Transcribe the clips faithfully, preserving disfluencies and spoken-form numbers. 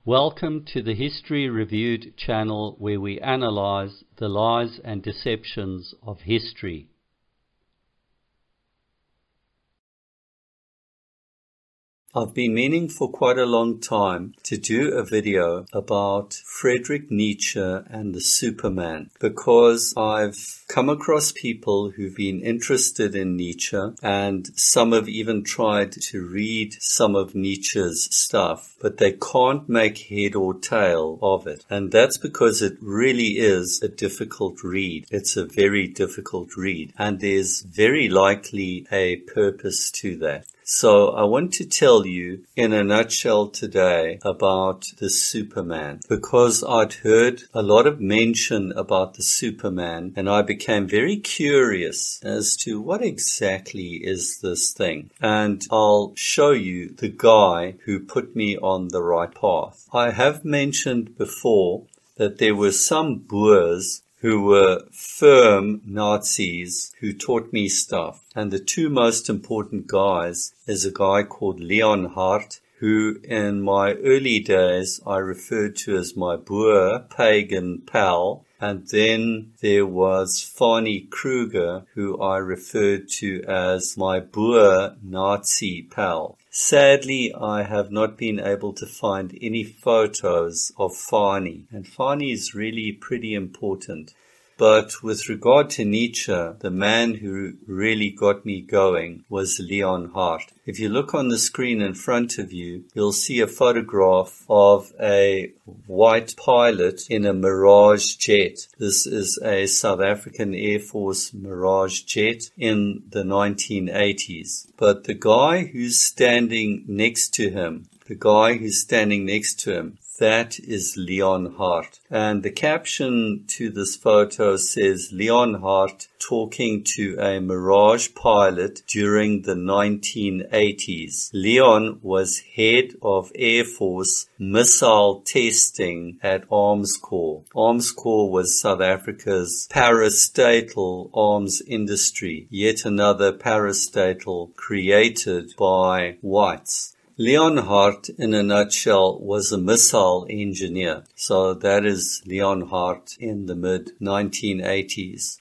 Welcome to the History Reviewed channel, where we analyze the lies and deceptions of history. I've been meaning for quite a long time to do a video about Friedrich Nietzsche and the Superman, because I've come across people who've been interested in Nietzsche, and some have even tried to read some of Nietzsche's stuff, but they can't make head or tail of it. And that's because it really is a difficult read. It's a very difficult read, and there's very likely a purpose to that. So I want to tell you in a nutshell today about the Superman, because I'd heard a lot of mention about the Superman, and I became very curious as to what exactly is this thing. And I'll show you the guy who put me on the right path. I have mentioned before that there were some Boers who were firm Nazis who taught me stuff. And the two most important guys is a guy called Leonhardt, who in my early days I referred to as my Boer pagan pal. And then there was Fani Kruger, who I referred to as my Boer Nazi pal. Sadly, I have not been able to find any photos of Fani, and Fani is really pretty important. But with regard to Nietzsche, the man who really got me going was Leonhardt. If you look on the screen in front of you, you'll see a photograph of a white pilot in a Mirage jet. This is a South African Air Force Mirage jet in the nineteen eighties. But the guy who's standing next to him, the guy who's standing next to him, that is Leonhardt. And the caption to this photo says, Leonhardt talking to a Mirage pilot during the nineteen eighties. Leon was head of Air Force missile testing at Armscor. Armscor was South Africa's parastatal arms industry, yet another parastatal created by whites. Leonhardt, in a nutshell, was a missile engineer. So that is Leonhardt in the mid nineteen eighties.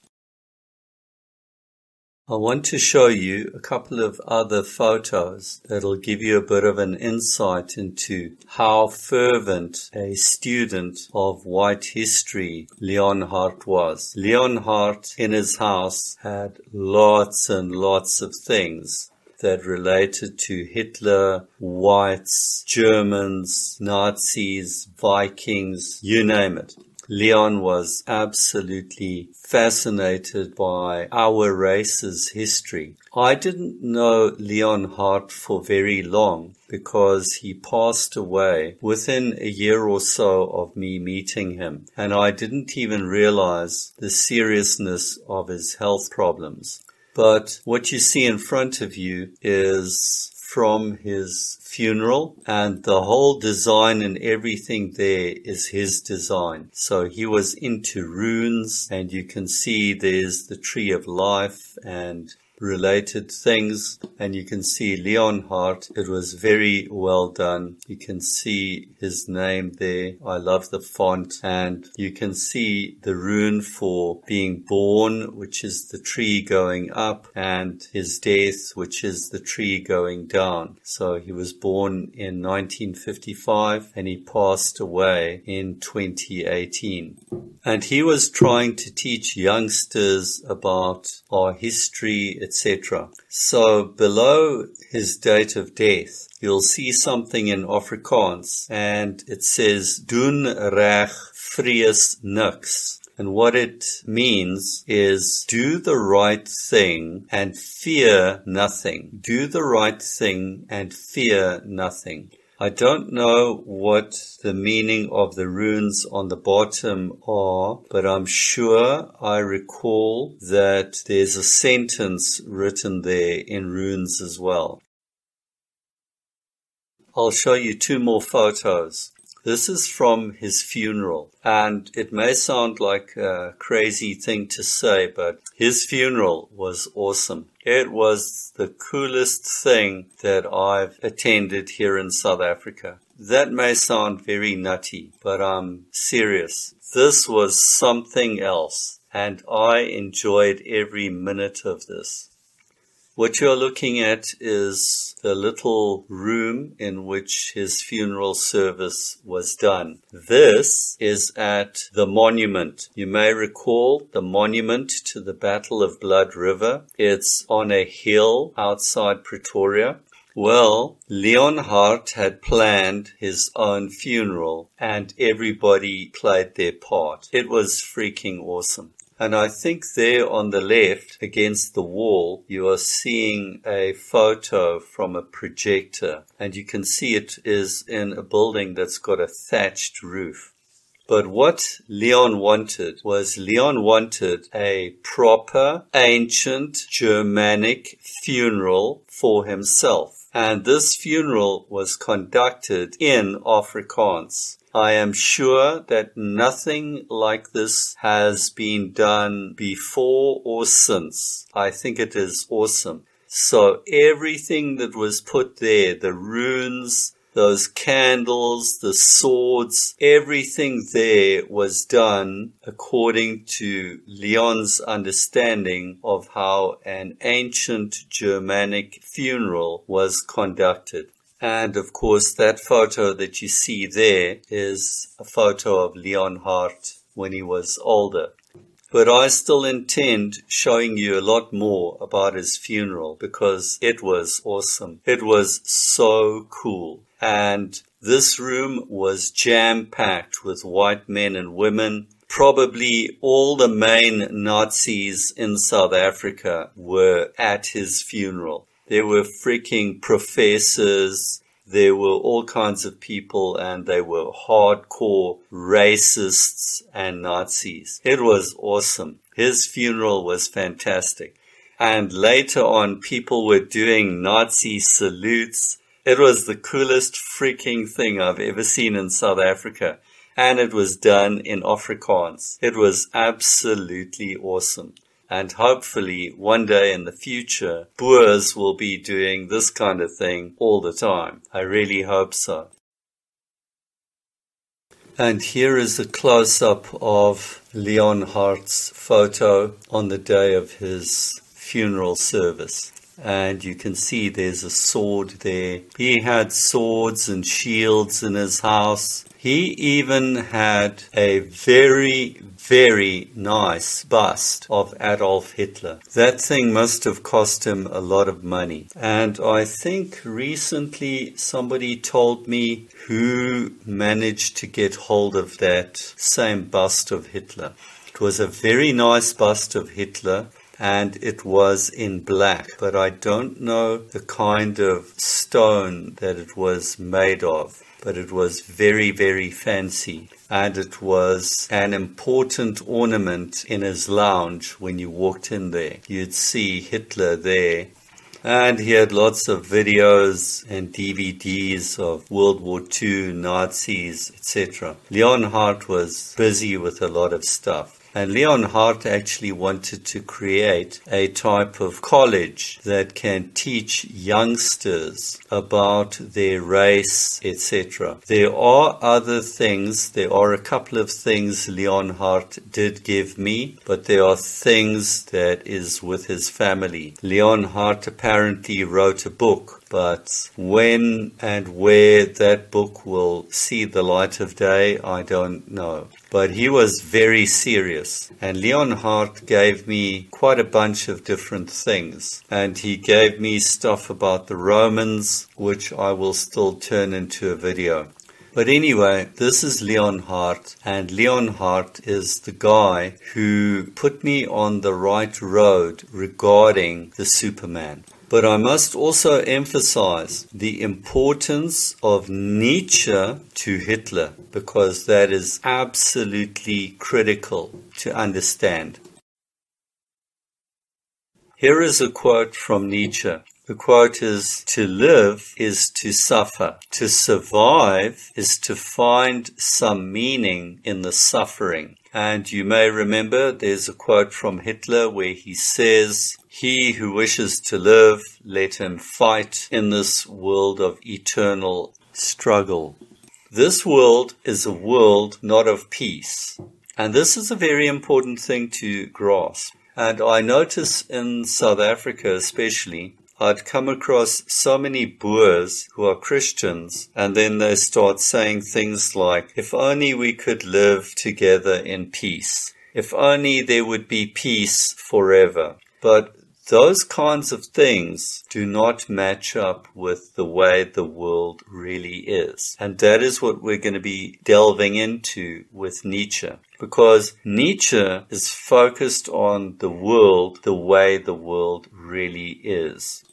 I want to show you a couple of other photos that'll give you a bit of an insight into how fervent a student of white history Leonhardt was. Leonhardt, in his house, had lots and lots of things that related to Hitler, whites, Germans, Nazis, Vikings, you name it. Leon was absolutely fascinated by our race's history. I didn't know Leonhardt for very long because he passed away within a year or so of me meeting him, and I didn't even realize the seriousness of his health problems. But what you see in front of you is from his funeral, and the whole design and everything there is his design. So he was into runes, and you can see there's the tree of life and related things, and you can see Leonhardt. It was very well done. You can see his name there. I love the font, and you can see the rune for being born, which is the tree going up, and his death, which is the tree going down. So he was born in nineteen fifty-five and he passed away in twenty eighteen. And he was trying to teach youngsters about our history, et cetera. So below his date of death, you'll see something in Afrikaans, and it says, Doen reg, vrees niks. And what it means is, do the right thing and fear nothing. Do the right thing and fear nothing. I don't know what the meaning of the runes on the bottom are, but I'm sure I recall that there's a sentence written there in runes as well. I'll show you two more photos. This is from his funeral, and it may sound like a crazy thing to say, but his funeral was awesome. It was the coolest thing that I've attended here in South Africa. that may sound very nutty, but I'm serious. This was something else, and I enjoyed every minute of this. What you're looking at is the little room in which his funeral service was done. This is at the monument. You may recall the monument to the Battle of Blood River. It's on a hill outside Pretoria. Well, Leonhard had planned his own funeral, and everybody played their part. It was freaking awesome. And I think there on the left, against the wall, you are seeing a photo from a projector. And you can see it is in a building that's got a thatched roof. But what Leon wanted was Leon wanted a proper, ancient, Germanic funeral for himself. And this funeral was conducted in Afrikaans. I am sure that nothing like this has been done before or since. I think it is awesome. So everything that was put there, the runes, those candles, the swords, everything there was done according to Leon's understanding of how an ancient Germanic funeral was conducted. And of course, that photo that you see there is a photo of Leonhard when he was older. But I still intend showing you a lot more about his funeral because it was awesome. It was so cool. And this room was jam-packed with white men and women. Probably all the main Nazis in South Africa were at his funeral. There were freaking professors, there were all kinds of people, and they were hardcore racists and Nazis. It was awesome. His funeral was fantastic. And later on, people were doing Nazi salutes. It was the coolest freaking thing I've ever seen in South Africa. And it was done in Afrikaans. It was absolutely awesome. And hopefully one day in the future, Boers will be doing this kind of thing all the time. I really hope so. And here is a close-up of Leonhard's photo on the day of his funeral service. And you can see there's a sword there. He had swords and shields in his house. He even had a very, very nice bust of Adolf Hitler. That thing must have cost him a lot of money. And I think recently somebody told me who managed to get hold of that same bust of Hitler. It was a very nice bust of Hitler. And it was in black, but I don't know the kind of stone that it was made of. But it was very, very fancy. And it was an important ornament in his lounge when you walked in there. You'd see Hitler there. And he had lots of videos and D V Ds of World War Two, Nazis, et cetera. Leonhard was busy with a lot of stuff. And Leonhard actually wanted to create a type of college that can teach youngsters about their race, et cetera. There are other things, there are a couple of things Leonhard did give me, but there are things that is with his family. Leonhard apparently wrote a book, but when and where that book will see the light of day, I don't know. But he was very serious. And Leonhard gave me quite a bunch of different things. And he gave me stuff about the Romans, which I will still turn into a video. But anyway, this is Leonhard. And Leonhard is the guy who put me on the right road regarding the Superman. But I must also emphasize the importance of Nietzsche to Hitler, because that is absolutely critical to understand. Here is a quote from Nietzsche. The quote is, "To live is to suffer. To survive is to find some meaning in the suffering." And you may remember there's a quote from Hitler where he says, "He who wishes to live, let him fight in this world of eternal struggle. This world is a world not of peace. And this is a very important thing to grasp. And I notice in South Africa especially, I'd come across so many Boers who are Christians, and then they start saying things like, if only we could live together in peace. If only there would be peace forever. But those kinds of things do not match up with the way the world really is. And that is what we're going to be delving into with Nietzsche. Because Nietzsche is focused on the world the way the world really is.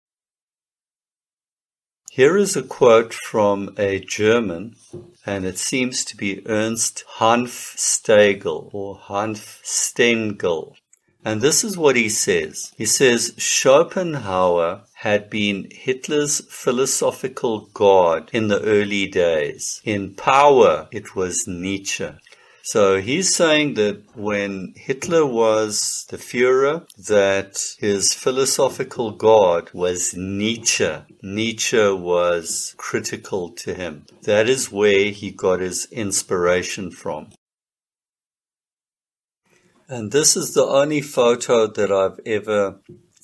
Here is a quote from a German, and it seems to be Ernst Hanfstaengl or Hanfstengel. And this is what he says. He says, Schopenhauer had been Hitler's philosophical god in the early days. In power, it was Nietzsche. So he's saying that when Hitler was the Führer, that his philosophical god was Nietzsche. Nietzsche was critical to him. That is where he got his inspiration from. And this is the only photo that I've ever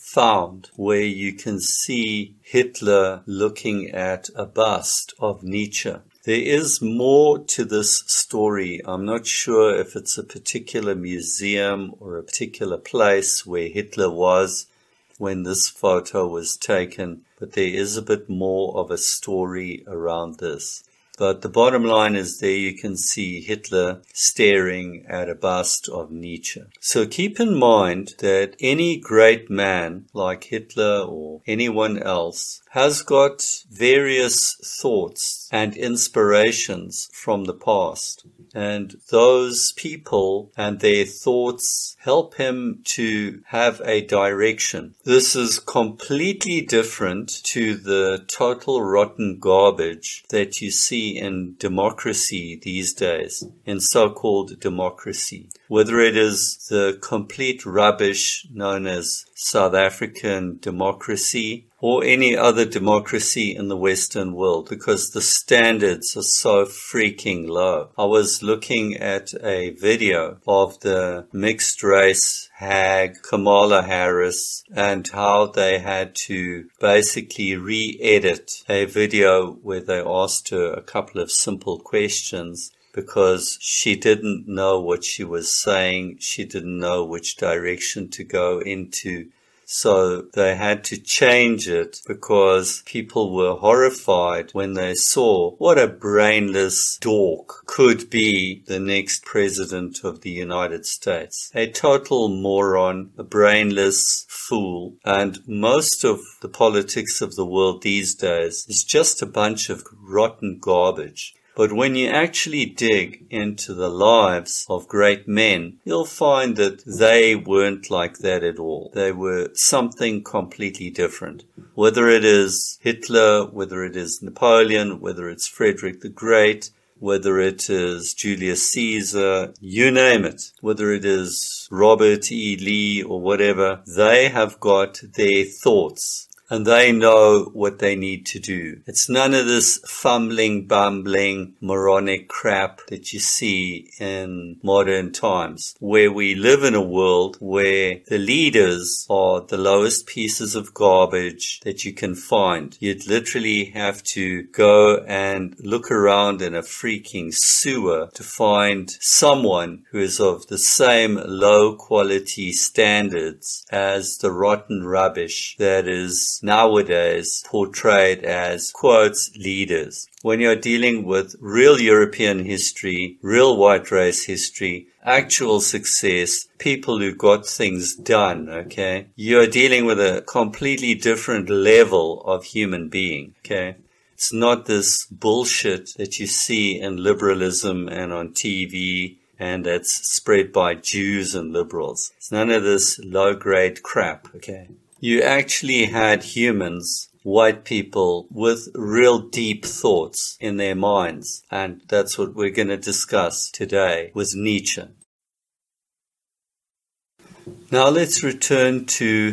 found where you can see Hitler looking at a bust of Nietzsche. There is more to this story. I'm not sure if it's a particular museum or a particular place where Hitler was when this photo was taken, but there is a bit more of a story around this. But the bottom line is there you can see Hitler staring at a bust of Nietzsche. So keep in mind that any great man like Hitler or anyone else has got various thoughts and inspirations from the past. And those people and their thoughts help him to have a direction. This is completely different to the total rotten garbage that you see in democracy these days, in so-called democracy. Whether it is the complete rubbish known as South African democracy or any other democracy in the Western world, because the standards are so freaking low. I was looking at a video of the mixed race hag Kamala Harris and how they had to basically re-edit a video where they asked her a couple of simple questions because she didn't know what she was saying. She didn't know which direction to go into. So they had to change it because people were horrified when they saw what a brainless dork could be the next president of the United States. A total moron, a brainless fool. And most of the politics of the world these days is just a bunch of rotten garbage. But when you actually dig into the lives of great men, you'll find that they weren't like that at all. They were something completely different. Whether it is Hitler, whether it is Napoleon, whether it's Frederick the Great, whether it is Julius Caesar, you name it, whether it is Robert E. Lee or whatever, they have got their thoughts. And they know what they need to do. It's none of this fumbling, bumbling, moronic crap that you see in modern times, where we live in a world where the leaders are the lowest pieces of garbage that you can find. You'd literally have to go and look around in a freaking sewer to find someone who is of the same low quality standards as the rotten rubbish that is nowadays portrayed as, quotes, leaders. When you're dealing with real European history, real white race history, actual success, people who got things done, okay, you're dealing with a completely different level of human being, okay? It's not this bullshit that you see in liberalism and on T V and that's spread by Jews and liberals. It's none of this low-grade crap, okay? You actually had humans, white people, with real deep thoughts in their minds. And that's what we're going to discuss today with Nietzsche. Now let's return to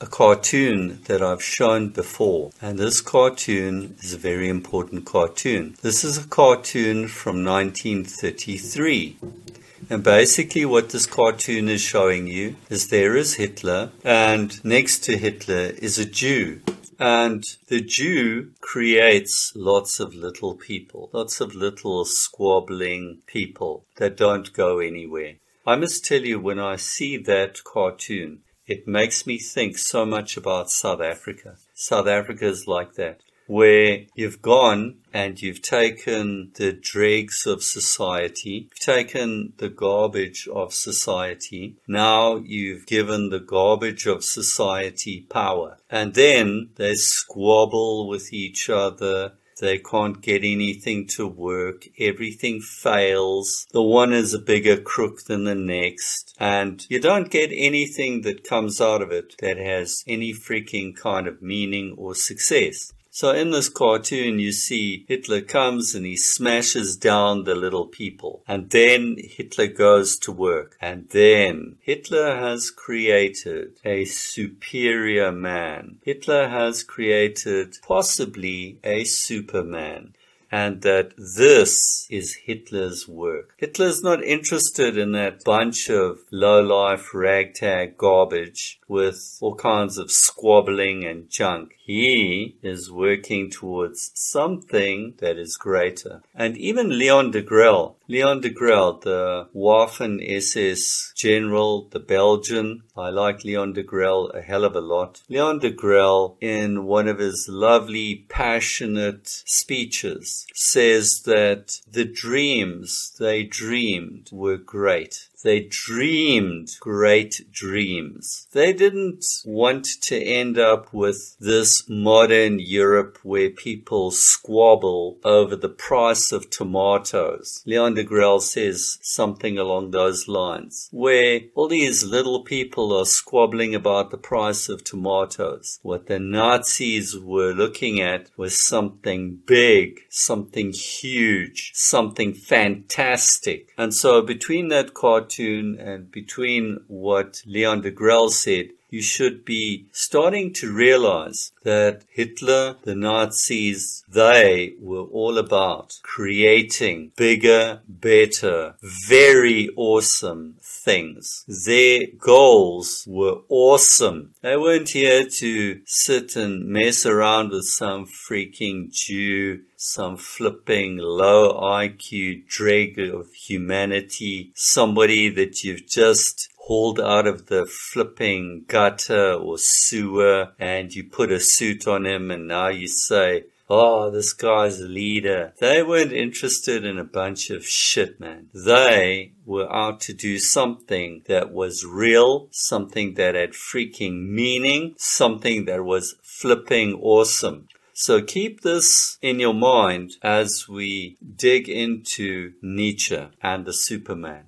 a cartoon that I've shown before, and this cartoon is a very important cartoon. This is a cartoon from nineteen thirty-three. And basically what this cartoon is showing you is there is Hitler, and next to Hitler is a Jew. And the Jew creates lots of little people, lots of little squabbling people that don't go anywhere. I must tell you, when I see that cartoon, it makes me think so much about South Africa. South Africa is like that, where you've gone and you've taken the dregs of society, you've taken the garbage of society, now you've given the garbage of society power. And then they squabble with each other. They can't get anything to work. Everything fails. The one is a bigger crook than the next. And you don't get anything that comes out of it that has any freaking kind of meaning or success. So in this cartoon, you see Hitler comes and he smashes down the little people. And then Hitler goes to work. And then Hitler has created a superior man. Hitler has created possibly a Superman. And that this is Hitler's work. Hitler's not interested in that bunch of low-life ragtag garbage with all kinds of squabbling and junk. He is working towards something that is greater. And even Leon de Grelle, Leon de Grelle, the Waffen-S S general, the Belgian, I like Leon de Grelle a hell of a lot. Leon de Grelle, in one of his lovely, passionate speeches, says that the dreams they dreamed were great. They dreamed great dreams. They didn't want to end up with this modern Europe where people squabble over the price of tomatoes. Leon de Grelle says something along those lines, where all these little people are squabbling about the price of tomatoes. What the Nazis were looking at was something big, something huge, something fantastic. And so between that cartoon and between what Leon de Grelle said, you should be starting to realize that Hitler, the Nazis, they were all about creating bigger, better, very awesome things. Their goals were awesome. They weren't here to sit and mess around with some freaking Jew, some flipping low I Q dreg of humanity, somebody that you've just hauled out of the flipping gutter or sewer, and you put a suit on him and now you say, oh, this guy's a leader. They weren't interested in a bunch of shit, man. They were out to do something that was real, something that had freaking meaning, something that was flipping awesome. So keep this in your mind as we dig into Nietzsche and the Superman.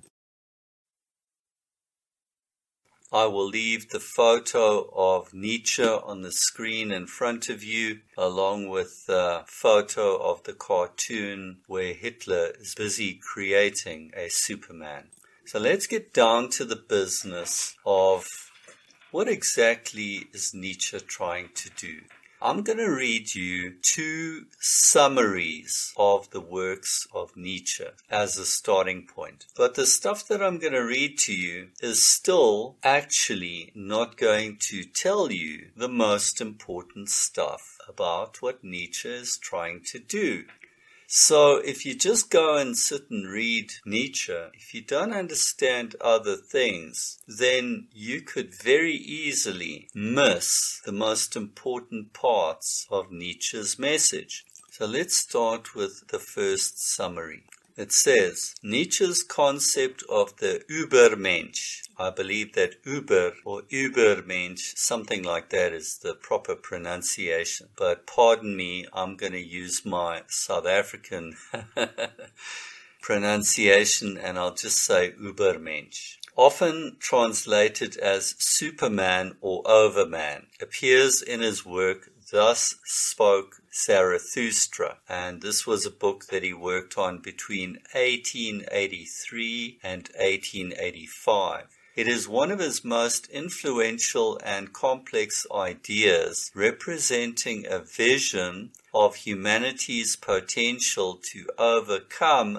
I will leave the photo of Nietzsche on the screen in front of you, along with the photo of the cartoon where Hitler is busy creating a Superman. So let's get down to the business of what exactly is Nietzsche trying to do. I'm going to read you two summaries of the works of Nietzsche as a starting point. But the stuff that I'm going to read to you is still actually not going to tell you the most important stuff about what Nietzsche is trying to do. So if you just go and sit and read Nietzsche, if you don't understand other things, then you could very easily miss the most important parts of Nietzsche's message. So let's start with the first summary. It says, Nietzsche's concept of the Übermensch. I believe that Über or Übermensch, something like that is the proper pronunciation. But pardon me, I'm going to use my South African pronunciation and I'll just say Übermensch. Often translated as Superman or Overman, appears in his work Thus Spoke Zarathustra, and this was a book that he worked on between eighteen eighty-three and eighteen eighty-five. It is one of his most influential and complex ideas, representing a vision of humanity's potential to overcome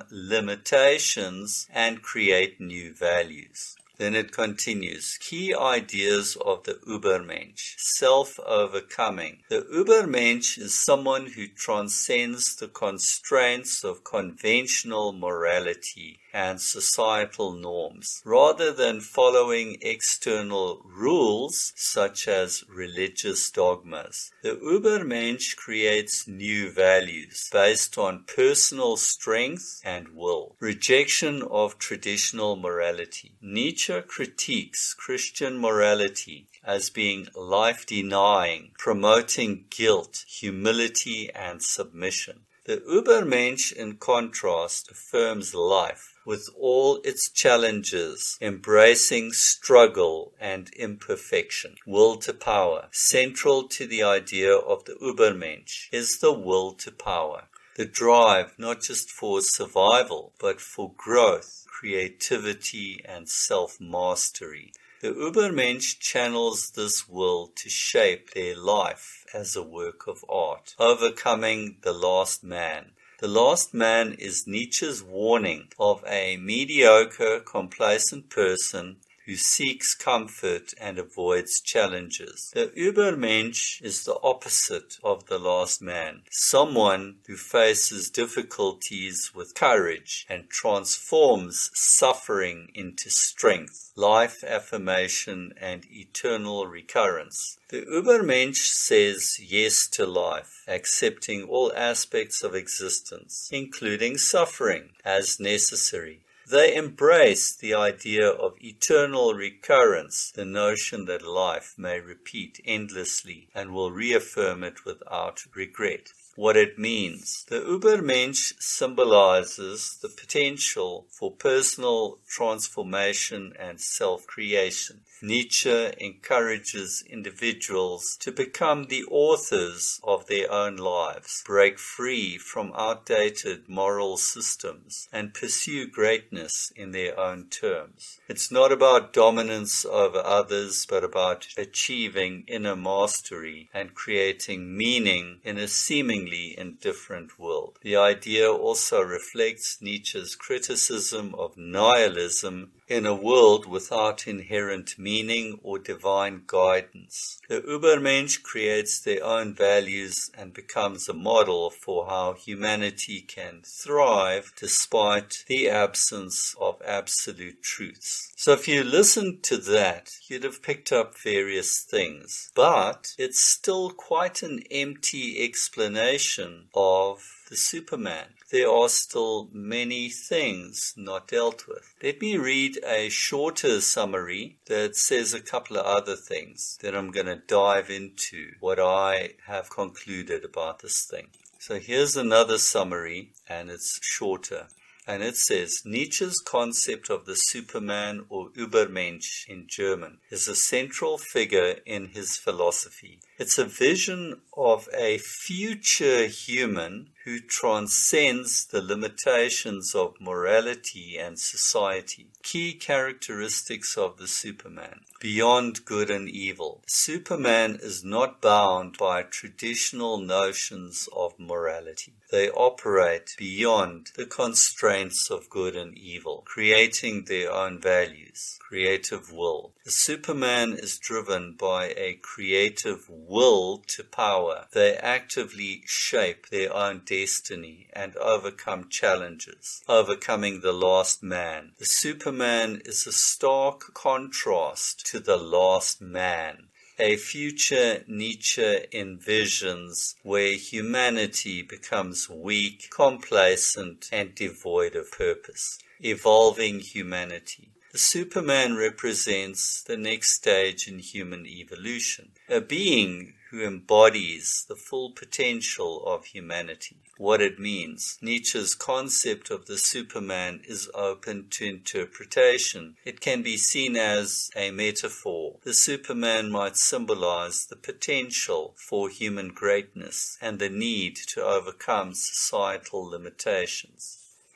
limitations and create new values. Then it continues, key ideas of the Übermensch, self-overcoming. The Übermensch is someone who transcends the constraints of conventional morality and societal norms, rather than following external rules such as religious dogmas. The Übermensch creates new values based on personal strength and will, rejection of traditional morality. Nietzsche critiques Christian morality as being life-denying, promoting guilt, humility, and submission. The Übermensch, in contrast, affirms life with all its challenges, embracing struggle and imperfection. Will to power. Central to the idea of the Übermensch is the will to power. The drive not just for survival, but for growth, creativity, and self-mastery. The Übermensch channels this will to shape their life as a work of art, overcoming the last man. The last man is Nietzsche's warning of a mediocre, complacent person who seeks comfort and avoids challenges. The Übermensch is the opposite of the last man, someone who faces difficulties with courage and transforms suffering into strength, life affirmation, and eternal recurrence. The Übermensch says yes to life, accepting all aspects of existence, including suffering, as necessary. They embrace the idea of eternal recurrence, the notion that life may repeat endlessly and will reaffirm it without regret. What it means. The Übermensch symbolizes the potential for personal transformation and self-creation. Nietzsche encourages individuals to become the authors of their own lives, break free from outdated moral systems, and pursue greatness in their own terms. It's not about dominance over others, but about achieving inner mastery and creating meaning in a seemingly indifferent world. The idea also reflects Nietzsche's criticism of nihilism in a world without inherent meaning or divine guidance. The Übermensch creates their own values and becomes a model for how humanity can thrive despite the absence of absolute truths. So if you listen to that, you'd have picked up various things, but it's still quite an empty explanation of the Superman. There are still many things not dealt with. Let me read a shorter summary that says a couple of other things that I'm going to dive into what I have concluded about this thing. So here's another summary, and it's shorter. And it says, Nietzsche's concept of the Superman, or Übermensch in German, is a central figure in his philosophy. It's a vision of a future human who transcends the limitations of morality and society. Key characteristics of the Superman. Beyond good and evil. Superman is not bound by traditional notions of morality. They operate beyond the constraints of good and evil, creating their own values, creative will. The Superman is driven by a creative will to power. They actively shape their own destiny and overcome challenges, overcoming the last man. The Superman is a stark contrast to the last man. A future Nietzsche envisions where humanity becomes weak, complacent, and devoid of purpose. Evolving humanity. The Superman represents the next stage in human evolution, a being who embodies the full potential of humanity. What it means. Nietzsche's concept of the Superman is open to interpretation. It can be seen as a metaphor. The Superman might symbolize the potential for human greatness and the need to overcome societal limitations.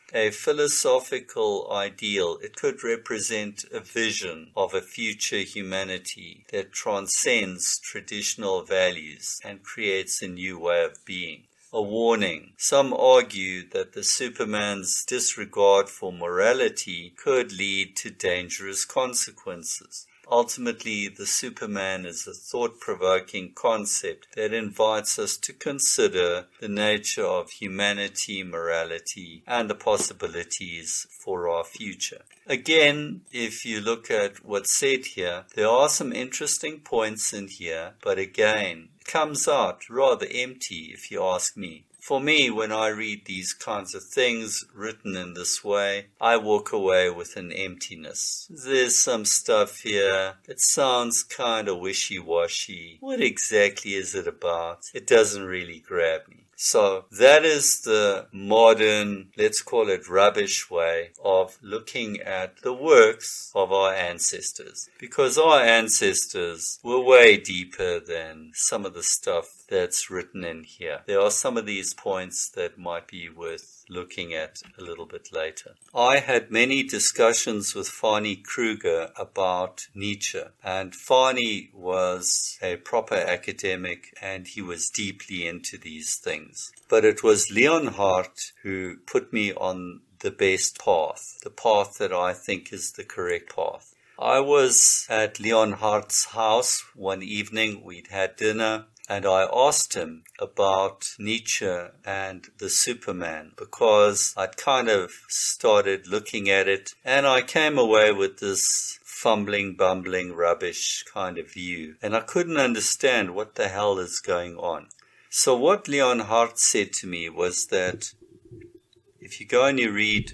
a philosophical ideal. It could represent a vision of a future humanity that transcends traditional values and creates a new way of being. A warning. Some argue that the Superman's disregard for morality could lead to dangerous consequences. Ultimately, the Superman is a thought-provoking concept that invites us to consider the nature of humanity, morality, and the possibilities for our future. Again, if you look at what's said here, there are some interesting points in here, but again, it comes out rather empty if you ask me. For me, when I read these kinds of things written in this way, I walk away with an emptiness. There's some stuff here that sounds kind of wishy-washy. What exactly is it about? It doesn't really grab me. So that is the modern, let's call it rubbish way of looking at the works of our ancestors. Because our ancestors were way deeper than some of the stuff that's written in here. There are some of these points that might be worth looking at a little bit later. I had many discussions with Fani Kruger about Nietzsche, and Fani was a proper academic and he was deeply into these things. But it was Leonhardt who put me on the best path, the path that I think is the correct path. I was at Leonhardt's house one evening, we'd had dinner, and I asked him about Nietzsche and the Superman because I'd kind of started looking at it and I came away with this fumbling, bumbling, rubbish kind of view. And I couldn't understand what the hell is going on. So what Leonhardt said to me was that if you go and you read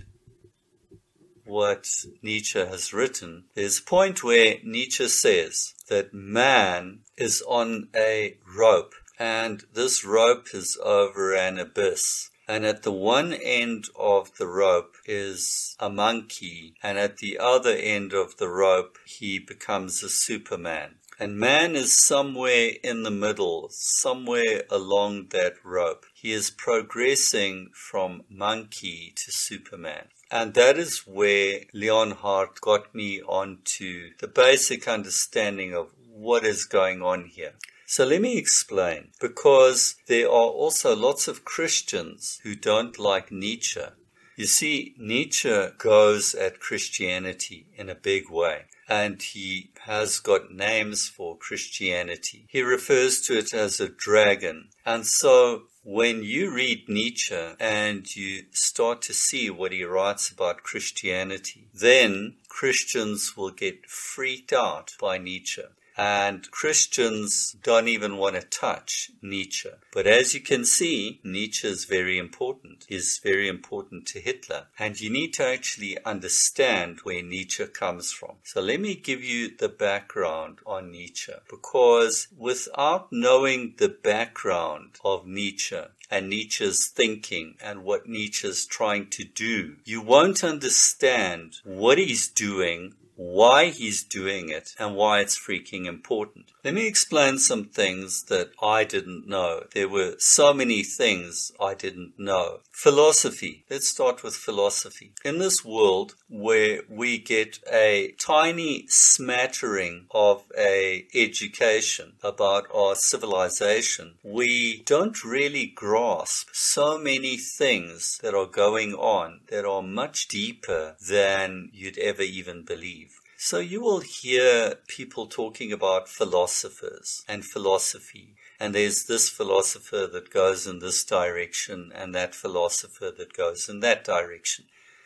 what Nietzsche has written, there's a point where Nietzsche says that man is on a rope, and this rope is over an abyss. And at the one end of the rope is a monkey, and at the other end of the rope he becomes a Superman. And man is somewhere in the middle, somewhere along that rope. He is progressing from monkey to Superman. And that is where Leonhardt got me onto the basic understanding of what is going on here. So let me explain, because there are also lots of Christians who don't like Nietzsche. You see, Nietzsche goes at Christianity in a big way, and he has got names for Christianity. He refers to it as a dragon. And so when you read Nietzsche and you start to see what he writes about Christianity, then Christians will get freaked out by Nietzsche. And Christians don't even want to touch Nietzsche. But as you can see, Nietzsche is very important. He's very important to Hitler. And you need to actually understand where Nietzsche comes from. So let me give you the background on Nietzsche. Because without knowing the background of Nietzsche and Nietzsche's thinking and what Nietzsche's trying to do, you won't understand what he's doing, why he's doing it, and why it's freaking important. Let me explain some things that I didn't know. There were so many things I didn't know. Philosophy. Let's start with philosophy. In this world where we get a tiny smattering of a education about our civilization, we don't really grasp so many things that are going on that are much deeper than you'd ever even believe. So you will hear people talking about philosophers and philosophy. And there's this philosopher that goes in this direction and that philosopher that goes in that direction.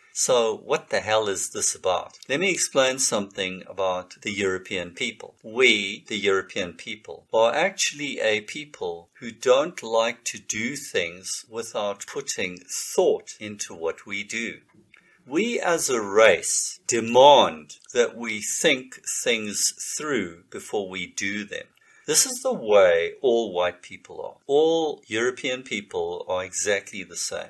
So what the hell is this about? Let me explain something about the European people. We, the European people, are actually a people who don't like to do things without putting thought into what we do. We as a race demand that we think things through before we do them. This is the way all white people are. All European people are exactly the same.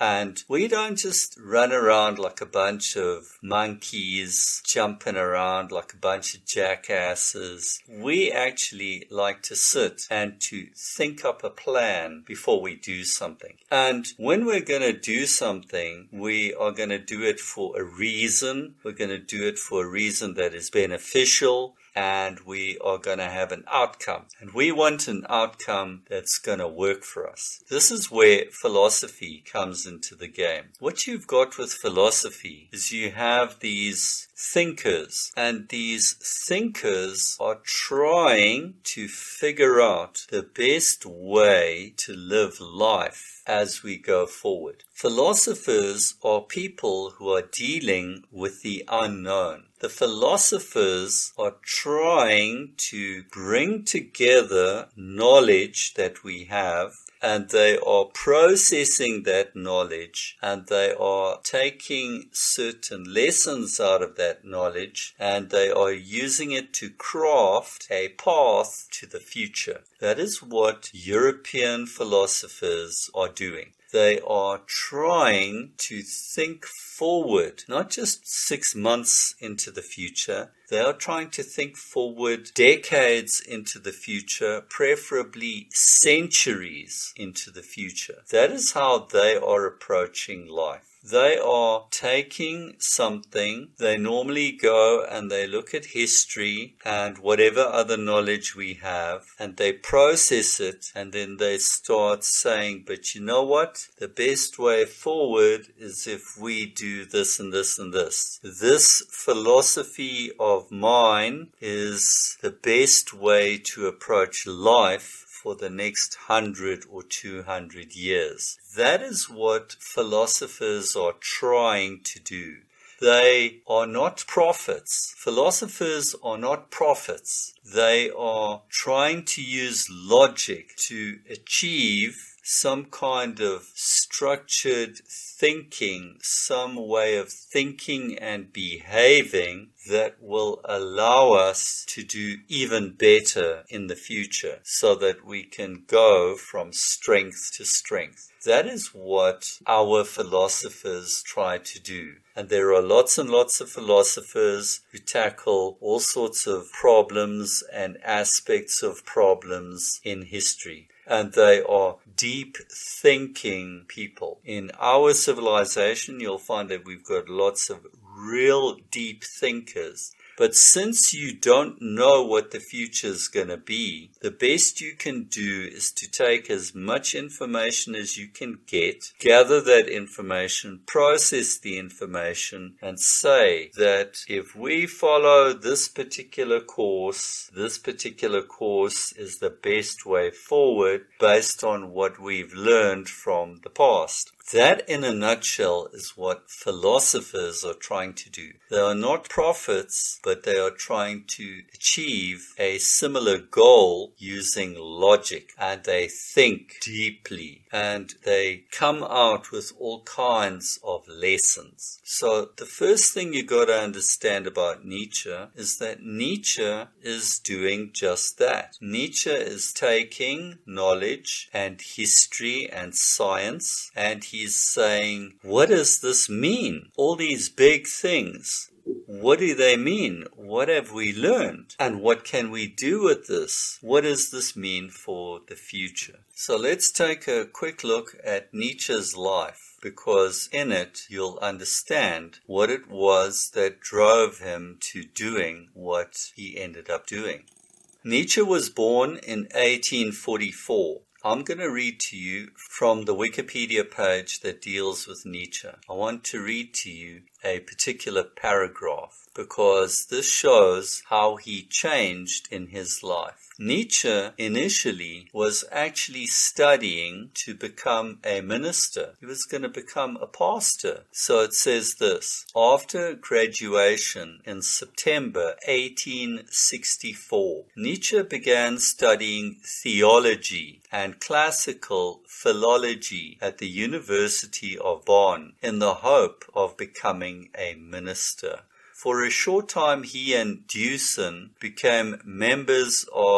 And we don't just run around like a bunch of monkeys, jumping around like a bunch of jackasses. We actually like to sit and to think up a plan before we do something. And when we're going to do something, we are going to do it for a reason. We're going to do it for a reason that is beneficial. And we are going to have an outcome. And we want an outcome that's going to work for us. This is where philosophy comes into the game. What you've got with philosophy is you have these thinkers, and these thinkers are trying to figure out the best way to live life as we go forward. Philosophers are people who are dealing with the unknown. The philosophers are trying to bring together knowledge that we have, and they are processing that knowledge, and they are taking certain lessons out of that knowledge, and they are using it to craft a path to the future. That is what European philosophers are doing. They are trying to think forward, not just six months into the future. They are trying to think forward decades into the future, preferably centuries into the future. That is how they are approaching life. They are taking something, they normally go and they look at history and whatever other knowledge we have, and they process it, and then they start saying, but you know what? The best way forward is if we do this and this and this. This philosophy of mine is the best way to approach life for the next hundred or two hundred years. That is what philosophers are trying to do. They are not prophets. Philosophers are not prophets. They are trying to use logic to achieve some kind of structured thinking, some way of thinking and behaving that will allow us to do even better in the future so that we can go from strength to strength. That is what our philosophers try to do. And there are lots and lots of philosophers who tackle all sorts of problems and aspects of problems in history. And they are deep thinking people. In our civilization, you'll find that we've got lots of real deep thinkers. But since you don't know what the future is going to be, the best you can do is to take as much information as you can get, gather that information, process the information, and say that if we follow this particular course, this particular course is the best way forward based on what we've learned from the past. That, in a nutshell, is what philosophers are trying to do. They are not prophets, but they are trying to achieve a similar goal using logic. And they think deeply. And they come out with all kinds of lessons. So the first thing you got to understand about Nietzsche is that Nietzsche is doing just that. Nietzsche is taking knowledge and history and science, and he's saying, what does this mean? All these big things. What do they mean? What have we learned? And what can we do with this? What does this mean for the future? So let's take a quick look at Nietzsche's life, because in it you'll understand what it was that drove him to doing what he ended up doing. Nietzsche was born in eighteen forty-four. I'm going to read to you from the Wikipedia page that deals with Nietzsche. I want to read to you a particular paragraph because this shows how he changed in his life. Nietzsche initially was actually studying to become a minister. He was going to become a pastor. So it says this: after graduation in September eighteen sixty-four, Nietzsche began studying theology and classical philology at the University of Bonn in the hope of becoming a minister. For a short time, he and Deussen became members of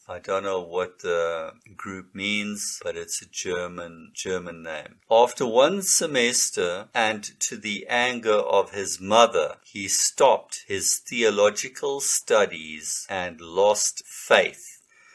I don't know what the group means, but it's a German, German name. After one semester, and to the anger of his mother, he stopped his theological studies and lost faith.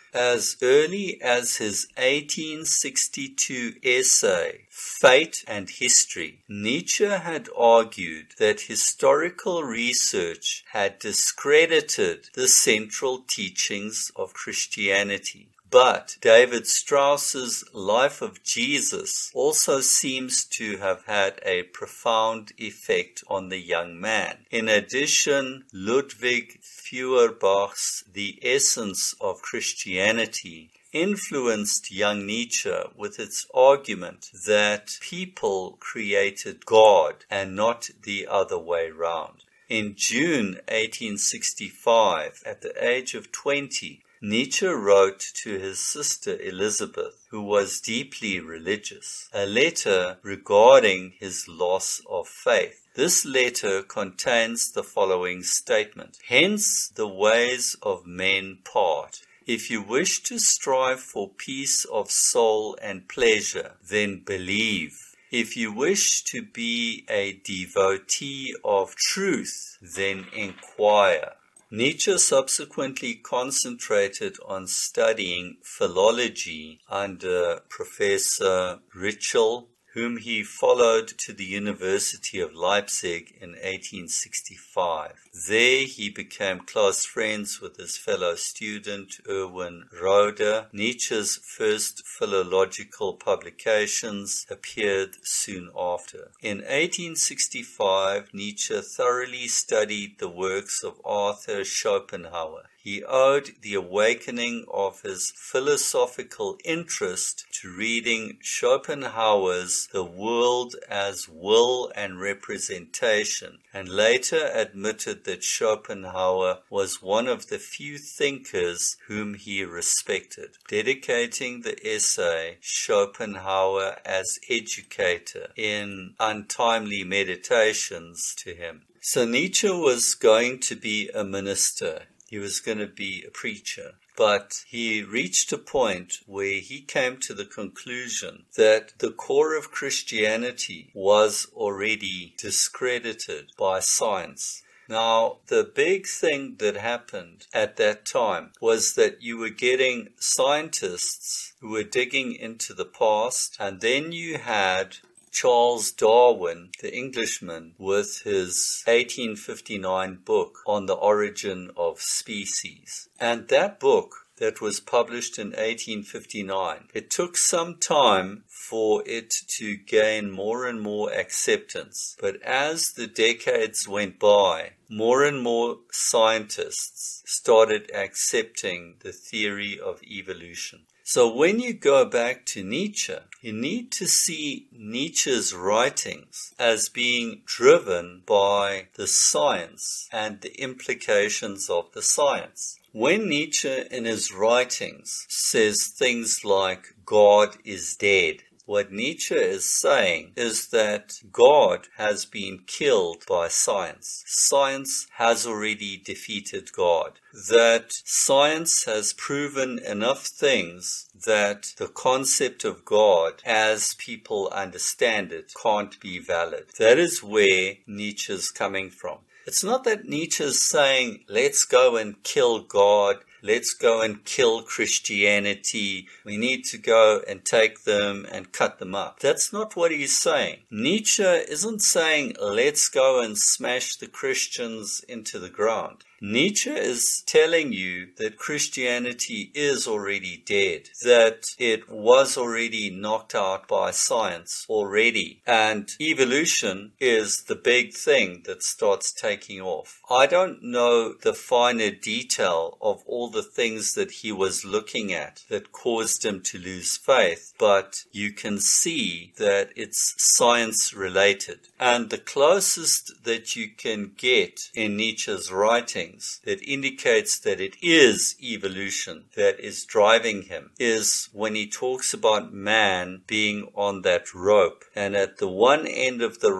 As early as his eighteen sixty-two essay, Fate and History, Nietzsche had argued that historical research had discredited the central teachings of Christianity. But David Strauss's Life of Jesus also seems to have had a profound effect on the young man. In addition, Ludwig Feuerbach's The Essence of Christianity influenced young Nietzsche with its argument that people created God and not the other way round. In June eighteen sixty-five, at the age of twenty, Nietzsche wrote to his sister Elizabeth, who was deeply religious, a letter regarding his loss of faith. This letter contains the following statement: "Hence the ways of men part. If you wish to strive for peace of soul and pleasure, then believe. If you wish to be a devotee of truth, then inquire." Nietzsche subsequently concentrated on studying philology under Professor Ritschl, whom he followed to the University of Leipzig in eighteen sixty-five. There he became close friends with his fellow student Erwin Roeder. Nietzsche's first philological publications appeared soon after. In eighteen sixty-five, Nietzsche thoroughly studied the works of Arthur Schopenhauer. He owed the awakening of his philosophical interest to reading Schopenhauer's The World as Will and Representation, and later admitted that Schopenhauer was one of the few thinkers whom he respected, dedicating the essay Schopenhauer as Educator in Untimely Meditations to him. So Nietzsche was going to be a minister. He was going to be a preacher. But he reached a point where he came to the conclusion that the core of Christianity was already discredited by science. Now, the big thing that happened at that time was that you were getting scientists who were digging into the past, and then you had Charles Darwin, the Englishman, with his eighteen fifty-nine book on the origin of species. And that book that was published in eighteen fifty-nine, it took some time for it to gain more and more acceptance. But as the decades went by, more and more scientists started accepting the theory of evolution. So when you go back to Nietzsche, you need to see Nietzsche's writings as being driven by the science and the implications of the science. When Nietzsche in his writings says things like God is dead, what Nietzsche is saying is that God has been killed by science. Science has already defeated God. That science has proven enough things that the concept of God, as people understand it, can't be valid. That is where Nietzsche's coming from. It's not that Nietzsche's saying, let's go and kill God, let's go and kill Christianity, we need to go and take them and cut them up. That's not what he's saying. Nietzsche isn't saying, let's go and smash the Christians into the ground. Nietzsche is telling you that Christianity is already dead, that it was already knocked out by science already, and evolution is the big thing that starts taking off. I don't know the finer detail of all the things that he was looking at that caused him to lose faith, but you can see that it's science related. And the closest that you can get in Nietzsche's writing that indicates that it is evolution that is driving him is when he talks about man being on that rope, and at the one end of the rope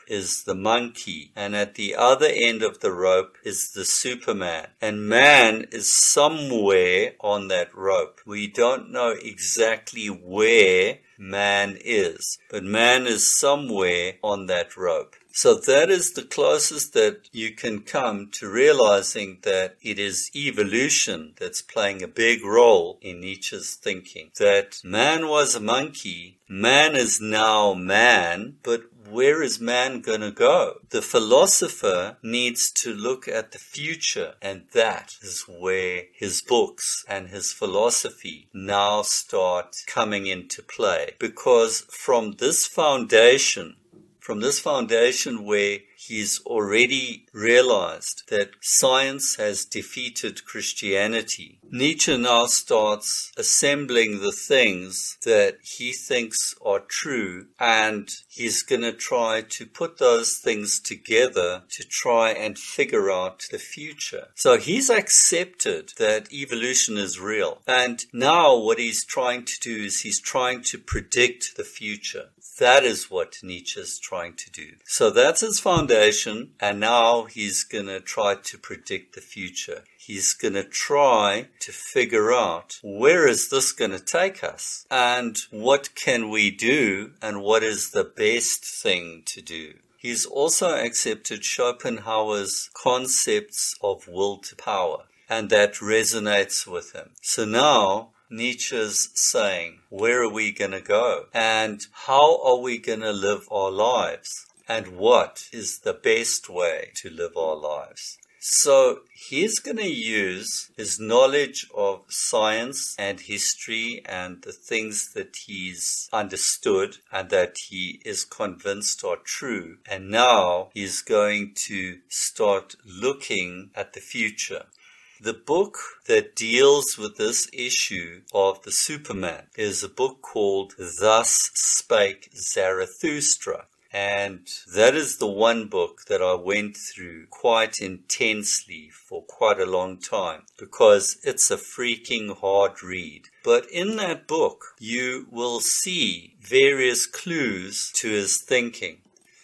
is the monkey, and at the other end of the rope is the Superman. And man is somewhere on that rope. We don't know exactly where man is, but man is somewhere on that rope. So that is the closest that you can come to realizing that it is evolution that's playing a big role in Nietzsche's thinking. That man was a monkey, man is now man, but where is man going to go? The philosopher needs to look at the future, and that is where his books and his philosophy now start coming into play. Because from this foundation, From this foundation where he's already realized that science has defeated Christianity, Nietzsche now starts assembling the things that he thinks are true, and he's going to try to put those things together to try and figure out the future. So he's accepted that evolution is real. And now what he's trying to do is he's trying to predict the future. That is what Nietzsche's trying to do. So that's his foundation, and now he's going to try to predict the future. He's going to try to figure out where is this going to take us, and what can we do, and what is the best thing to do. He's also accepted Schopenhauer's concepts of will to power, and that resonates with him. So now Nietzsche's saying, where are we going to go? And how are we going to live our lives? And what is the best way to live our lives? So he's going to use his knowledge of science and history and the things that he's understood and that he is convinced are true. And now he's going to start looking at the future. The book that deals with this issue of the Superman is a book called Thus Spake Zarathustra. And that is the one book that I went through quite intensely for quite a long time, because it's a freaking hard read. But in that book, you will see various clues to his thinking.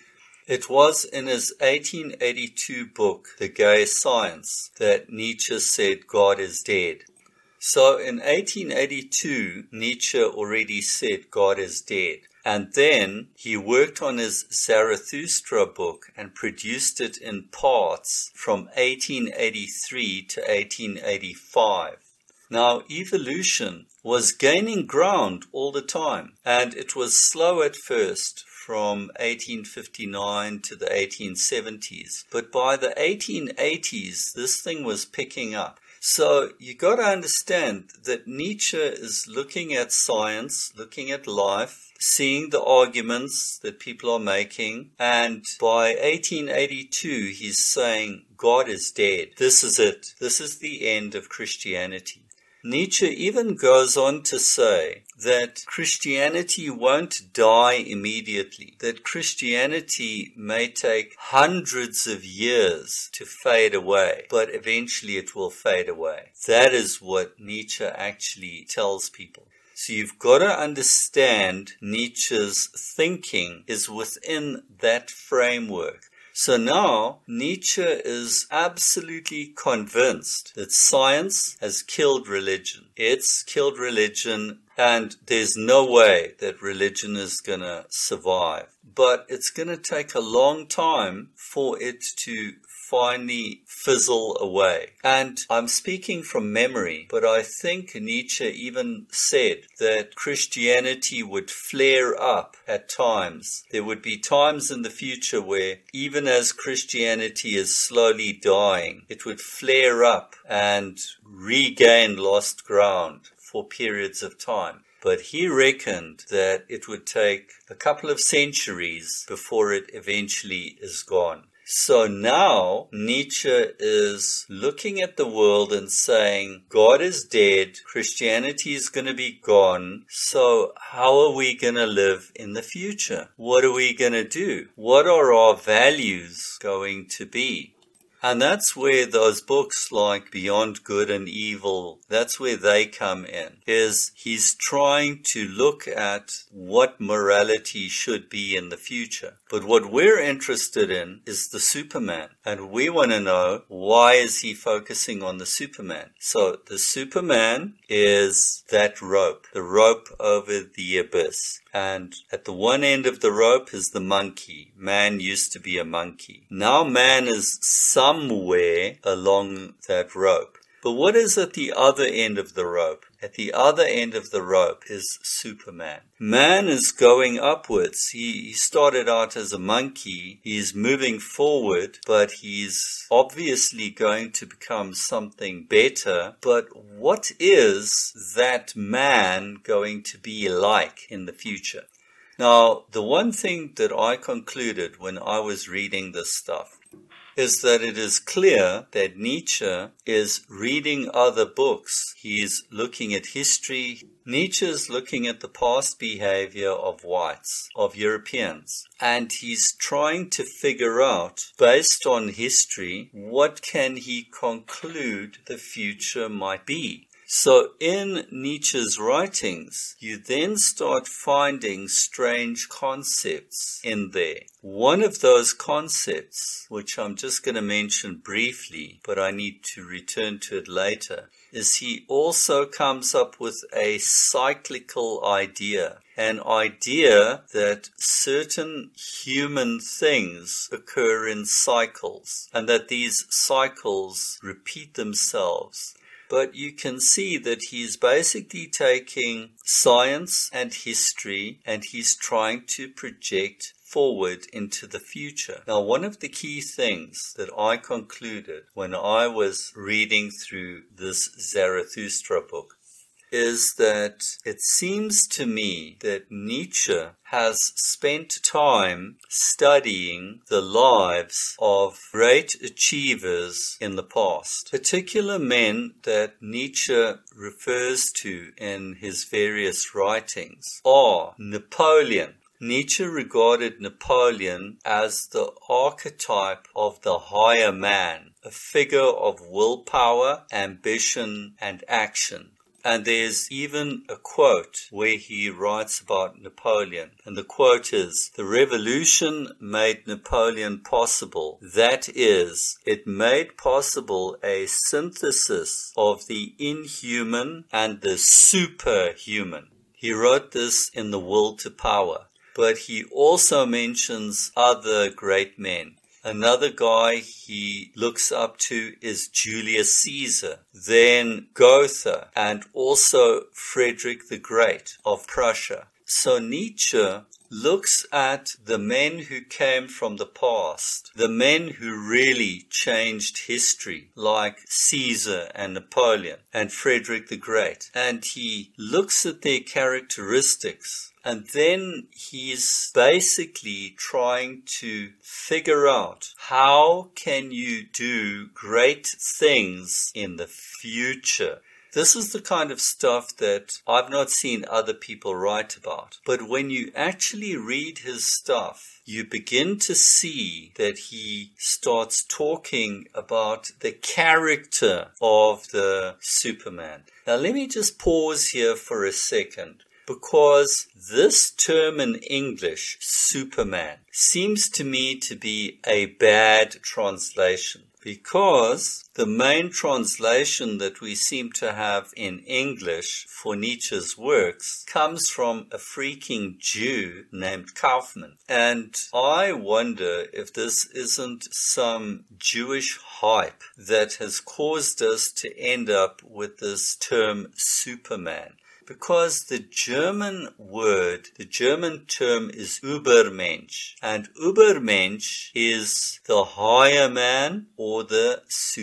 It was in his eighteen eighty-two book, The Gay Science, that Nietzsche said God is dead. So in eighteen eighty-two, Nietzsche already said God is dead. And then he worked on his Zarathustra book and produced it in parts from eighteen eighty-three to eighteen eighty-five. Now, evolution was gaining ground all the time, and it was slow at first, from eighteen fifty-nine to the eighteen seventies. But by the eighteen eighties, this thing was picking up. So you got to understand that Nietzsche is looking at science, looking at life, seeing the arguments that people are making, and by eighteen eighty-two, he's saying, God is dead. This is it. This is the end of Christianity. Nietzsche even goes on to say that Christianity won't die immediately, that Christianity may take hundreds of years to fade away, but eventually it will fade away. That is what Nietzsche actually tells people. So you've got to understand Nietzsche's thinking is within that framework. So now Nietzsche is absolutely convinced that science has killed religion. It's killed religion, and there's no way that religion is going to survive. But it's going to take a long time for it to finally fizzle away. And I'm speaking from memory, but I think Nietzsche even said that Christianity would flare up at times. There would be times in the future where, even as Christianity is slowly dying, it would flare up and regain lost ground for periods of time. But he reckoned that it would take a couple of centuries before it eventually is gone. So now Nietzsche is looking at the world and saying, God is dead, Christianity is going to be gone, so how are we going to live in the future? What are we going to do? What are our values going to be? And that's where those books like Beyond Good and Evil, that's where they come in, is he's trying to look at what morality should be in the future. But what we're interested in is the Superman. And we want to know, why is he focusing on the Superman? So the Superman is that rope, the rope over the abyss. And at the one end of the rope is the monkey. Man used to be a monkey. Now man is somewhere along that rope. But what is at the other end of the rope? At the other end of the rope is Superman. Man is going upwards. He, he started out as a monkey. He's moving forward, but he's obviously going to become something better. But what is that man going to be like in the future? Now, the one thing that I concluded when I was reading this stuff is that it is clear that Nietzsche is reading other books. He's looking at history. Nietzsche is looking at the past behavior of whites, of Europeans, and he's trying to figure out, based on history, what can he conclude the future might be. So in Nietzsche's writings, you then start finding strange concepts in there. One of those concepts, which I'm just going to mention briefly, but I need to return to it later, is he also comes up with a cyclical idea. An idea that certain human things occur in cycles, and that these cycles repeat themselves. But you can see that he's basically taking science and history and he's trying to project forward into the future. Now, one of the key things that I concluded when I was reading through this Zarathustra book is that it seems to me that Nietzsche has spent time studying the lives of great achievers in the past. Particular men that Nietzsche refers to in his various writings are Napoleon. Nietzsche regarded Napoleon as the archetype of the higher man, a figure of willpower, ambition, and action. And there's even a quote where he writes about Napoleon. And the quote is, "The revolution made Napoleon possible. That is, it made possible a synthesis of the inhuman and the superhuman." He wrote this in The Will to Power. But he also mentions other great men. Another guy he looks up to is Julius Caesar, then Goethe, and also Frederick the Great of Prussia. So Nietzsche looks at the men who came from the past, the men who really changed history, like Caesar and Napoleon and Frederick the Great, and he looks at their characteristics. And then he's basically trying to figure out, how can you do great things in the future? This is the kind of stuff that I've not seen other people write about. But when you actually read his stuff, you begin to see that he starts talking about the character of the Superman. Now let me just pause here for a second. Because this term in English, Superman, seems to me to be a bad translation. Because the main translation that we seem to have in English for Nietzsche's works comes from a freaking Jew named Kaufman. And I wonder if this isn't some Jewish hype that has caused us to end up with this term Superman. Because the German word, the German term is Übermensch. And Übermensch is the higher man or the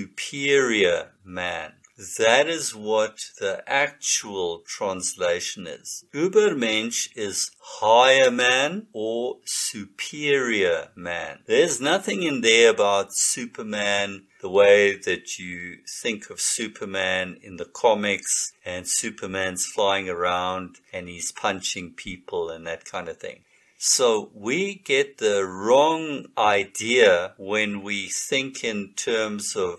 superior man. That is what the actual translation is. Übermensch is higher man or superior man. There's nothing in there about Superman the way that you think of Superman in the comics, and Superman's flying around and he's punching people and that kind of thing. So we get the wrong idea when we think in terms of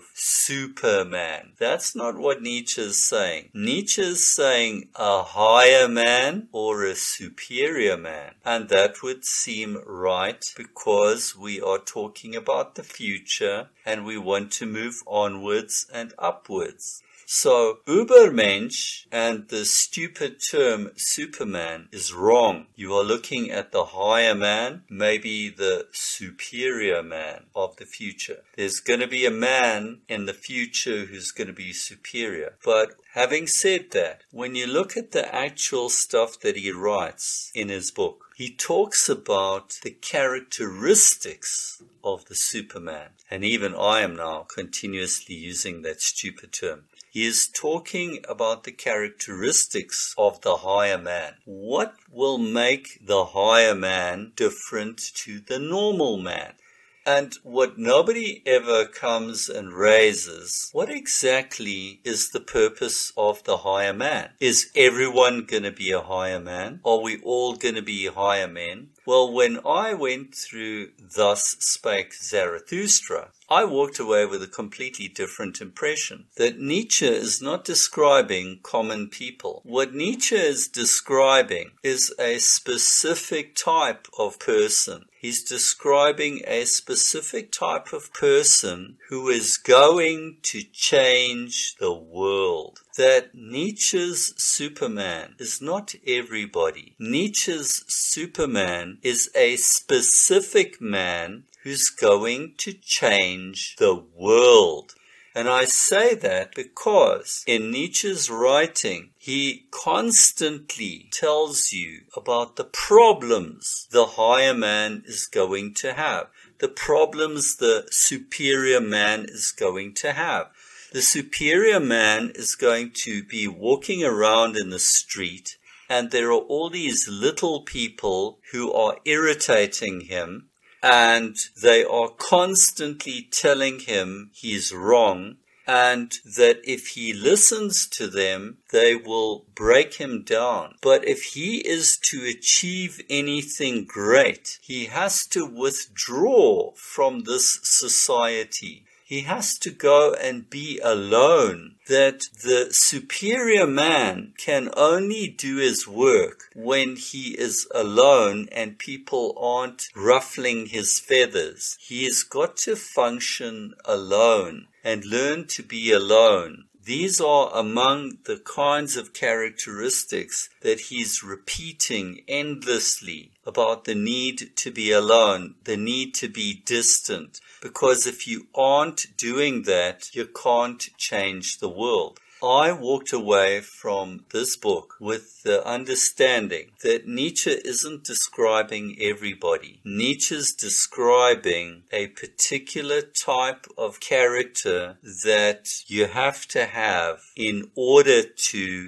Superman. That's not what Nietzsche is saying. Nietzsche is saying a higher man or a superior man. And that would seem right because we are talking about the future and we want to move onwards and upwards. So, Übermensch and the stupid term Superman is wrong. You are looking at the higher man, maybe the superior man of the future. There's going to be a man in the future who's going to be superior. But having said that, when you look at the actual stuff that he writes in his book, he talks about the characteristics of the Superman. And even I am now continuously using that stupid term. He is talking about the characteristics of the higher man. What will make the higher man different to the normal man? And what nobody ever comes and raises, what exactly is the purpose of the higher man? Is everyone going to be a higher man? Are we all going to be higher men? Well, when I went through Thus Spake Zarathustra, I walked away with a completely different impression. That Nietzsche is not describing common people. What Nietzsche is describing is a specific type of person. He's describing a specific type of person who is going to change the world. That Nietzsche's Superman is not everybody. Nietzsche's Superman is a specific man who's going to change the world. And I say that because in Nietzsche's writing, he constantly tells you about the problems the higher man is going to have, the problems the superior man is going to have. The superior man is going to be walking around in the street, and there are all these little people who are irritating him, and they are constantly telling him he's wrong, and that if he listens to them, they will break him down. But if he is to achieve anything great, he has to withdraw from this society. He has to go and be alone. That the superior man can only do his work when he is alone and people aren't ruffling his feathers. He has got to function alone and learn to be alone. These are among the kinds of characteristics that he's repeating endlessly about the need to be alone, the need to be distant. Because if you aren't doing that, you can't change the world. I walked away from this book with the understanding that Nietzsche isn't describing everybody. Nietzsche's describing a particular type of character that you have to have in order to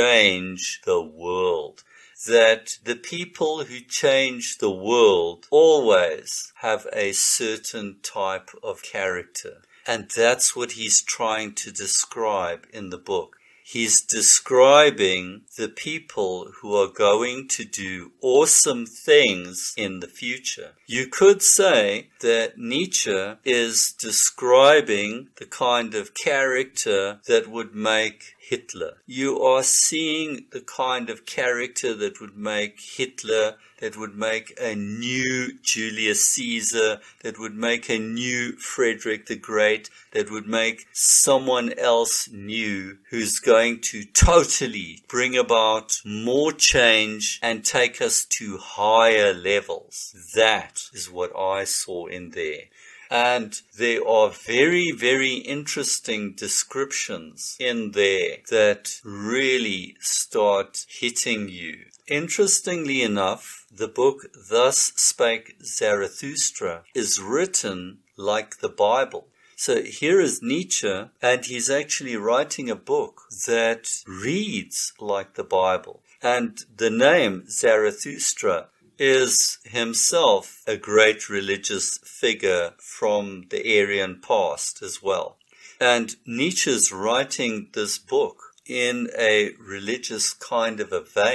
change the world. That the people who change the world always have a certain type of character. And that's what he's trying to describe in the book. He's describing the people who are going to do awesome things in the future. You could say that Nietzsche is describing the kind of character that would make Hitler. You are seeing the kind of character that would make Hitler, that would make a new Julius Caesar, that would make a new Frederick the Great, that would make someone else new who's going to totally bring about more change and take us to higher levels. That is what I saw in there. And there are very, very interesting descriptions in there that really start hitting you. Interestingly enough, the book Thus Spake Zarathustra is written like the Bible. So here is Nietzsche, and he's actually writing a book that reads like the Bible. And the name Zarathustra is himself a great religious figure from the Aryan past as well. And Nietzsche's writing this book in a religious kind of a vein.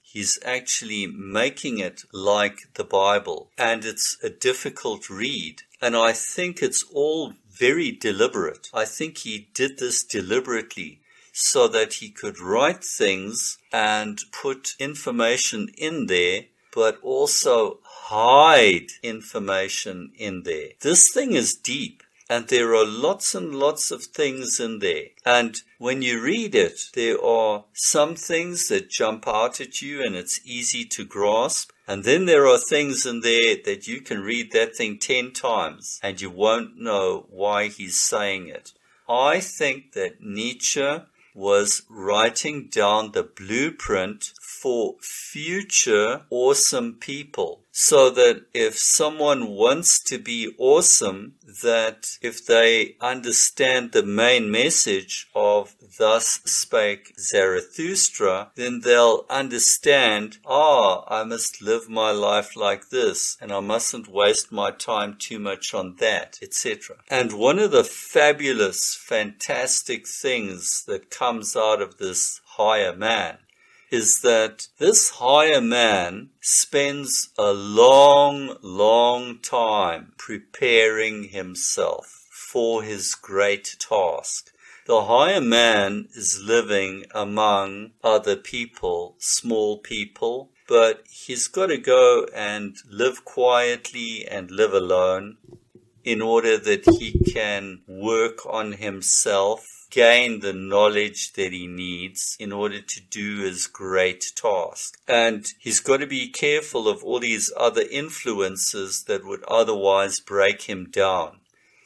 he's actually making it like the Bible. And it's a difficult read. And I think it's all very deliberate. I think he did this deliberately so that he could write things and put information in there, but also hide information in there. This thing is deep, and there are lots and lots of things in there. And when you read it, there are some things that jump out at you and it's easy to grasp. And then there are things in there that you can read that thing ten times and you won't know why he's saying it. I think that Nietzsche was writing down the blueprint for future awesome people, so that if someone wants to be awesome, that if they understand the main message of Thus Spake Zarathustra, then they'll understand, ah, I must live my life like this, and I mustn't waste my time too much on that, et cetera. And one of the fabulous, fantastic things that comes out of this higher man is that this higher man spends a long, long time preparing himself for his great task. The higher man is living among other people, small people, but he's got to go and live quietly and live alone in order that he can work on himself, gain the knowledge that he needs in order to do his great task. And he's got to be careful of all these other influences that would otherwise break him down.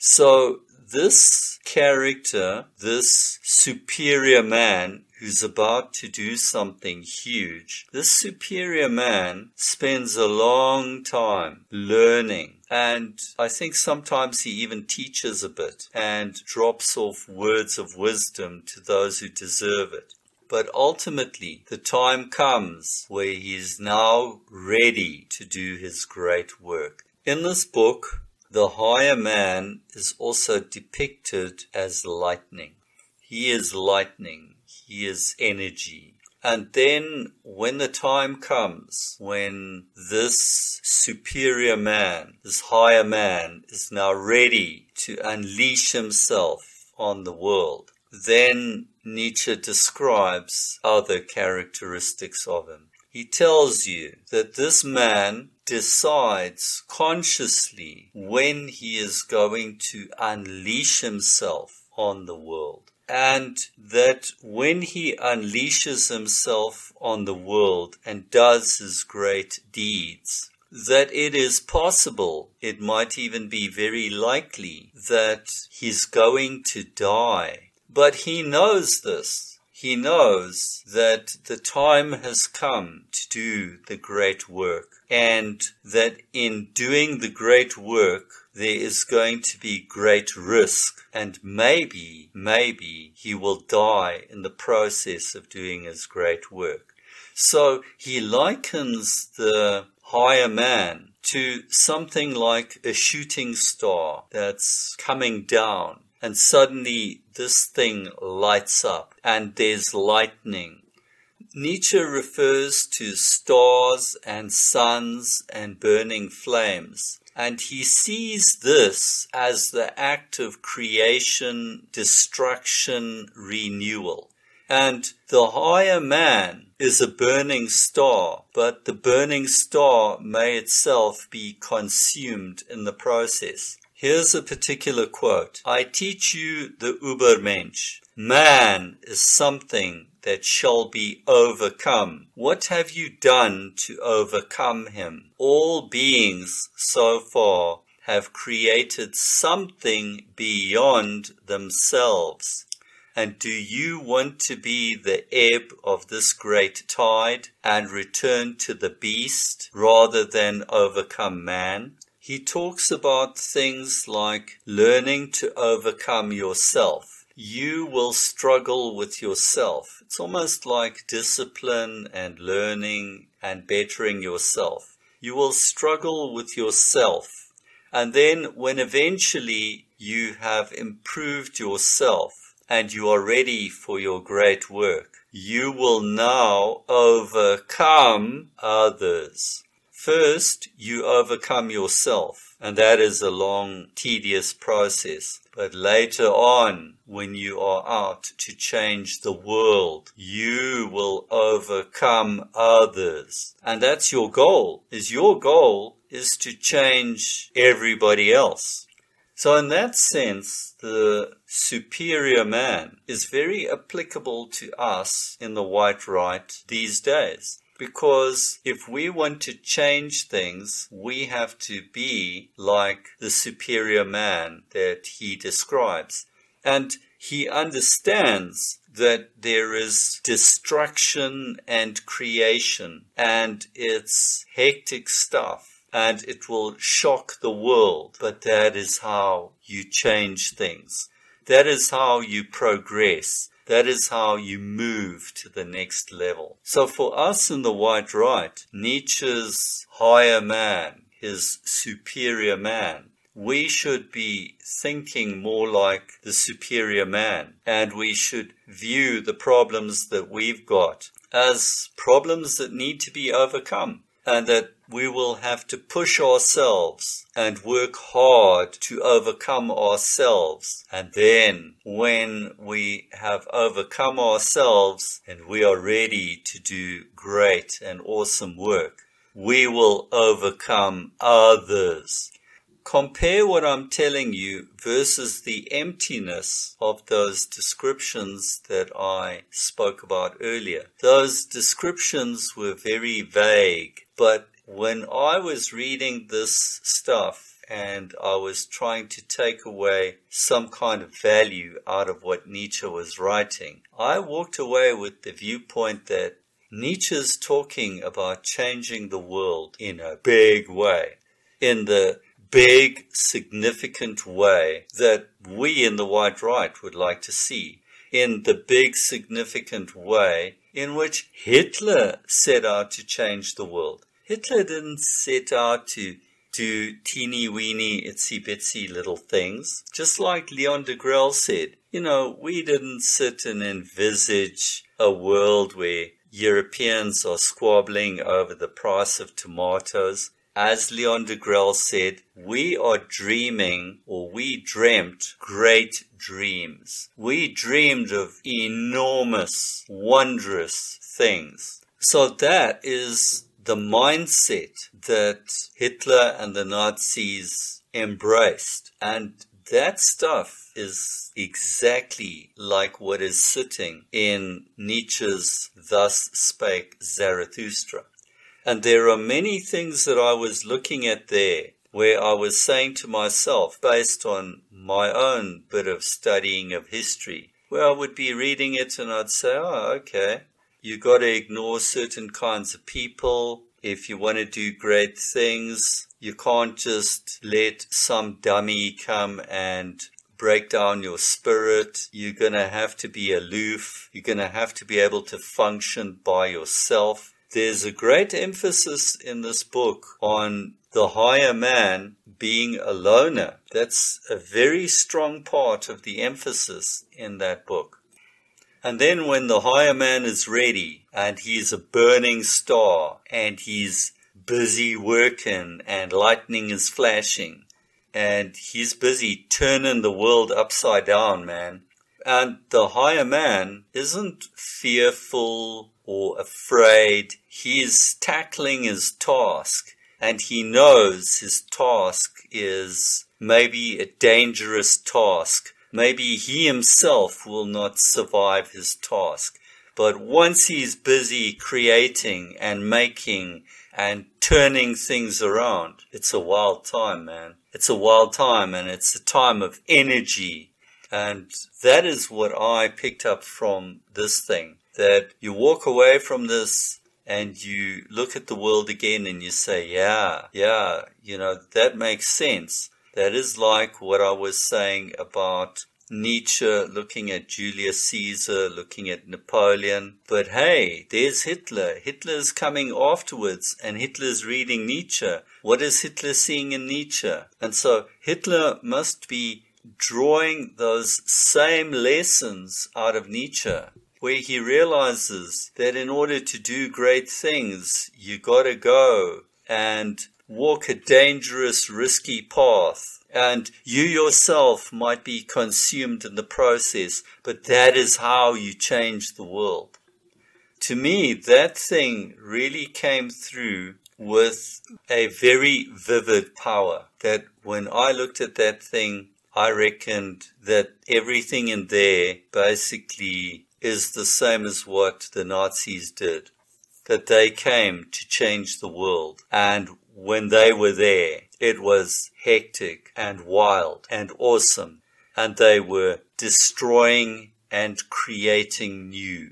So this character, this superior man who's about to do something huge, this superior man spends a long time learning. And I think sometimes he even teaches a bit and drops off words of wisdom to those who deserve it. But ultimately, the time comes where he is now ready to do his great work. In this book, the higher man is also depicted as lightning. He is lightning. He is energy. And then when the time comes, when this superior man, this higher man, is now ready to unleash himself on the world, then Nietzsche describes other characteristics of him. He tells you that this man decides consciously when he is going to unleash himself on the world. And that when he unleashes himself on the world and does his great deeds, that it is possible, it might even be very likely, that he's going to die. But he knows this. He knows that the time has come to do the great work, and that in doing the great work, there is going to be great risk, and maybe, maybe he will die in the process of doing his great work. So he likens the higher man to something like a shooting star that's coming down, and suddenly this thing lights up, and there's lightning. Nietzsche refers to stars and suns and burning flames. And he sees this as the act of creation, destruction, renewal. And the higher man is a burning star, but the burning star may itself be consumed in the process. Here's a particular quote. I teach you the Übermensch. Man is something that shall be overcome. What have you done to overcome him? All beings so far have created something beyond themselves. And do you want to be the ebb of this great tide and return to the beast rather than overcome man? He talks about things like learning to overcome yourself. You will struggle with yourself. It's almost like discipline and learning and bettering yourself. You will struggle with yourself. And then when eventually you have improved yourself, and you are ready for your great work. You will now overcome others. First, you overcome yourself, and that is a long, tedious process. But later on, when you are out to change the world, you will overcome others. And that's your goal. Is your goal is to change everybody else. So in that sense, the superior man is very applicable to us in the White Rite these days. Because if we want to change things, we have to be like the superior man that he describes. And he understands that there is destruction and creation, and it's hectic stuff, and it will shock the world. But that is how you change things. That is how you progress. That is how you move to the next level. So for us in the White Rite, Nietzsche's higher man, his superior man, we should be thinking more like the superior man, and we should view the problems that we've got as problems that need to be overcome, and that we will have to push ourselves and work hard to overcome ourselves. And then when we have overcome ourselves and we are ready to do great and awesome work, we will overcome others. Compare what I'm telling you versus the emptiness of those descriptions that I spoke about earlier. Those descriptions were very vague, but when I was reading this stuff and I was trying to take away some kind of value out of what Nietzsche was writing, I walked away with the viewpoint that Nietzsche's talking about changing the world in a big way, in the big, significant way that we in the White Rite would like to see, in the big, significant way in which Hitler set out to change the world. Hitler didn't set out to do teeny-weeny, itsy-bitsy little things. Just like Leon Degrelle said, you know, we didn't sit and envisage a world where Europeans are squabbling over the price of tomatoes. As Leon Degrelle said, we are dreaming, or we dreamt great dreams. We dreamed of enormous, wondrous things. So that is the mindset that Hitler and the Nazis embraced. And that stuff is exactly like what is sitting in Nietzsche's Thus Spake Zarathustra. And there are many things that I was looking at there where I was saying to myself, based on my own bit of studying of history, where I would be reading it and I'd say, oh, okay, you got to ignore certain kinds of people. If you want to do great things, you can't just let some dummy come and break down your spirit. You're going to have to be aloof. You're going to have to be able to function by yourself. There's a great emphasis in this book on the higher man being a loner. That's a very strong part of the emphasis in that book. And then when the higher man is ready and he's a burning star and he's busy working and lightning is flashing and he's busy turning the world upside down, man. And the higher man isn't fearful or afraid. He's tackling his task, and he knows his task is maybe a dangerous task. Maybe he himself will not survive his task. But once he's busy creating and making and turning things around, it's a wild time, man. It's a wild time, and it's a time of energy. And that is what I picked up from this thing, that you walk away from this and you look at the world again and you say, yeah, yeah, you know, that makes sense. That is like what I was saying about Nietzsche looking at Julius Caesar, looking at Napoleon. But hey, there's Hitler. Hitler's coming afterwards, and Hitler's reading Nietzsche. What is Hitler seeing in Nietzsche? And so Hitler must be drawing those same lessons out of Nietzsche, where he realizes that in order to do great things, you got to go and walk a dangerous, risky path. And you yourself might be consumed in the process, but that is how you change the world. To me, that thing really came through with a very vivid power, that when I looked at that thing, I reckoned that everything in there basically is the same as what the Nazis did, that they came to change the world. And when they were there, it was hectic and wild and awesome, and they were destroying and creating new.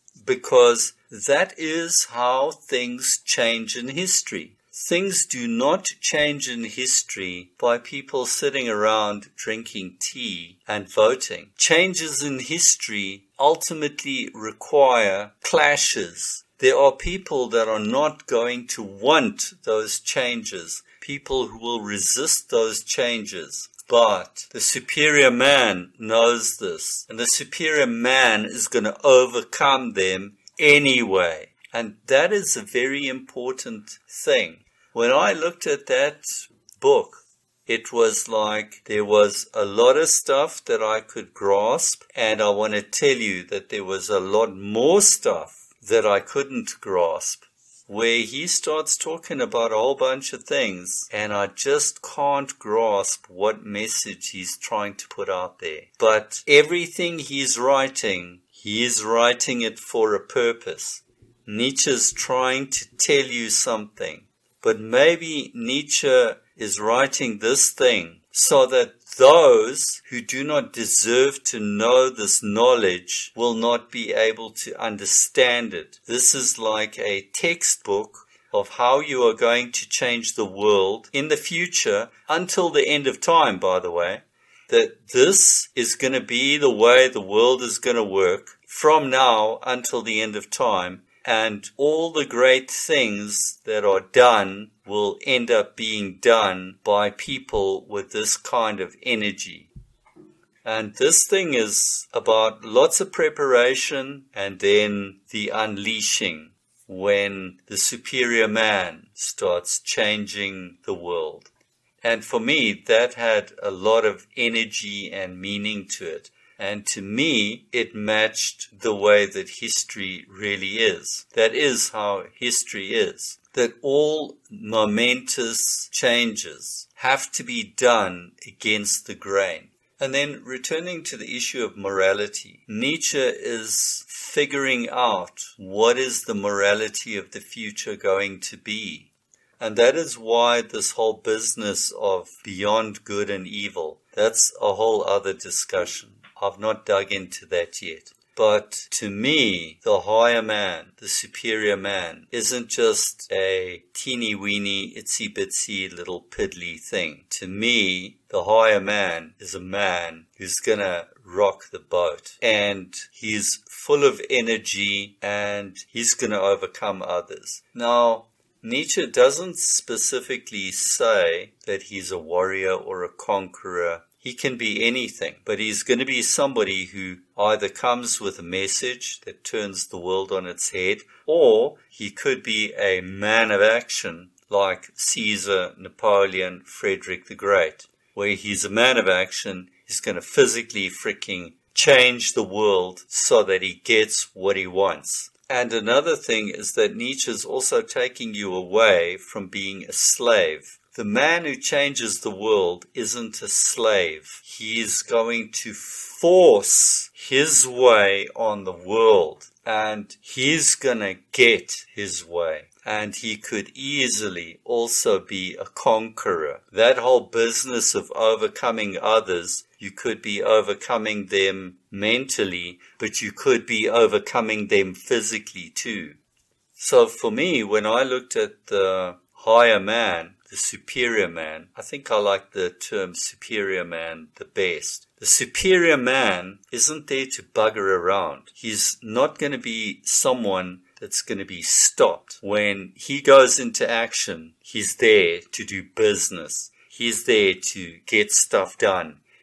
Because that is how things change in history. Things do not change in history by people sitting around drinking tea and voting. Changes in history ultimately require clashes. There are people that are not going to want those changes, people who will resist those changes. But the superior man knows this, and the superior man is going to overcome them anyway. And that is a very important thing. When I looked at that book, it was like there was a lot of stuff that I could grasp, and I want to tell you that there was a lot more stuff that I couldn't grasp, where he starts talking about a whole bunch of things, and I just can't grasp what message he's trying to put out there. But everything he's writing, he is writing it for a purpose. Nietzsche's trying to tell you something, but maybe Nietzsche is writing this thing so that those who do not deserve to know this knowledge will not be able to understand it. This is like a textbook of how you are going to change the world in the future, until the end of time, by the way. That this is going to be the way the world is going to work from now until the end of time. And all the great things that are done will end up being done by people with this kind of energy. And this thing is about lots of preparation and then the unleashing, when the superior man starts changing the world. And for me, that had a lot of energy and meaning to it. And to me, it matched the way that history really is. That is how history is. That all momentous changes have to be done against the grain. And then returning to the issue of morality, Nietzsche is figuring out what is the morality of the future going to be. And that is why this whole business of beyond good and evil, that's a whole other discussion. I've not dug into that yet. But to me, the higher man, the superior man, isn't just a teeny-weeny, itsy-bitsy little piddly thing. To me, the higher man is a man who's going to rock the boat. And he's full of energy, and he's going to overcome others. Now, Nietzsche doesn't specifically say that he's a warrior or a conqueror. He can be anything, but he's going to be somebody who either comes with a message that turns the world on its head, or he could be a man of action like Caesar, Napoleon, Frederick the Great, where he's a man of action. He's going to physically freaking change the world so that he gets what he wants. And another thing is that Nietzsche's also taking you away from being a slave. The man who changes the world isn't a slave. He is going to force his way on the world, and he's going to get his way. And he could easily also be a conqueror. That whole business of overcoming others, you could be overcoming them mentally, but you could be overcoming them physically too. So for me, when I looked at the higher man, the superior man, I think I like the term superior man the best. The superior man isn't there to bugger around. He's not going to be someone that's going to be stopped. When he goes into action, he's there to do business. He's there to get stuff done.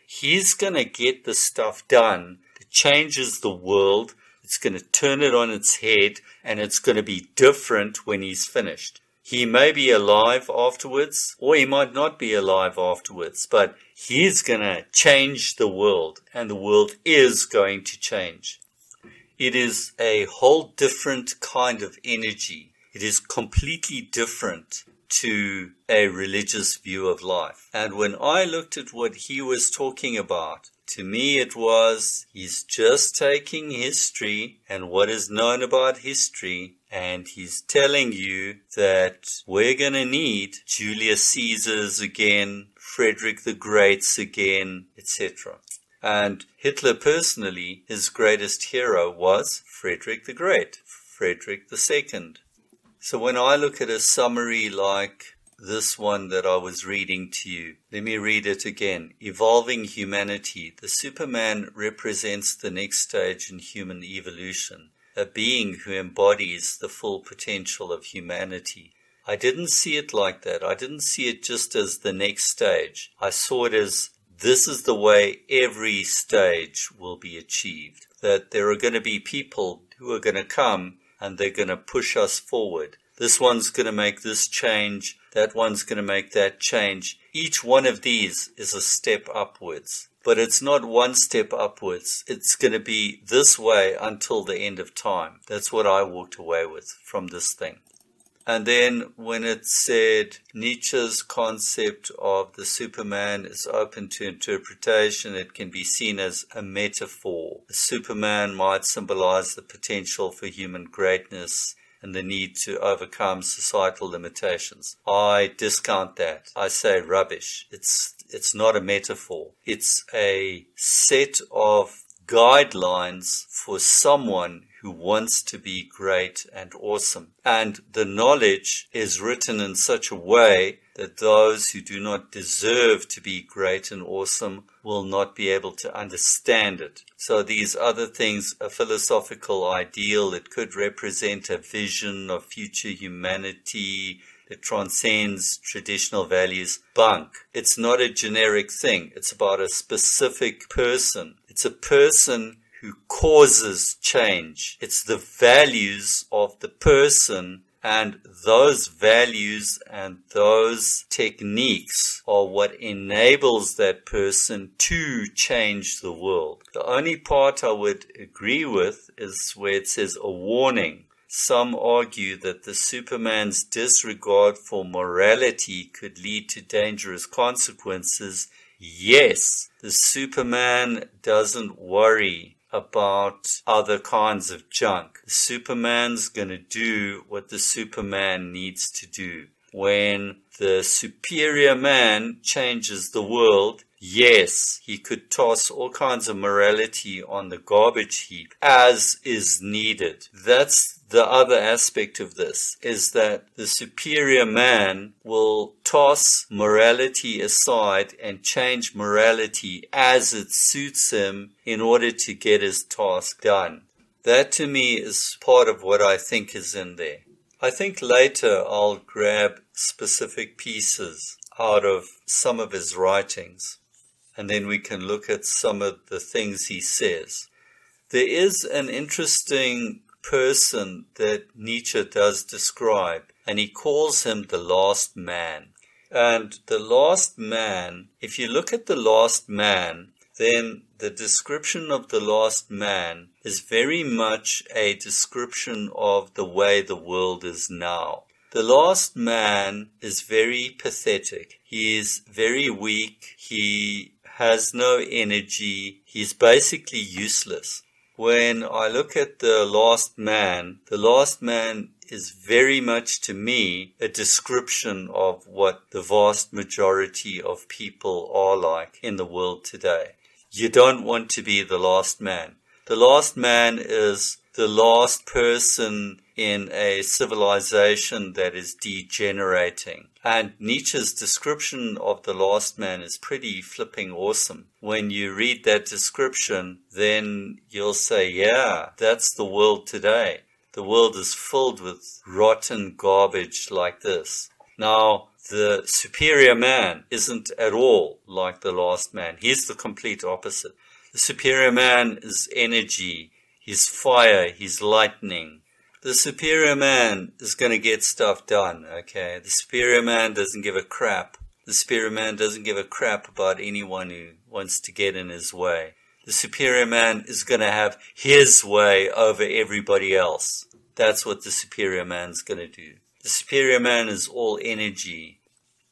he's going to get the stuff done that changes the world. It's going to turn it on its head, and it's going to be different when he's finished. He may be alive afterwards, or he might not be alive afterwards, but he's going to change the world, and the world is going to change. It is a whole different kind of energy. It is completely different to a religious view of life. And when I looked at what he was talking about, to me it was, he's just taking history and what is known about history, and he's telling you that we're going to need Julius Caesars again, Frederick the Greats again, et cetera. And Hitler personally, his greatest hero was Frederick the Great, Frederick the Second. So when I look at a summary like this one that I was reading to you, let me read it again. Evolving humanity. The Superman represents the next stage in human evolution, a being who embodies the full potential of humanity. I didn't see it like that. I didn't see it just as the next stage. I saw it as this is the way every stage will be achieved. That there are going to be people who are going to come and they're going to push us forward. This one's going to make this change. That one's going to make that change. Each one of these is a step upwards. But it's not one step upwards. It's going to be this way until the end of time. That's what I walked away with from this thing. And then when it said Nietzsche's concept of the Superman is open to interpretation, it can be seen as a metaphor. The Superman might symbolize the potential for human greatness and the need to overcome societal limitations. I discount that. I say rubbish. It's it's not a metaphor. It's a set of guidelines for someone who wants to be great and awesome. And the knowledge is written in such a way that those who do not deserve to be great and awesome will not be able to understand it. So these other things, a philosophical ideal, it could represent a vision of future humanity that transcends traditional values. Bunk. It's not a generic thing. It's about a specific person. It's a person who causes change. It's the values of the person, and those values and those techniques are what enables that person to change the world. The only part I would agree with is where it says a warning. Some argue that the Superman's disregard for morality could lead to dangerous consequences. Yes, the Superman doesn't worry about other kinds of junk. The Superman's going to do what the Superman needs to do. When the superior man changes the world, yes, he could toss all kinds of morality on the garbage heap as is needed. That's the other aspect of this, is that the superior man will toss morality aside and change morality as it suits him in order to get his task done. That to me is part of what I think is in there. I think later I'll grab specific pieces out of some of his writings, and then we can look at some of the things he says. There is an interesting person that Nietzsche does describe, and he calls him the last man. And the last man, if you look at the last man, then the description of the last man is very much a description of the way the world is now. The last man is very pathetic. He is very weak. He has no energy. He's basically useless. When I look at the last man, the last man is very much to me a description of what the vast majority of people are like in the world today. You don't want to be the last man. The last man is the last person in a civilization that is degenerating. And Nietzsche's description of the last man is pretty flipping awesome. When you read that description, then you'll say, yeah, that's the world today. The world is filled with rotten garbage like this. Now, the superior man isn't at all like the last man. He's the complete opposite. The superior man is energy, he's fire, he's lightning. The superior man is going to get stuff done, okay? The superior man doesn't give a crap. The superior man doesn't give a crap about anyone who wants to get in his way. The superior man is going to have his way over everybody else. That's what the superior man's going to do. The superior man is all energy.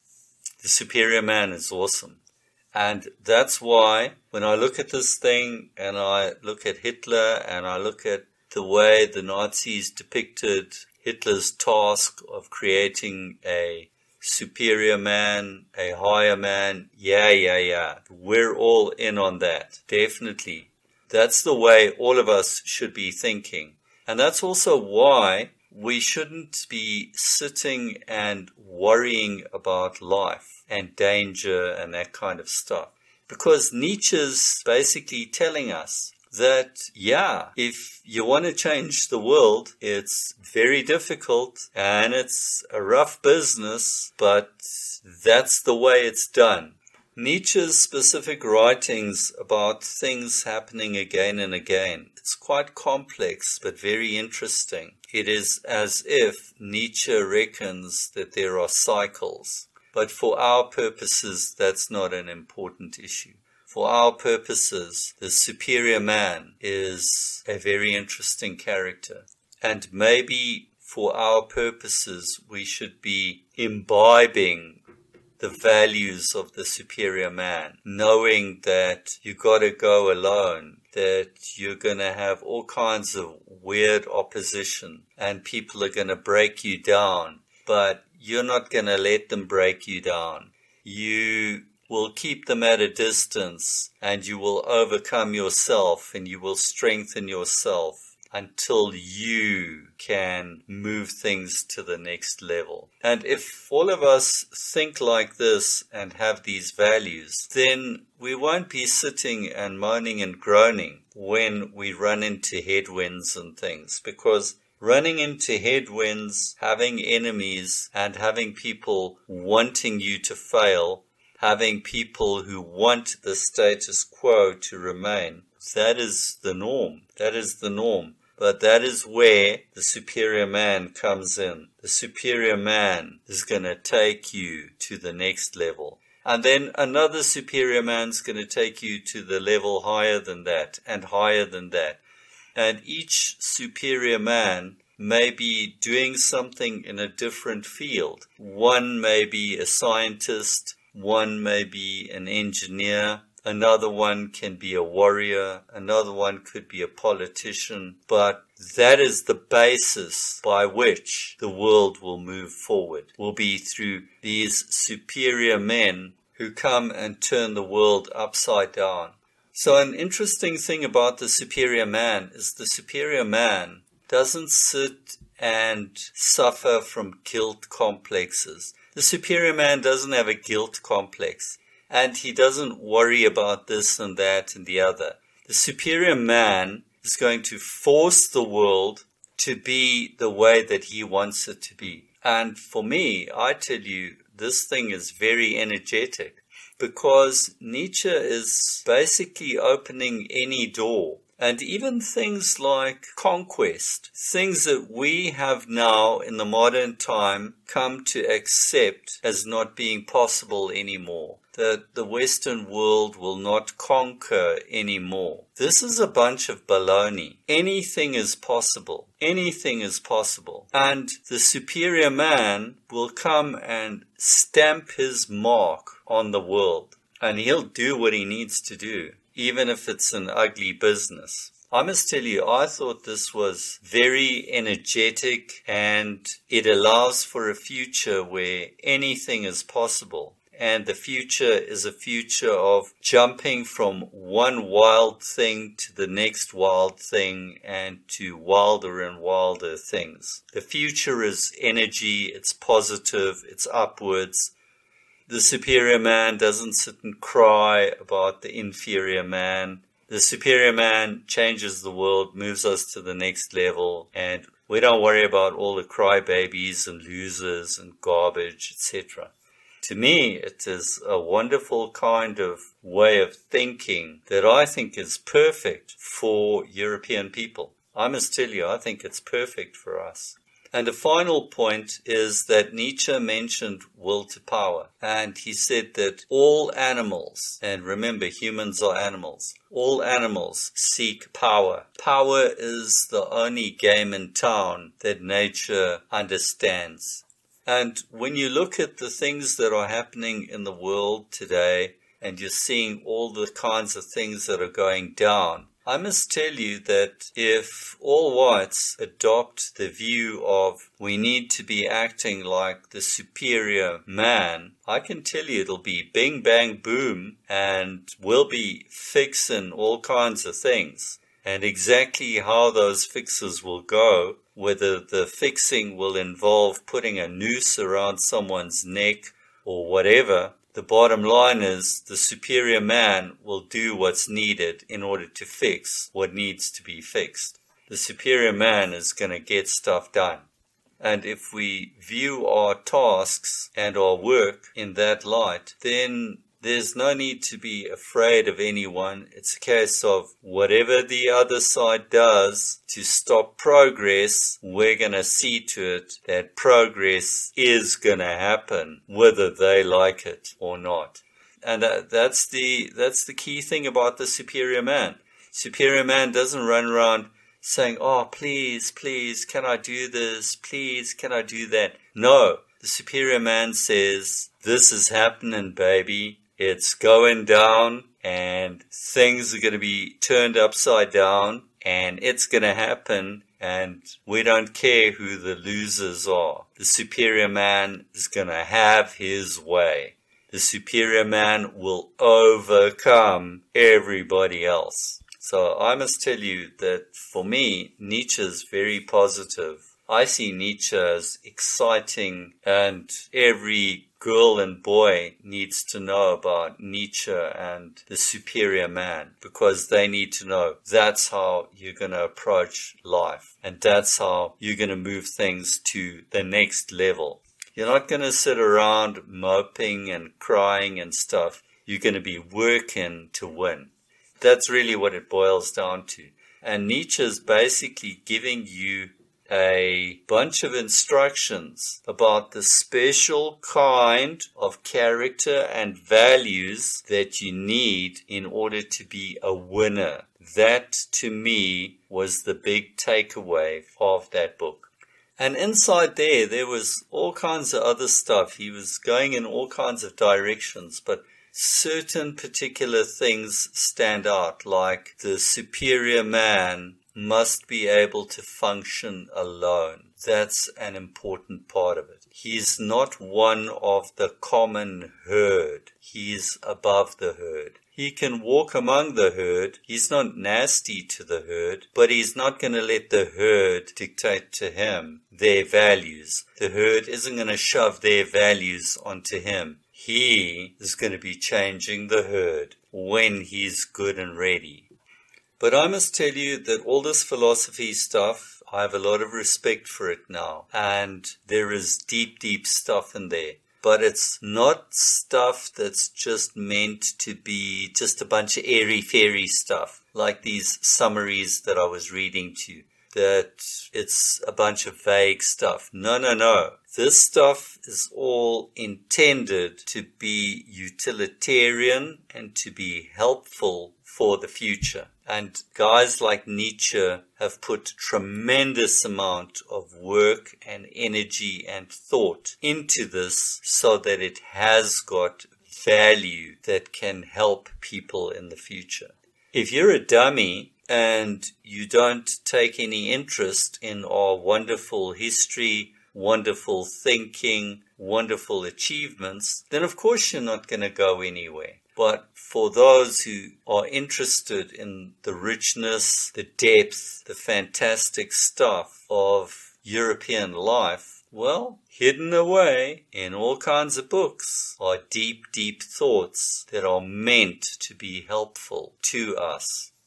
The superior man is awesome. And that's why when I look at this thing and I look at Hitler and I look at the way the Nazis depicted Hitler's task of creating a superior man, a higher man, yeah, yeah, yeah. We're all in on that, definitely. That's the way all of us should be thinking. And that's also why we shouldn't be sitting and worrying about life and danger and that kind of stuff. Because Nietzsche's basically telling us that, yeah, if you want to change the world, it's very difficult and it's a rough business, but that's the way it's done. Nietzsche's specific writings about things happening again and again, it's quite complex but very interesting. It is as if Nietzsche reckons that there are cycles, but for our purposes, that's not an important issue. For our purposes, the superior man is a very interesting character. And maybe for our purposes, we should be imbibing the values of the superior man, knowing that you got to go alone, that you're going to have all kinds of weird opposition and people are going to break you down, but you're not going to let them break you down. You will keep them at a distance and you will overcome yourself and you will strengthen yourself until you can move things to the next level. And if all of us think like this and have these values, then we won't be sitting and moaning and groaning when we run into headwinds and things, because running into headwinds, having enemies, and having people wanting you to fail, having people who want the status quo to remain, that is the norm. That is the norm. But that is where the superior man comes in. The superior man is going to take you to the next level. And then another superior man's going to take you to the level higher than that and higher than that. And each superior man may be doing something in a different field. One may be a scientist, one may be an engineer, another one can be a warrior, another one could be a politician, but that is the basis by which the world will move forward, will be through these superior men who come and turn the world upside down. So an interesting thing about the superior man is the superior man doesn't sit and suffer from guilt complexes. The superior man doesn't have a guilt complex, and he doesn't worry about this and that and the other. The superior man is going to force the world to be the way that he wants it to be. And for me, I tell you, this thing is very energetic because Nietzsche is basically opening any door. And even things like conquest, things that we have now in the modern time come to accept as not being possible anymore. That the Western world will not conquer anymore. This is a bunch of baloney. Anything is possible. Anything is possible. And the superior man will come and stamp his mark on the world. And he'll do what he needs to do, even if it's an ugly business. I must tell you, I thought this was very energetic and it allows for a future where anything is possible. And the future is a future of jumping from one wild thing to the next wild thing and to wilder and wilder things. The future is energy, it's positive, it's upwards. The superior man doesn't sit and cry about the inferior man. The superior man changes the world, moves us to the next level, and we don't worry about all the crybabies and losers and garbage, et cetera. to me, it is a wonderful kind of way of thinking that I think is perfect for European people. I must tell you, I think it's perfect for us. And a final point is that Nietzsche mentioned will to power. And he said that all animals, and remember, humans are animals, all animals seek power. Power is the only game in town that nature understands. And when you look at the things that are happening in the world today, and you're seeing all the kinds of things that are going down, I must tell you that if all whites adopt the view of we need to be acting like the superior man, I can tell you it'll be bing, bang, boom, and we'll be fixing all kinds of things. And exactly how those fixes will go, whether the fixing will involve putting a noose around someone's neck or whatever, the bottom line is the superior man will do what's needed in order to fix what needs to be fixed. The superior man is going to get stuff done. And if we view our tasks and our work in that light, then there's no need to be afraid of anyone. It's a case of whatever the other side does to stop progress, we're going to see to it that progress is going to happen, whether they like it or not. And that, that's the that's the key thing about the superior man. Superior man doesn't run around saying, oh, please, please, can I do this? Please, can I do that? No, the superior man says, this is happening, baby. It's going down and things are going to be turned upside down and it's going to happen and we don't care who the losers are. The superior man is going to have his way. The superior man will overcome everybody else. So I must tell you that for me, Nietzsche is very positive. I see Nietzsche as exciting, and every girl and boy needs to know about Nietzsche and the superior man, because they need to know that's how you're going to approach life, and that's how you're going to move things to the next level. You're not going to sit around moping and crying and stuff. You're going to be working to win. That's really what it boils down to. And Nietzsche is basically giving you a bunch of instructions about the special kind of character and values that you need in order to be a winner. That, to me, was the big takeaway of that book. And inside there, there was all kinds of other stuff. He was going in all kinds of directions, but certain particular things stand out, like the superior man must be able to function alone. That's an important part of it. He's not one of the common herd. He's above the herd. He can walk among the herd. He's not nasty to the herd, but he's not going to let the herd dictate to him their values. The herd isn't going to shove their values onto him. He is going to be changing the herd when he's good and ready. But I must tell you that all this philosophy stuff, I have a lot of respect for it now. And there is deep, deep stuff in there. But it's not stuff that's just meant to be just a bunch of airy-fairy stuff, like these summaries that I was reading to you, that it's a bunch of vague stuff. No, no, no. This stuff is all intended to be utilitarian and to be helpful for the future. And guys like Nietzsche have put tremendous amount of work and energy and thought into this so that it has got value that can help people in the future. If you're a dummy and you don't take any interest in our wonderful history, wonderful thinking, wonderful achievements, then of course you're not going to go anywhere. But for those who are interested in the richness, the depth, the fantastic stuff of European life, well, hidden away in all kinds of books are deep, deep thoughts that are meant to be helpful to us.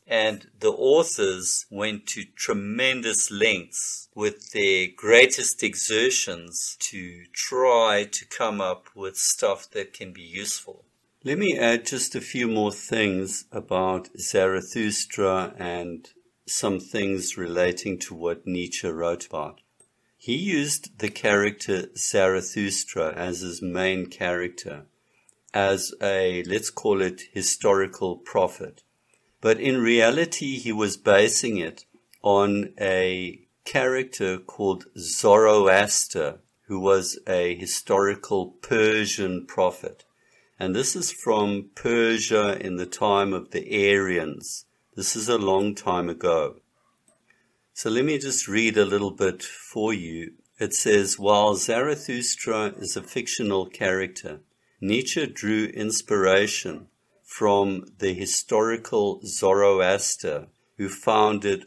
And the authors went to tremendous lengths with their greatest exertions to try to come up with stuff that can be useful. Let me add just a few more things about Zarathustra and some things relating to what Nietzsche wrote about. He used the character Zarathustra as his main character, as a, let's call it, historical prophet. But in reality, he was basing it on a character called Zoroaster, who was a historical Persian prophet. And this is from Persia in the time of the Aryans. This is a long time ago. So let me just read a little bit for you. It says, while Zarathustra is a fictional character, Nietzsche drew inspiration from the historical Zoroaster, who founded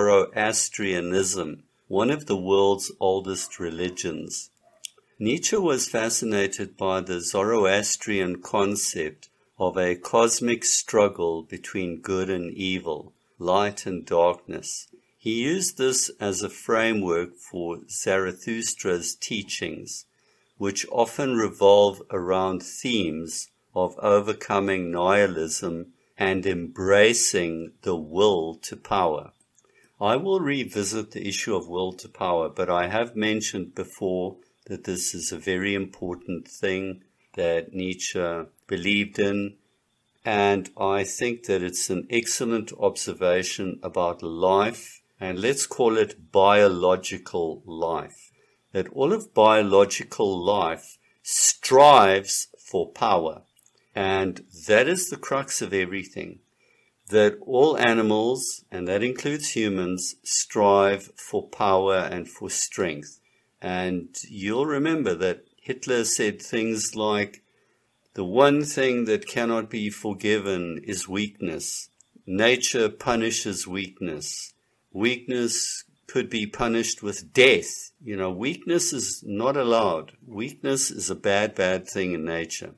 Zoroastrianism, one of the world's oldest religions. Nietzsche was fascinated by the Zoroastrian concept of a cosmic struggle between good and evil, light and darkness. He used this as a framework for Zarathustra's teachings, which often revolve around themes of overcoming nihilism and embracing the will to power. I will revisit the issue of will to power, but I have mentioned before that this is a very important thing that Nietzsche believed in, and I think that it's an excellent observation about life, and let's call it biological life, that all of biological life strives for power. And that is the crux of everything, that all animals, and that includes humans, strive for power and for strength. And you'll remember that Hitler said things like, the one thing that cannot be forgiven is weakness. Nature punishes weakness. Weakness could be punished with death. You know, weakness is not allowed. Weakness is a bad, bad thing in nature.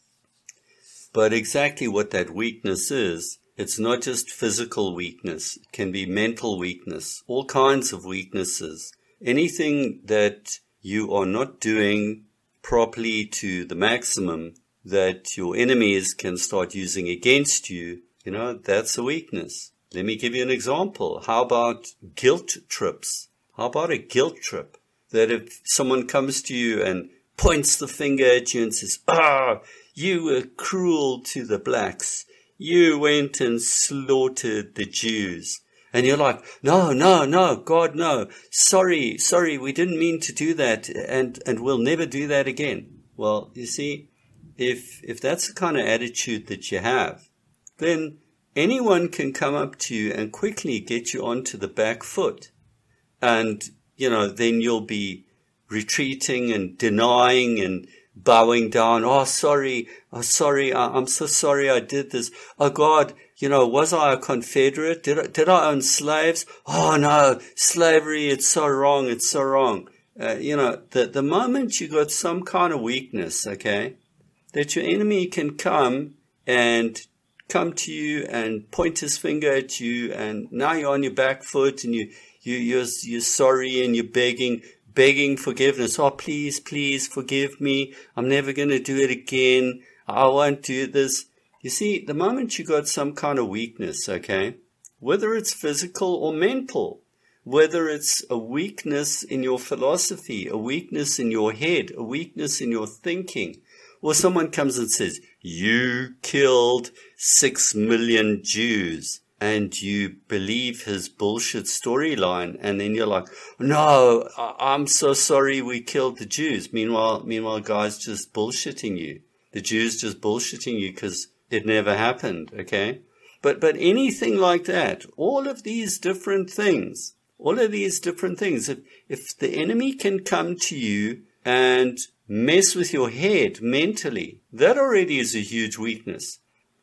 But exactly what that weakness is, it's not just physical weakness. It can be mental weakness, all kinds of weaknesses. Anything that you are not doing properly to the maximum that your enemies can start using against you, you know, that's a weakness. Let me give you an example. How about guilt trips? How about a guilt trip? That if someone comes to you and points the finger at you and says, ah, you were cruel to the blacks. You went and slaughtered the Jews. And you're like, no, no, no, God, no. Sorry, sorry, we didn't mean to do that, and, and we'll never do that again. Well, you see, if if that's the kind of attitude that you have, then anyone can come up to you and quickly get you onto the back foot. And, you know, then you'll be retreating and denying and bowing down. Oh, sorry. Oh, sorry. I'm so sorry I did this. Oh, God, you know, was I a Confederate? Did I, did I own slaves? Oh, no, slavery, it's so wrong. It's so wrong. Uh, you know, the, the moment you got some kind of weakness, okay, that your enemy can come and come to you and point his finger at you, and now you're on your back foot and you, you, you're, you're sorry and you're begging, begging forgiveness. Oh, please, please forgive me. I'm never going to do it again. I won't do this. You see, the moment you got some kind of weakness, okay, whether it's physical or mental, whether it's a weakness in your philosophy, a weakness in your head, a weakness in your thinking, or someone comes and says, you killed six million Jews, and you believe his bullshit storyline, and then you're like, no, I'm so sorry we killed the Jews. Meanwhile, meanwhile, guys just bullshitting you. The Jews just bullshitting you because it never happened, okay? But, but anything like that, all of these different things, all of these different things, if, if the enemy can come to you and mess with your head mentally, that already is a huge weakness.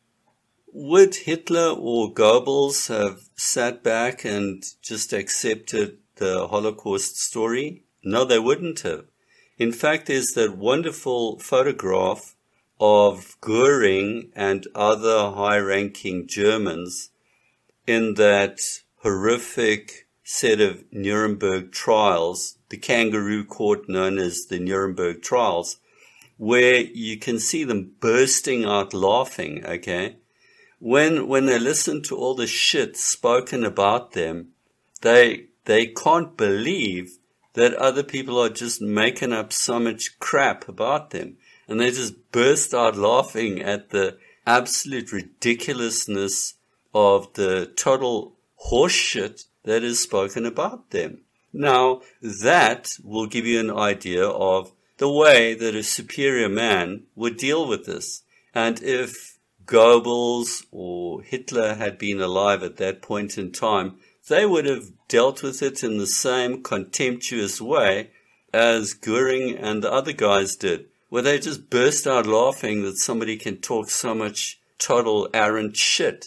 Would Hitler or Goebbels have sat back and just accepted the Holocaust story? No, they wouldn't have. In fact, there's that wonderful photograph of Goering and other high-ranking Germans in that horrific set of Nuremberg trials, the kangaroo court known as the Nuremberg trials, where you can see them bursting out laughing, okay? When when they listen to all the shit spoken about them, they they can't believe that other people are just making up so much crap about them. And they just burst out laughing at the absolute ridiculousness of the total horseshit that is spoken about them. Now, that will give you an idea of the way that a superior man would deal with this. And if Goebbels or Hitler had been alive at that point in time, they would have dealt with it in the same contemptuous way as Goering and the other guys did, where they just burst out laughing that somebody can talk so much total arrant shit.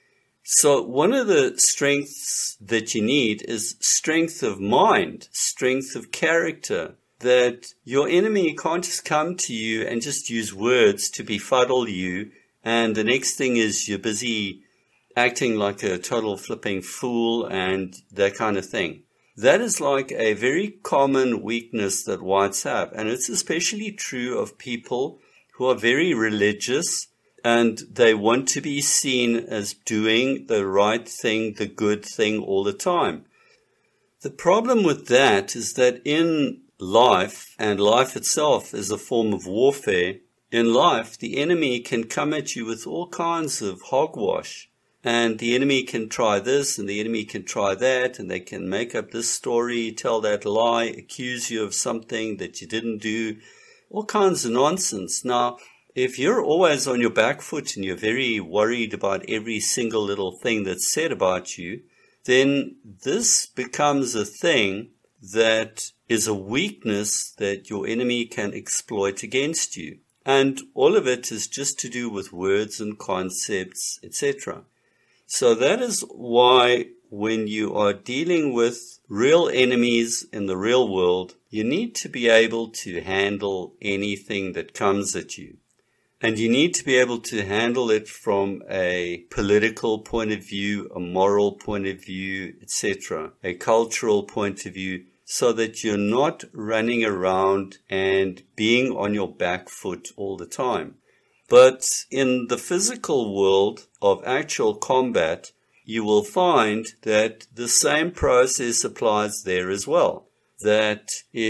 So one of the strengths that you need is strength of mind, strength of character, that your enemy can't just come to you and just use words to befuddle you, and the next thing is you're busy acting like a total flipping fool and that kind of thing. That is like a very common weakness that whites have, and it's especially true of people who are very religious and they want to be seen as doing the right thing, the good thing all the time. The problem with that is that in life, and life itself is a form of warfare, in life the enemy can come at you with all kinds of hogwash. And the enemy can try this, and the enemy can try that, and they can make up this story, tell that lie, accuse you of something that you didn't do, all kinds of nonsense. Now, if you're always on your back foot and you're very worried about every single little thing that's said about you, then this becomes a thing that is a weakness that your enemy can exploit against you. And all of it is just to do with words and concepts, et cetera. So that is why when you are dealing with real enemies in the real world, you need to be able to handle anything that comes at you. And you need to be able to handle it from a political point of view, a moral point of view, et cetera, a cultural point of view, so that you're not running around and being on your back foot all the time. But in the physical world of actual combat, you will find that the same process applies there as well. That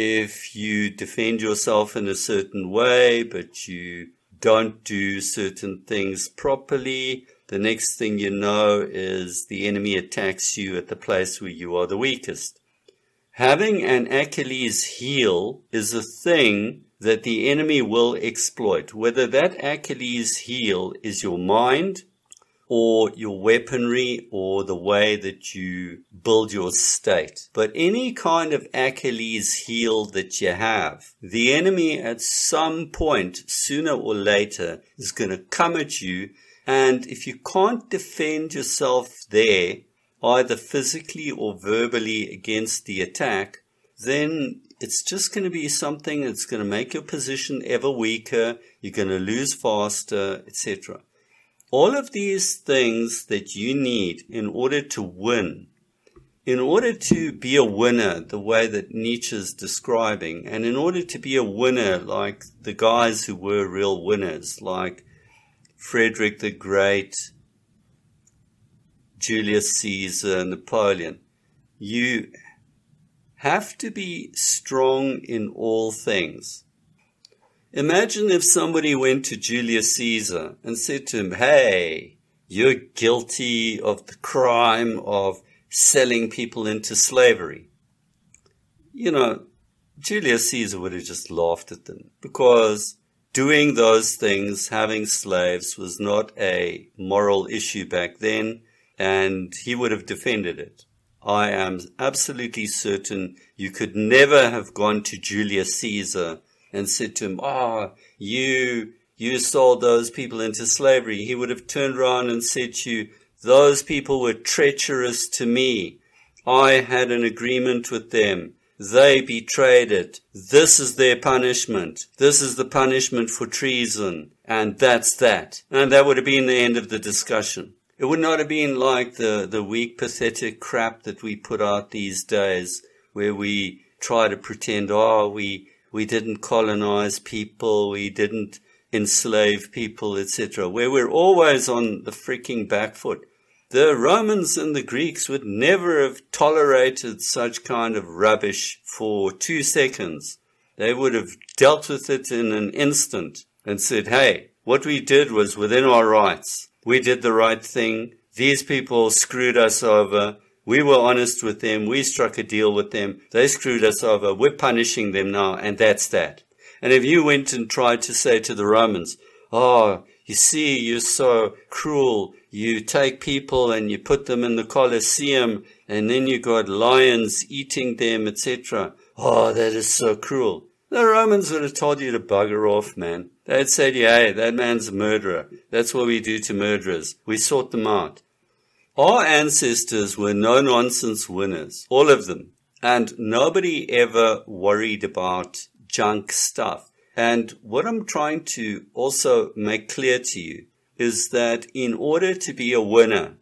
if you defend yourself in a certain way, but you don't do certain things properly, the next thing you know is the enemy attacks you at the place where you are the weakest. Having an Achilles heel is a thing that the enemy will exploit, whether that Achilles heel is your mind or your weaponry or the way that you build your state. But any kind of Achilles heel that you have, the enemy at some point, sooner or later, is going to come at you. And if you can't defend yourself there, either physically or verbally against the attack, then it's just going to be something that's going to make your position ever weaker. You're going to lose faster, et cetera. All of these things that you need in order to win, in order to be a winner the way that Nietzsche's describing, and in order to be a winner like the guys who were real winners, like Frederick the Great, Julius Caesar, Napoleon, you have to be strong in all things. Imagine if somebody went to Julius Caesar and said to him, hey, you're guilty of the crime of selling people into slavery. You know, Julius Caesar would have just laughed at them because doing those things, having slaves, was not a moral issue back then, and he would have defended it. I am absolutely certain you could never have gone to Julius Caesar and said to him, ah, oh, you, you sold those people into slavery. He would have turned around and said to you, those people were treacherous to me. I had an agreement with them. They betrayed it. This is their punishment. This is the punishment for treason. And that's that. And that would have been the end of the discussion. It would not have been like the, the weak, pathetic crap that we put out these days, where we try to pretend, oh, we, we didn't colonize people, we didn't enslave people, et cetera, where we're always on the freaking back foot. The Romans and the Greeks would never have tolerated such kind of rubbish for two seconds. They would have dealt with it in an instant and said, hey, what we did was within our rights. We did the right thing. These people screwed us over. We were honest with them. We struck a deal with them. They screwed us over. We're punishing them now, and that's that. And if you went and tried to say to the Romans, oh, you see, you're so cruel. You take people and you put them in the Colosseum, and then you got lions eating them, et cetera. Oh, that is so cruel. The Romans would have told you to bugger off, man. They'd say to you, hey, that man's a murderer. That's what we do to murderers. We sort them out. Our ancestors were no-nonsense winners, all of them. And nobody ever worried about junk stuff. And what I'm trying to also make clear to you is that in order to be a winner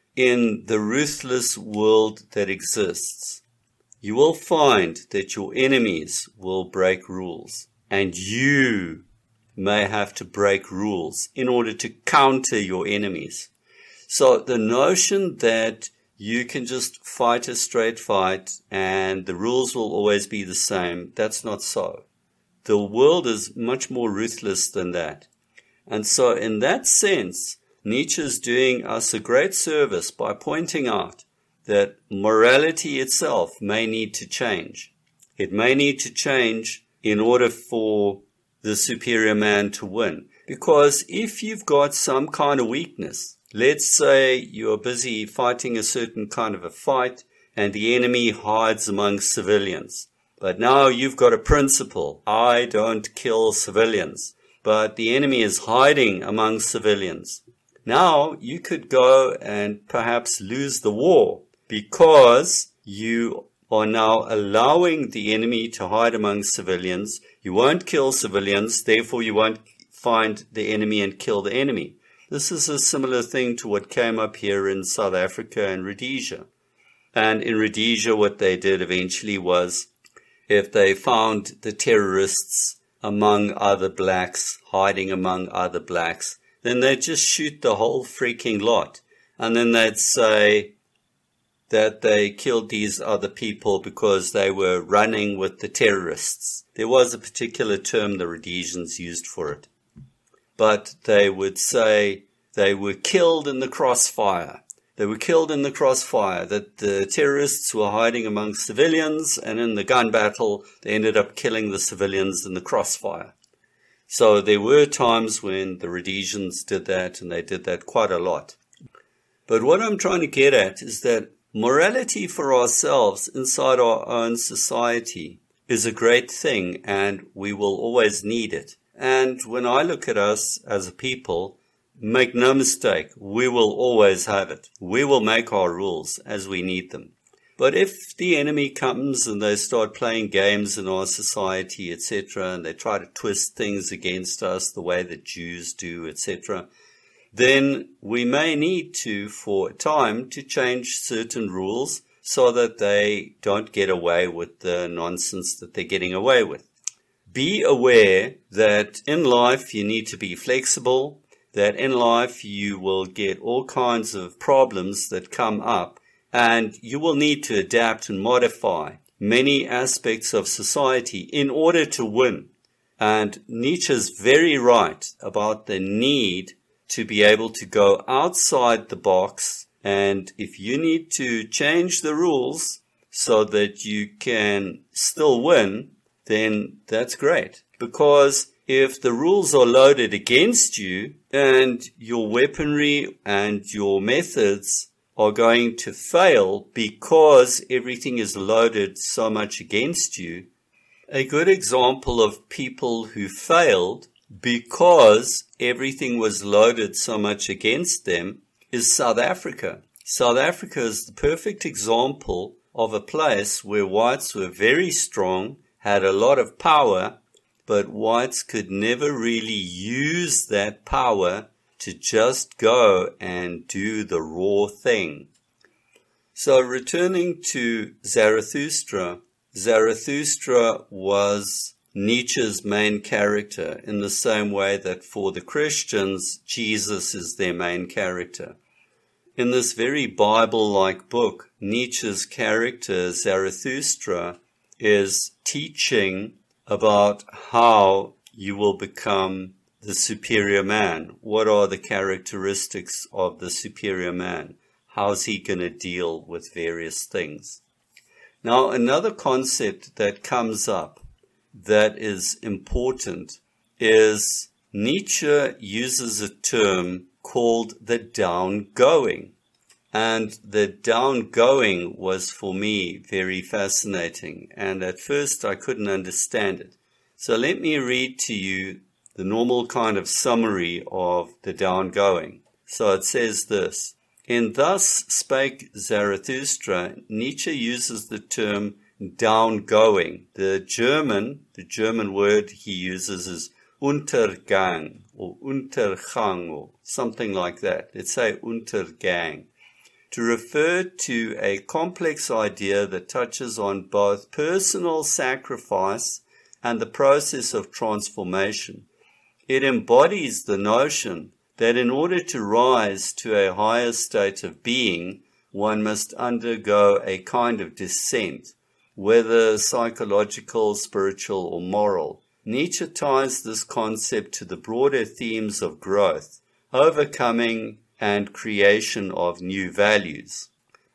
in the ruthless world that exists, you will find that your enemies will break rules, and you may have to break rules in order to counter your enemies. So the notion that you can just fight a straight fight and the rules will always be the same, that's not so. The world is much more ruthless than that. And so in that sense, Nietzsche is doing us a great service by pointing out that morality itself may need to change. It may need to change in order for the superior man to win. Because if you've got some kind of weakness, let's say you're busy fighting a certain kind of a fight and the enemy hides among civilians. But now you've got a principle. I don't kill civilians. But the enemy is hiding among civilians. Now you could go and perhaps lose the war because you are now allowing the enemy to hide among civilians. You won't kill civilians, therefore you won't find the enemy and kill the enemy. This is a similar thing to what came up here in South Africa and Rhodesia. And in Rhodesia, what they did eventually was, if they found the terrorists among other blacks, hiding among other blacks, then they'd just shoot the whole freaking lot. And then they'd say that they killed these other people because they were running with the terrorists. There was a particular term the Rhodesians used for it. But they would say they were killed in the crossfire. They were killed in the crossfire, that the terrorists were hiding among civilians, and in the gun battle, they ended up killing the civilians in the crossfire. So there were times when the Rhodesians did that, and they did that quite a lot. But what I'm trying to get at is that morality for ourselves inside our own society is a great thing, and we will always need it. And when I look at us as a people, make no mistake, we will always have it. We will make our rules as we need them. But if the enemy comes and they start playing games in our society, et cetera, and they try to twist things against us the way that Jews do, et cetera, then we may need to, for a time, to change certain rules so that they don't get away with the nonsense that they're getting away with. Be aware that in life you need to be flexible, that in life you will get all kinds of problems that come up, and you will need to adapt and modify many aspects of society in order to win. And Nietzsche's very right about the need to be able to go outside the box, and if you need to change the rules so that you can still win, then that's great. Because if the rules are loaded against you and your weaponry and your methods are going to fail because everything is loaded so much against you, a good example of people who failed because everything was loaded so much against them is South Africa. South Africa is the perfect example of a place where whites were very strong, had a lot of power, but whites could never really use that power to just go and do the raw thing. So returning to Zarathustra, Zarathustra was Nietzsche's main character in the same way that for the Christians, Jesus is their main character. In this very Bible-like book, Nietzsche's character, Zarathustra, is teaching about how you will become the superior man. What are the characteristics of the superior man? How's he going to deal with various things? Now, another concept that comes up that is important is Nietzsche uses a term called the downgoing. And the downgoing was for me very fascinating. And at first I couldn't understand it. So let me read to you the normal kind of summary of the downgoing. So it says this: "In Thus Spake Zarathustra, Nietzsche uses the term downgoing. The German, the German word he uses is Untergang or Untergang or something like that. Let's say Untergang, to refer to a complex idea that touches on both personal sacrifice and the process of transformation. It embodies the notion that in order to rise to a higher state of being, one must undergo a kind of descent, whether psychological, spiritual, or moral. Nietzsche ties this concept to the broader themes of growth, overcoming, and creation of new values."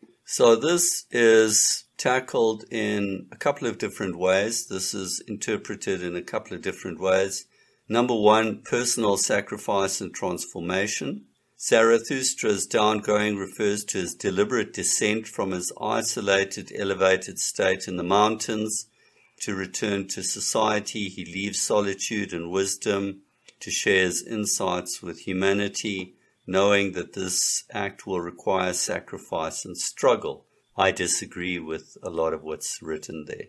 So this is tackled in a couple of different ways. This is interpreted in a couple of different ways. Number one, personal sacrifice and transformation. Zarathustra's downgoing refers to his deliberate descent from his isolated, elevated state in the mountains. To return to society, he leaves solitude and wisdom to share his insights with humanity, knowing that this act will require sacrifice and struggle. I disagree with a lot of what's written there.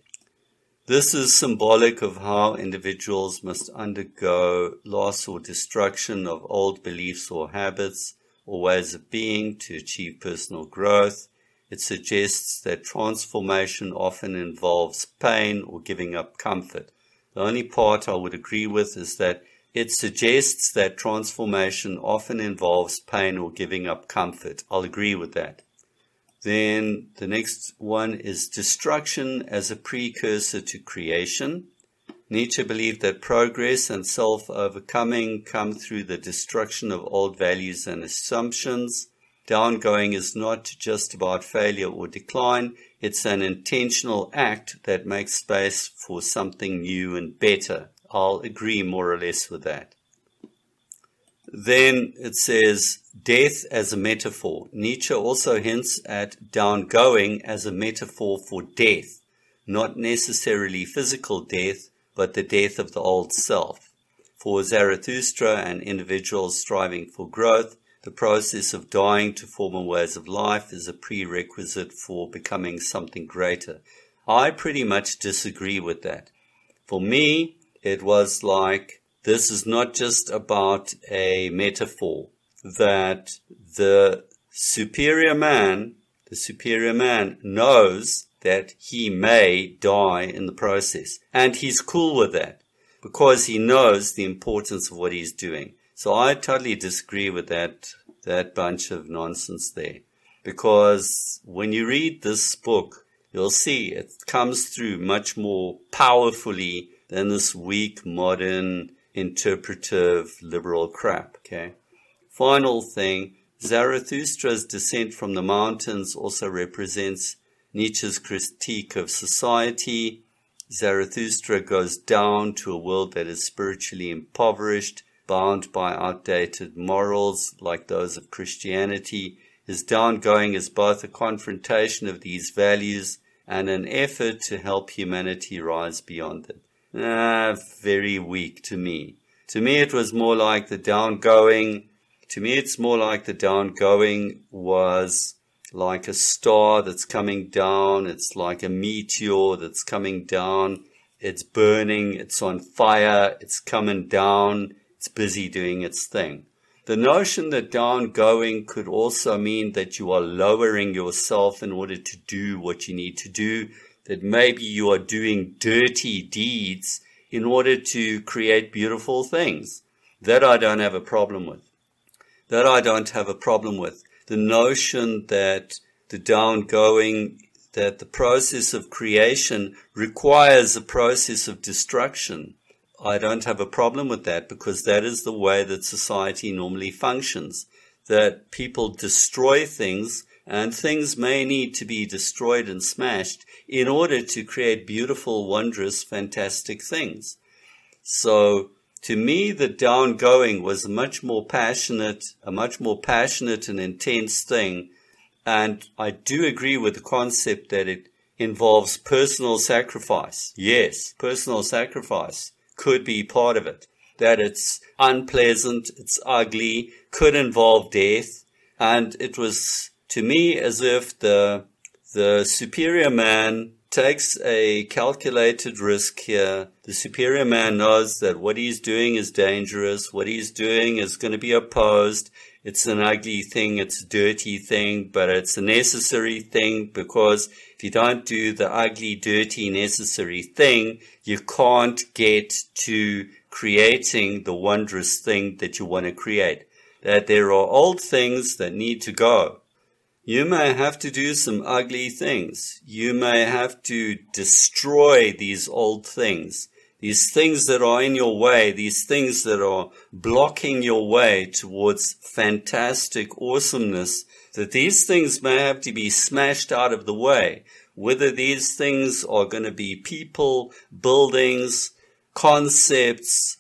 This is symbolic of how individuals must undergo loss or destruction of old beliefs or habits or ways of being to achieve personal growth. It suggests that transformation often involves pain or giving up comfort. The only part I would agree with is that it suggests that transformation often involves pain or giving up comfort. I'll agree with that. Then the next one is destruction as a precursor to creation. Nietzsche believed that progress and self-overcoming come through the destruction of old values and assumptions. Downgoing is not just about failure or decline. It's an intentional act that makes space for something new and better. I'll agree more or less with that. Then it says death as a metaphor. Nietzsche also hints at downgoing as a metaphor for death, not necessarily physical death, but the death of the old self. For Zarathustra and individuals striving for growth, the process of dying to former ways of life is a prerequisite for becoming something greater. I pretty much disagree with that. For me, it was like, this is not just about a metaphor, that the superior man, the superior man knows that he may die in the process. And he's cool with that because he knows the importance of what he's doing. So I totally disagree with that, that bunch of nonsense there. Because when you read this book, you'll see it comes through much more powerfully than this weak, modern, interpretive, liberal crap, okay? Final thing, Zarathustra's descent from the mountains also represents Nietzsche's critique of society. Zarathustra goes down to a world that is spiritually impoverished, bound by outdated morals like those of Christianity. His downgoing is both a confrontation of these values and an effort to help humanity rise beyond them. Ah, very weak to me. To me, it was more like the downgoing. To me, it's more like the downgoing was like a star that's coming down. It's like a meteor that's coming down. It's burning. It's on fire. It's coming down. It's busy doing its thing. The notion that down going could also mean that you are lowering yourself in order to do what you need to do, that maybe you are doing dirty deeds in order to create beautiful things. That I don't have a problem with. That I don't have a problem with. The notion that the down going, that the process of creation requires a process of destruction. I don't have a problem with that, because that is the way that society normally functions, that people destroy things, and things may need to be destroyed and smashed in order to create beautiful, wondrous, fantastic things. So to me, the down going was a much more passionate, a much more passionate and intense thing. And I do agree with the concept that it involves personal sacrifice. Yes, personal sacrifice could be part of it. That it's unpleasant, it's ugly, could involve death. And it was, to me, as if the the superior man takes a calculated risk here. The superior man knows that what he's doing is dangerous. What he's doing is going to be opposed. It's an ugly thing. It's a dirty thing, but it's a necessary thing, because if you don't do the ugly, dirty, necessary thing, you can't get to creating the wondrous thing that you want to create. That there are old things that need to go. You may have to do some ugly things. You may have to destroy these old things, these things that are in your way, these things that are blocking your way towards fantastic awesomeness, that these things may have to be smashed out of the way. Whether these things are going to be people, buildings, concepts,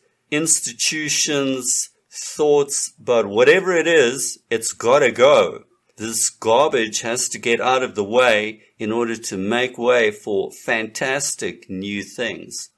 institutions, thoughts, but whatever it is, it's got to go. This garbage has to get out of the way in order to make way for fantastic new things.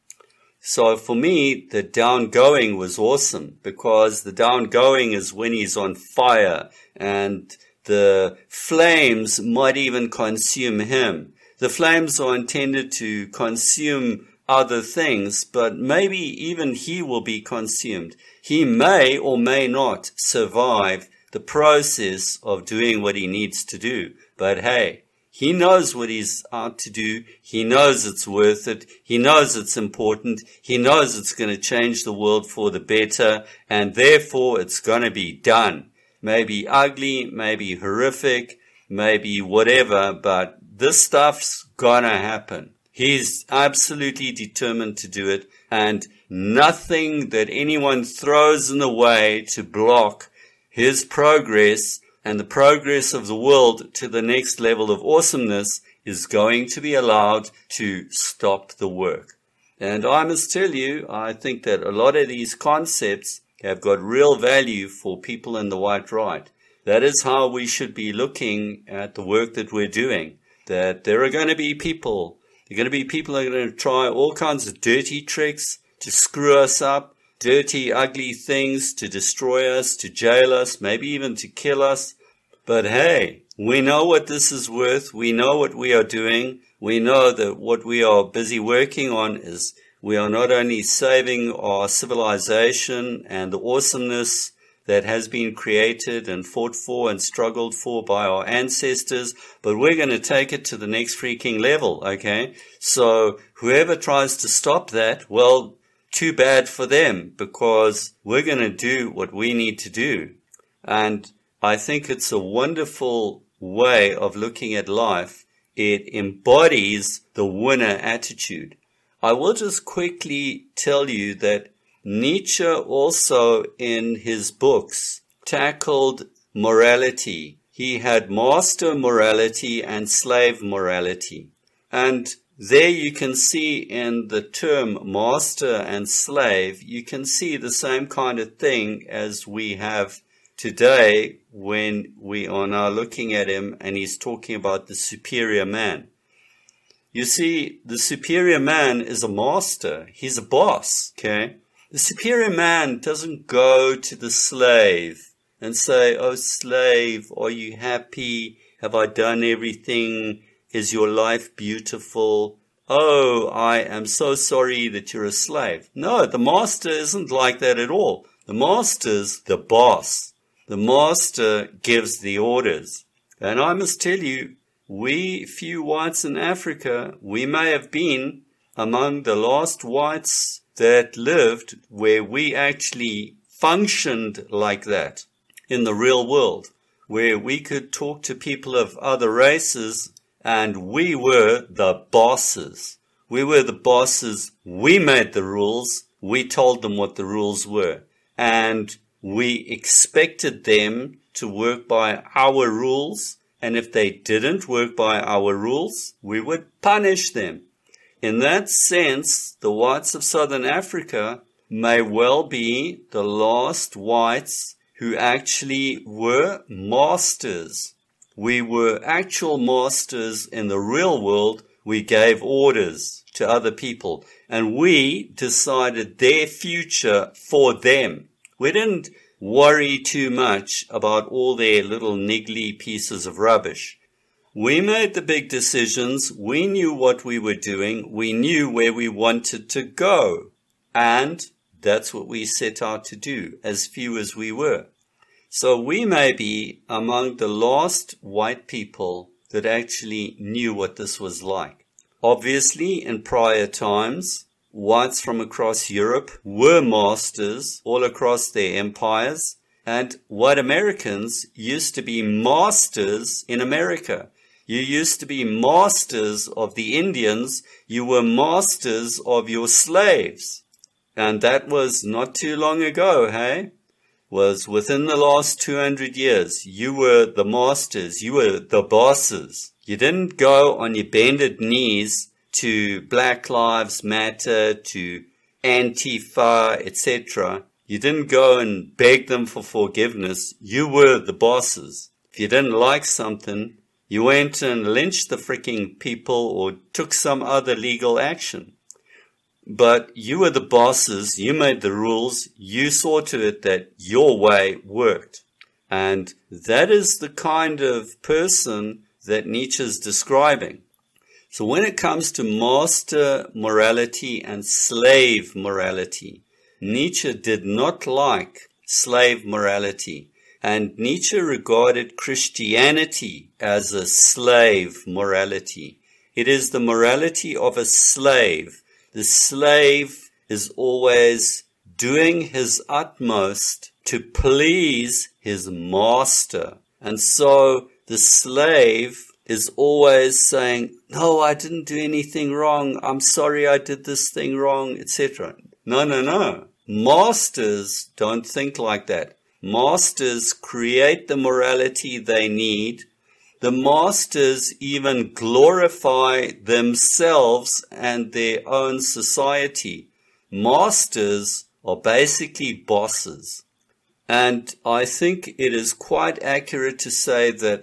So for me, the down going was awesome, because the down going is when he's on fire and the flames might even consume him. The flames are intended to consume other things, but maybe even he will be consumed. He may or may not survive the process of doing what he needs to do. But hey, he knows what he's out to do. He knows it's worth it. He knows it's important. He knows it's going to change the world for the better, and therefore it's going to be done. Maybe ugly, maybe horrific, maybe whatever, but this stuff's going to happen. He's absolutely determined to do it, and nothing that anyone throws in the way to block his progress and the progress of the world to the next level of awesomeness is going to be allowed to stop the work. And I must tell you, I think that a lot of these concepts have got real value for people in the white right. That is how we should be looking at the work that we're doing. That there are going to be people, there are going to be people who are going to try all kinds of dirty tricks to screw us up, dirty, ugly things to destroy us, to jail us, maybe even to kill us. But hey, we know what this is worth. We know what we are doing. We know that what we are busy working on is we are not only saving our civilization and the awesomeness that has been created and fought for and struggled for by our ancestors, but we're going to take it to the next freaking level, okay? So whoever tries to stop that, well, too bad for them, because we're going to do what we need to do. And I think it's a wonderful way of looking at life. It embodies the winner attitude. I will just quickly tell you that Nietzsche also in his books tackled morality. He had master morality and slave morality. And there you can see in the term master and slave, you can see the same kind of thing as we have today when we are now looking at him and he's talking about the superior man. You see, the superior man is a master. He's a boss, okay? The superior man doesn't go to the slave and say, "Oh, slave, are you happy? Have I done everything? Is your life beautiful? Oh, I am so sorry that you're a slave." No, the master isn't like that at all. The master's the boss. The master gives the orders. And I must tell you, we few whites in Africa, we may have been among the last whites that lived where we actually functioned like that in the real world, where we could talk to people of other races and we were the bosses. We were the bosses. We made the rules. We told them what the rules were. And we expected them to work by our rules. And if they didn't work by our rules, we would punish them. In that sense, the whites of Southern Africa may well be the last whites who actually were masters. We were actual masters in the real world. We gave orders to other people, and we decided their future for them. We didn't worry too much about all their little niggly pieces of rubbish. We made the big decisions. We knew what we were doing. We knew where we wanted to go. And that's what we set out to do, as few as we were. So we may be among the last white people that actually knew what this was like. Obviously, in prior times, whites from across Europe were masters all across their empires, and white Americans used to be masters in America. You used to be masters of the Indians. You were masters of your slaves. And that was not too long ago, hey? Was within the last two hundred years. You were the masters. You were the bosses. You didn't go on your bended knees to Black Lives Matter, to Antifa, et cetera. You didn't go and beg them for forgiveness. You were the bosses. If you didn't like something, you went and lynched the freaking people or took some other legal action. But you were the bosses. You made the rules. You saw to it that your way worked. And that is the kind of person that Nietzsche is describing. So when it comes to master morality and slave morality, Nietzsche did not like slave morality, and Nietzsche regarded Christianity as a slave morality. It is the morality of a slave. The slave is always doing his utmost to please his master. And so the slave is always saying, no, I didn't do anything wrong. I'm sorry I did this thing wrong, et cetera. No, no, no. Masters don't think like that. Masters create the morality they need. The masters even glorify themselves and their own society. Masters are basically bosses. And I think it is quite accurate to say that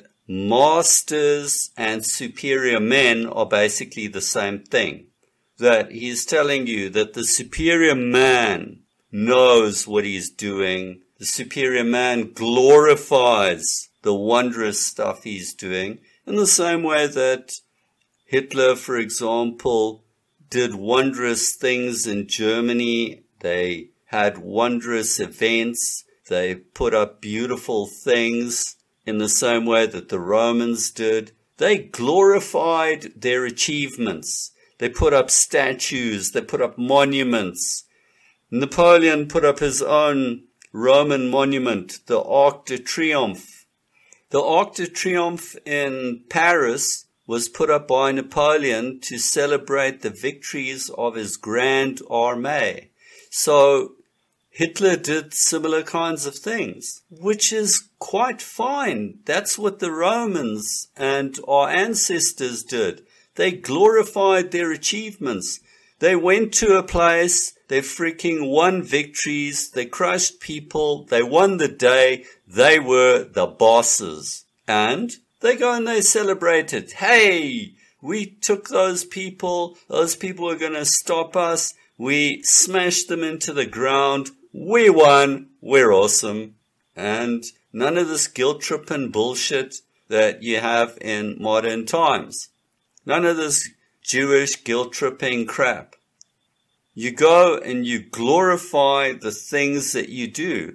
masters and superior men are basically the same thing. That he's telling you that the superior man knows what he's doing. The superior man glorifies the wondrous stuff he's doing, in the same way that Hitler, for example, did wondrous things in Germany. They had wondrous events. They put up beautiful things in the same way that the Romans did. They glorified their achievements. They put up statues. They put up monuments. Napoleon put up his own Roman monument, the Arc de Triomphe. The Arc de Triomphe in Paris was put up by Napoleon to celebrate the victories of his Grand Armée. So Hitler did similar kinds of things, which is quite fine. That's what the Romans and our ancestors did. They glorified their achievements. They went to a place, they freaking won victories, they crushed people, they won the day, they were the bosses. And they go and they celebrate it. Hey, we took those people, those people were going to stop us, we smashed them into the ground, we won, we're awesome. And none of this guilt-tripping bullshit that you have in modern times. None of this Jewish guilt-tripping crap. You go and you glorify the things that you do.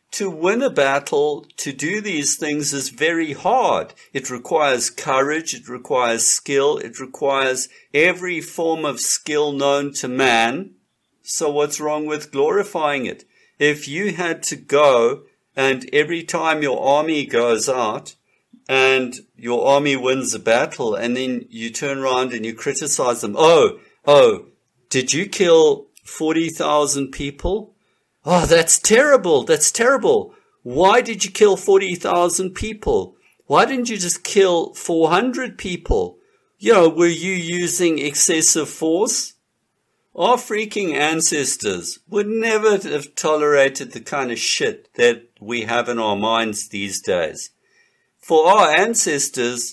To win a battle, to do these things is very hard. It requires courage, it requires skill, it requires every form of skill known to man. So what's wrong with glorifying it? If you had to go and every time your army goes out and your army wins a battle and then you turn around and you criticize them, oh, oh, did you kill forty thousand people? Oh, that's terrible. That's terrible. Why did you kill forty thousand people? Why didn't you just kill four hundred people? You know, were you using excessive force? Our freaking ancestors would never have tolerated the kind of shit that we have in our minds these days. For our ancestors,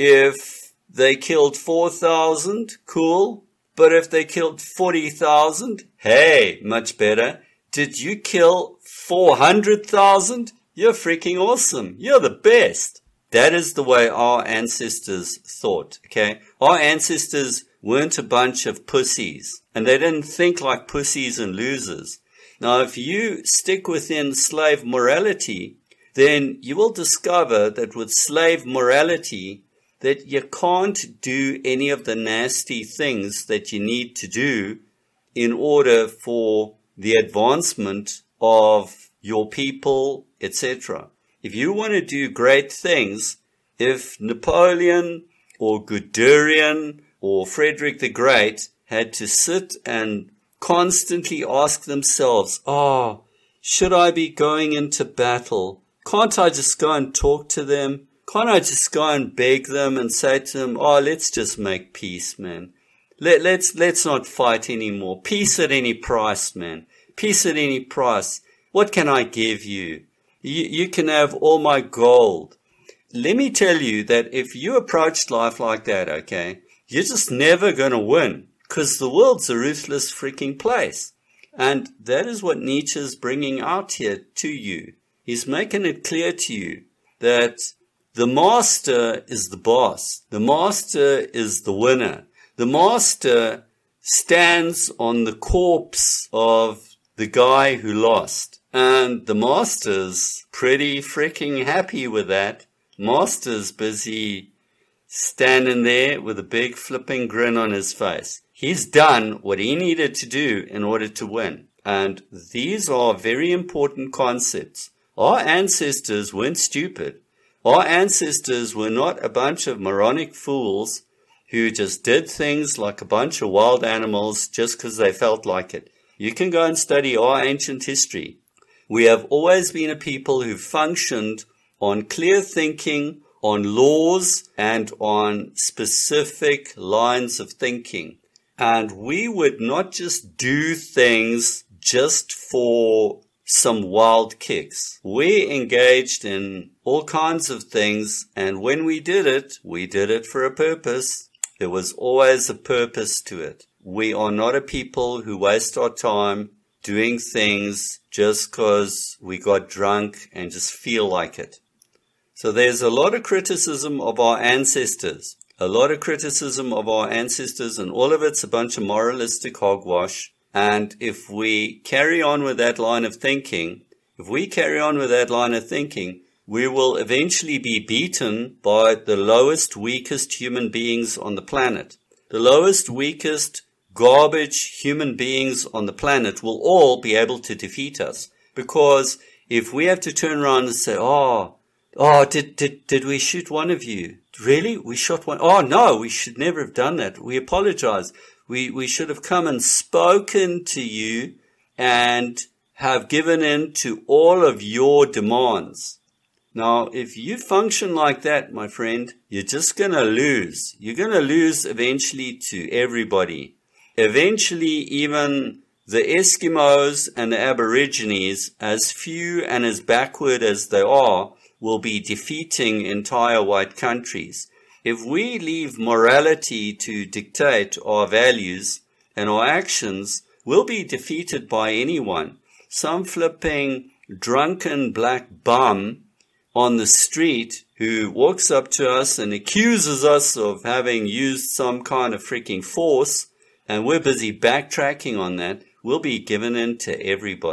if they killed four thousand, cool. But if they killed forty thousand, hey, much better. Did you kill four hundred thousand? You're freaking awesome. You're the best. That is the way our ancestors thought, okay? Our ancestors weren't a bunch of pussies, and they didn't think like pussies and losers. Now, if you stick within slave morality, then you will discover that with slave morality, that you can't do any of the nasty things that you need to do in order for the advancement of your people, et cetera. If you want to do great things, if Napoleon or Guderian or Frederick the Great had to sit and constantly ask themselves, oh, should I be going into battle? Can't I just go and talk to them? Can't I just go and beg them and say to them, oh, let's just make peace, man. Let, let's, let's not fight anymore. Peace at any price, man. Peace at any price. What can I give you? You, you can have all my gold. Let me tell you that if you approach life like that, okay, you're just never going to win because the world's a ruthless freaking place. And that is what Nietzsche's bringing out here to you. He's making it clear to you that the master is the boss. The master is the winner. The master stands on the corpse of the guy who lost. And the master's pretty freaking happy with that. Master's busy standing there with a big flipping grin on his face. He's done what he needed to do in order to win. And these are very important concepts. Our ancestors weren't stupid. Our ancestors were not a bunch of moronic fools who just did things like a bunch of wild animals just because they felt like it. You can go and study our ancient history. We have always been a people who functioned on clear thinking, on laws, and on specific lines of thinking. And we would not just do things just for some wild kicks. We engaged in all kinds of things, and when we did it, we did it for a purpose. There was always a purpose to it. We are not a people who waste our time doing things just because we got drunk and just feel like it. So there's a lot of criticism of our ancestors, a lot of criticism of our ancestors, and all of it's a bunch of moralistic hogwash. And if we carry on with that line of thinking, if we carry on with that line of thinking, we will eventually be beaten by the lowest, weakest human beings on the planet. The lowest, weakest, garbage human beings on the planet will all be able to defeat us. Because if we have to turn around and say, oh, oh, did, did, did we shoot one of you? Really? We shot one? Oh, no, we should never have done that. We apologize. We, we should have come and spoken to you and have given in to all of your demands. Now, if you function like that, my friend, you're just going to lose. You're going to lose eventually to everybody. Eventually, even the Eskimos and the Aborigines, as few and as backward as they are, will be defeating entire white countries. If we leave morality to dictate our values and our actions, we'll be defeated by anyone. Some flipping drunken black bum on the street who walks up to us and accuses us of having used some kind of freaking force, and we're busy backtracking on that, will be given in to everybody.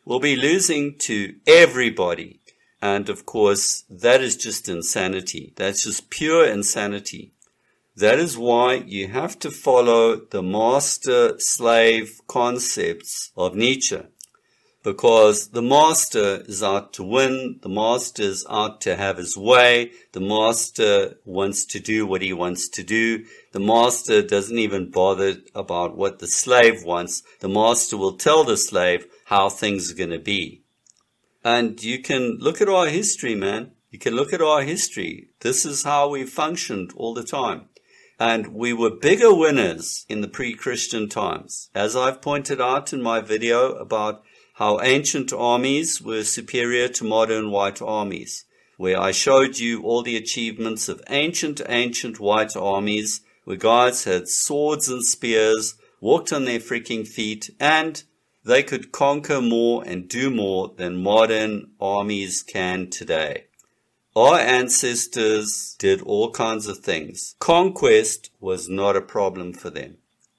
will be losing to everybody. And of course, that is just insanity. That's just pure insanity. That is why you have to follow the master-slave concepts of Nietzsche. Because the master is out to win, the master is out to have his way, the master wants to do what he wants to do, the master doesn't even bother about what the slave wants. The master will tell the slave how things are going to be. And you can look at our history, man. You can look at our history. This is how we functioned all the time. And we were bigger winners in the pre-Christian times. As I've pointed out in my video about how ancient armies were superior to modern white armies, where I showed you all the achievements of ancient, ancient white armies, where guys had swords and spears, walked on their freaking feet, and they could conquer more and do more than modern armies can today. Our ancestors did all kinds of things. Conquest was not a problem for them.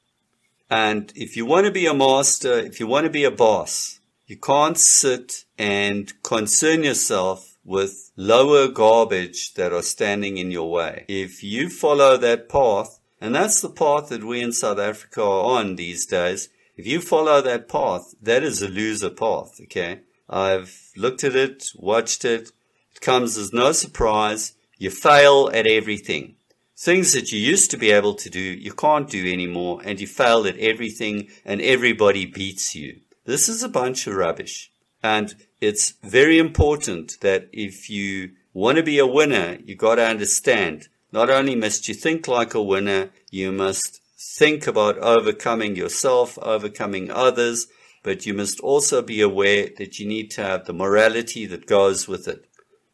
And if you want to be a master, if you want to be a boss, you can't sit and concern yourself with lower garbage that are standing in your way. If you follow that path, and that's the path that we in South Africa are on these days, if you follow that path, that is a loser path, okay? I've looked at it, watched it. It comes as no surprise. You fail at everything. Things that you used to be able to do, you can't do anymore, and you fail at everything, and everybody beats you. This is a bunch of rubbish. And it's very important that if you want to be a winner, you got to understand, not only must you think like a winner, you must think about overcoming yourself, overcoming others, but you must also be aware that you need to have the morality that goes with it.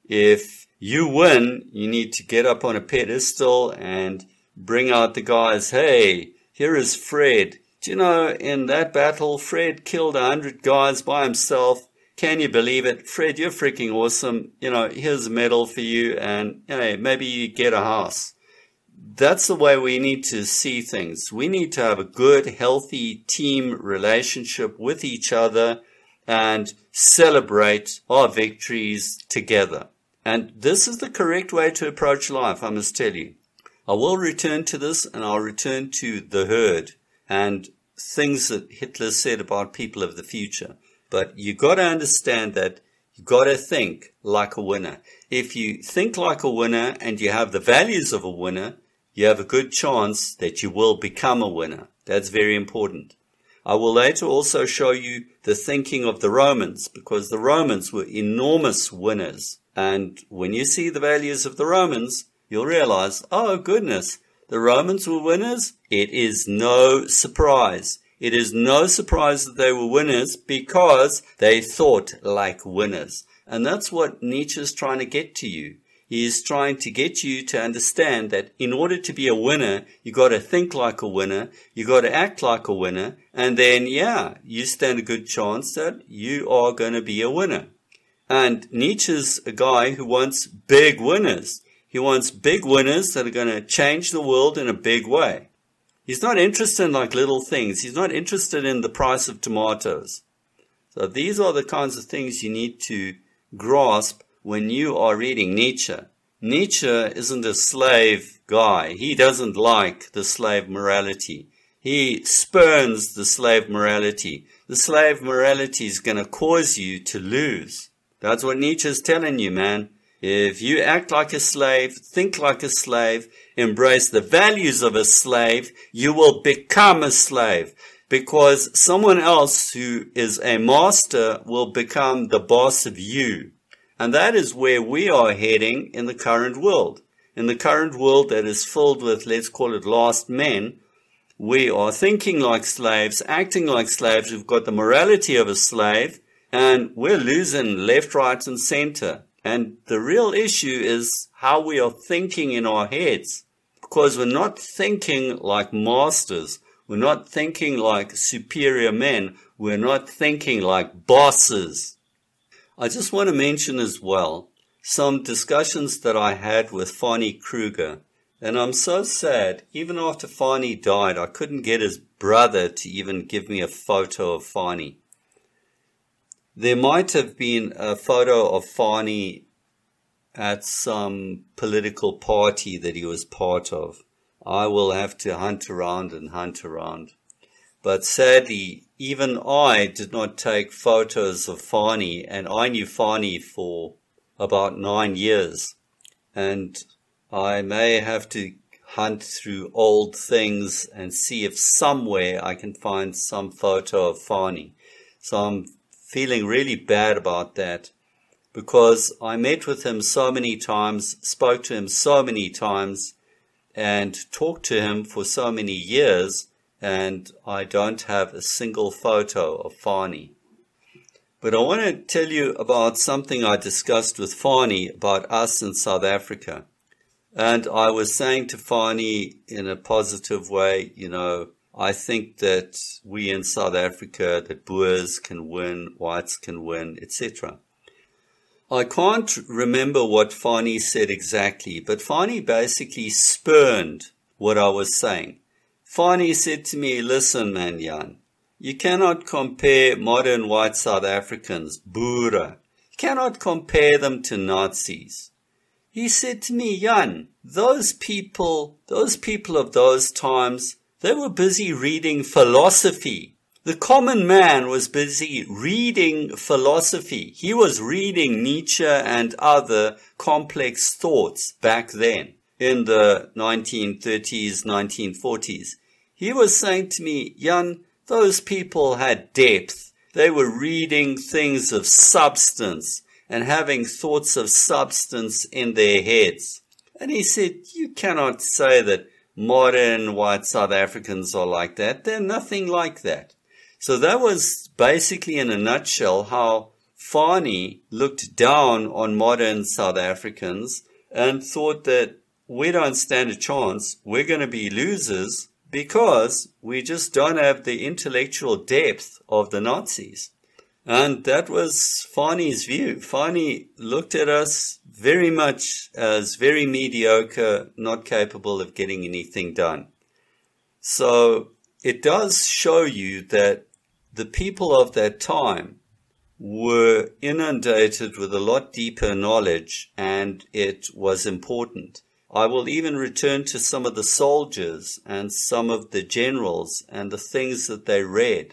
If you win, you need to get up on a pedestal and bring out the guys, hey, here is Fred. Do you know, in that battle, Fred killed a hundred guys by himself. Can you believe it? Fred, you're freaking awesome. You know, here's a medal for you, and hey, maybe you get a house. That's the way we need to see things. We need to have a good, healthy team relationship with each other and celebrate our victories together. And this is the correct way to approach life, I must tell you. I will return to this, and I'll return to the herd and things that Hitler said about people of the future. But you got to understand that you got to think like a winner. If you think like a winner and you have the values of a winner, you have a good chance that you will become a winner. That's very important. I will later also show you the thinking of the Romans, because the Romans were enormous winners. And when you see the values of the Romans, you'll realize, oh goodness, the Romans were winners? It is no surprise. It is no surprise that they were winners because they thought like winners. And that's what Nietzsche is trying to get to you. He is trying to get you to understand that in order to be a winner, you got to think like a winner, you got to act like a winner, and then, yeah, you stand a good chance that you are going to be a winner. And Nietzsche's a guy who wants big winners. He wants big winners that are going to change the world in a big way. He's not interested in like little things. He's not interested in the price of tomatoes. So these are the kinds of things you need to grasp when you are reading Nietzsche. Nietzsche isn't a slave guy. He doesn't like the slave morality. He spurns the slave morality. The slave morality is going to cause you to lose. That's what Nietzsche's telling you, man. If you act like a slave, think like a slave, embrace the values of a slave, you will become a slave, because someone else who is a master will become the boss of you. And that is where we are heading in the current world. In the current world that is filled with, let's call it lost men, we are thinking like slaves, acting like slaves. We've got the morality of a slave, and we're losing left, right, and center. And the real issue is how we are thinking in our heads, because we're not thinking like masters. We're not thinking like superior men. We're not thinking like bosses. I just want to mention as well some discussions that I had with Fani Kruger. And I'm so sad. Even after Fani died, I couldn't get his brother to even give me a photo of Fani. there might have been a photo of Fani at some political party that he was part of. I will have to hunt around and hunt around. But sadly, even I did not take photos of Fani, and I knew Fani for about nine years. And I may have to hunt through old things and see if somewhere I can find some photo of Fani. So I'm feeling really bad about that, because I met with him so many times, spoke to him so many times, and talked to him for so many years, and I don't have a single photo of Fani. But I want to tell you about something I discussed with Fani about us in South Africa. And I was saying to Fani in a positive way, you know, I think that we in South Africa, that Boers can win, whites can win, et cetera. I can't remember what Fani said exactly, but Fani basically spurned what I was saying. Fani said to me, listen, man, Jan, you cannot compare modern white South Africans, Boere. You cannot compare them to Nazis. He said to me, Jan, those people, those people of those times, they were busy reading philosophy. The common man was busy reading philosophy. He was reading Nietzsche and other complex thoughts back then in the nineteen thirties, nineteen forties. He was saying to me, Jan, those people had depth. They were reading things of substance and having thoughts of substance in their heads. And he said, you cannot say that modern white South Africans are like that. They're nothing like that. So that was basically in a nutshell how Fani looked down on modern South Africans and thought that we don't stand a chance. We're going to be losers because we just don't have the intellectual depth of the Nazis. And that was Fani's view. Fani looked at us very much as very mediocre, not capable of getting anything done. So it does show you that the people of that time were inundated with a lot deeper knowledge, and it was important. I will even return to some of the soldiers and some of the generals and the things that they read,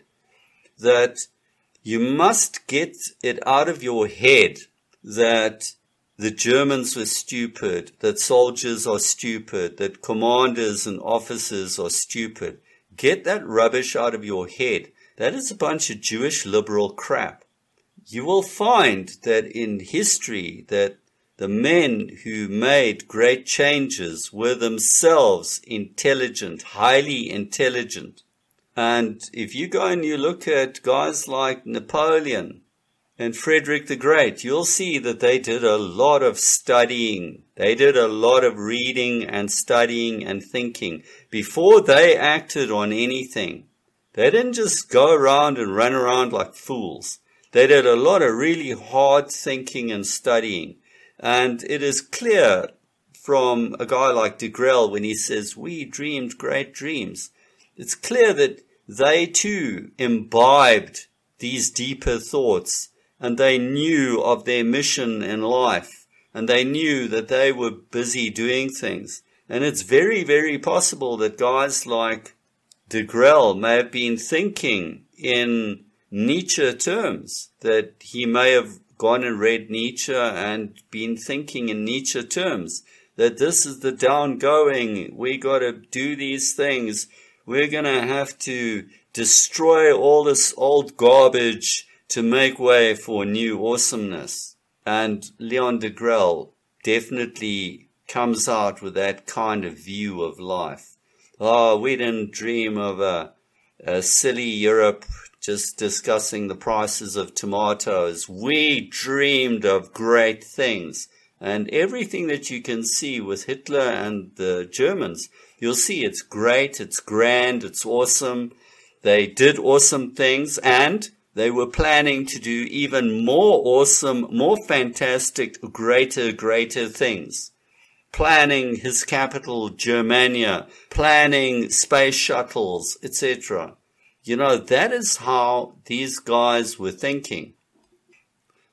that you must get it out of your head that the Germans were stupid, that soldiers are stupid, that commanders and officers are stupid. Get that rubbish out of your head. That is a bunch of Jewish liberal crap. You will find that in history that the men who made great changes were themselves intelligent, highly intelligent. And if you go and you look at guys like Napoleon and Frederick the Great, you'll see that they did a lot of studying. They did a lot of reading and studying and thinking before they acted on anything. They didn't just go around and run around like fools. They did a lot of really hard thinking and studying. And it is clear from a guy like de Grelle when he says, we dreamed great dreams. It's clear that they too imbibed these deeper thoughts, and they knew of their mission in life, and they knew that they were busy doing things. And it's very, very possible that guys like de Grelle may have been thinking in Nietzsche terms, that he may have gone and read Nietzsche and been thinking in Nietzsche terms, that this is the down going, we got to do these things, we're going to have to destroy all this old garbage to make way for new awesomeness. And Leon de Grelle definitely comes out with that kind of view of life. Oh, we didn't dream of a, a silly Europe just discussing the prices of tomatoes. We dreamed of great things. And everything that you can see with Hitler and the Germans, you'll see it's great, it's grand, it's awesome. They did awesome things, and they were planning to do even more awesome, more fantastic, greater, greater things. Planning his capital, Germania, planning space shuttles, et cetera. You know, that is how these guys were thinking.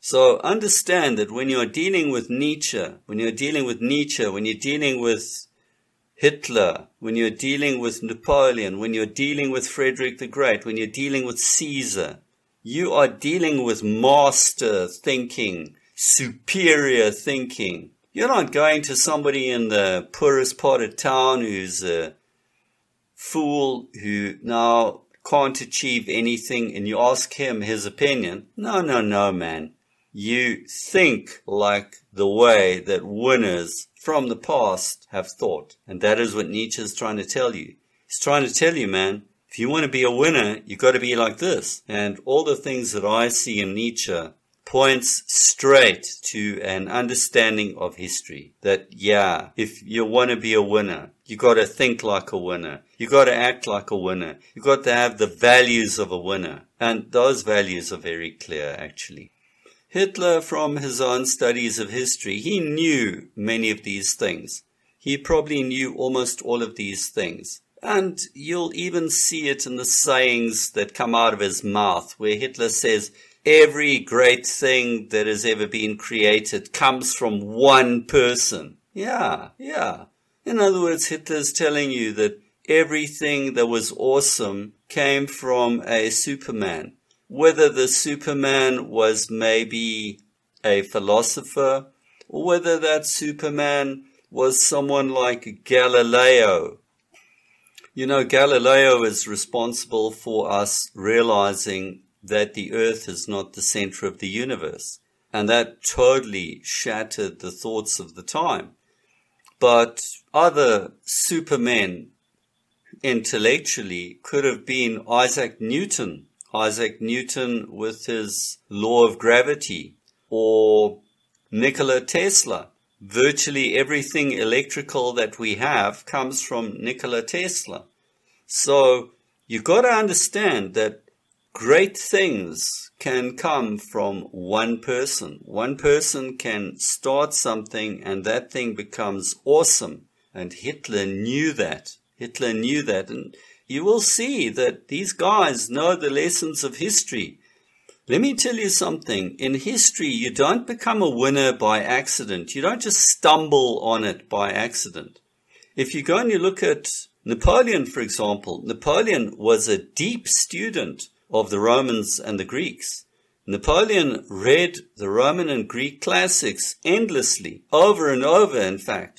So understand that when you're dealing with Nietzsche, when you're dealing with Nietzsche, when you're dealing with Hitler, when you're dealing with Napoleon, when you're dealing with Frederick the Great, when you're dealing with Caesar, you are dealing with master thinking, superior thinking. You're not going to somebody in the poorest part of town who's a fool who now can't achieve anything and you ask him his opinion. No, no, no, man. You think like the way that winners from the past have thought. And that is what Nietzsche is trying to tell you. He's trying to tell you, man, if you want to be a winner, you've got to be like this. And all the things that I see in Nietzsche points straight to an understanding of history. That, yeah, if you want to be a winner, you got to think like a winner. You got to act like a winner. You got to have the values of a winner. And those values are very clear, actually. Hitler, from his own studies of history, he knew many of these things. He probably knew almost all of these things. And you'll even see it in the sayings that come out of his mouth, where Hitler says, every great thing that has ever been created comes from one person. Yeah, yeah. In other words, Hitler's telling you that everything that was awesome came from a Superman. Whether the Superman was maybe a philosopher, or whether that Superman was someone like Galileo. You know, Galileo is responsible for us realizing that the earth is not the center of the universe. And that totally shattered the thoughts of the time. But other supermen intellectually could have been Isaac Newton. Isaac Newton with his law of gravity, or Nikola Tesla. Virtually everything electrical that we have comes from Nikola Tesla. So you've got to understand that great things can come from one person. One person can start something and that thing becomes awesome. And Hitler knew that. Hitler knew that. And you will see that these guys know the lessons of history. Let me tell you something. In history, you don't become a winner by accident. You don't just stumble on it by accident. If you go and you look at Napoleon, for example, Napoleon was a deep student of the Romans and the Greeks. Napoleon read the Roman and Greek classics endlessly, over and over, in fact.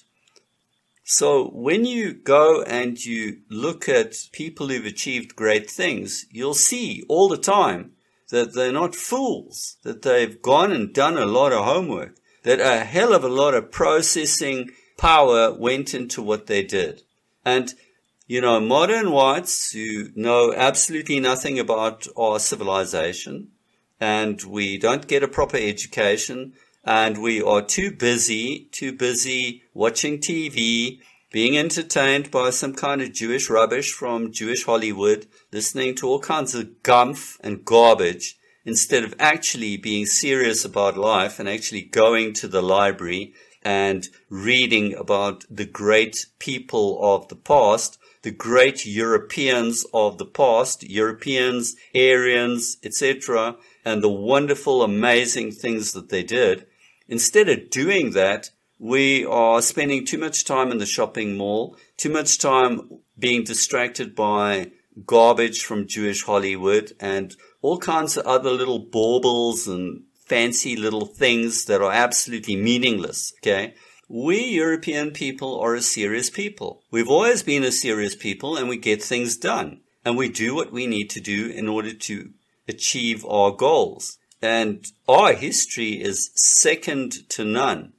So when you go and you look at people who've achieved great things, you'll see all the time that they're not fools, that they've gone and done a lot of homework, that a hell of a lot of processing power went into what they did. And, you know, modern whites who know absolutely nothing about our civilization, and we don't get a proper education, and we are too busy, too busy watching T V, being entertained by some kind of Jewish rubbish from Jewish Hollywood, listening to all kinds of gumph and garbage, instead of actually being serious about life and actually going to the library and reading about the great people of the past, the great Europeans of the past, Europeans, Aryans, et cetera, and the wonderful, amazing things that they did. Instead of doing that, we are spending too much time in the shopping mall, too much time being distracted by garbage from Jewish Hollywood and all kinds of other little baubles and fancy little things that are absolutely meaningless, okay? We European people are a serious people. We've always been a serious people, and we get things done. And we do what we need to do in order to achieve our goals. And our history is second to none.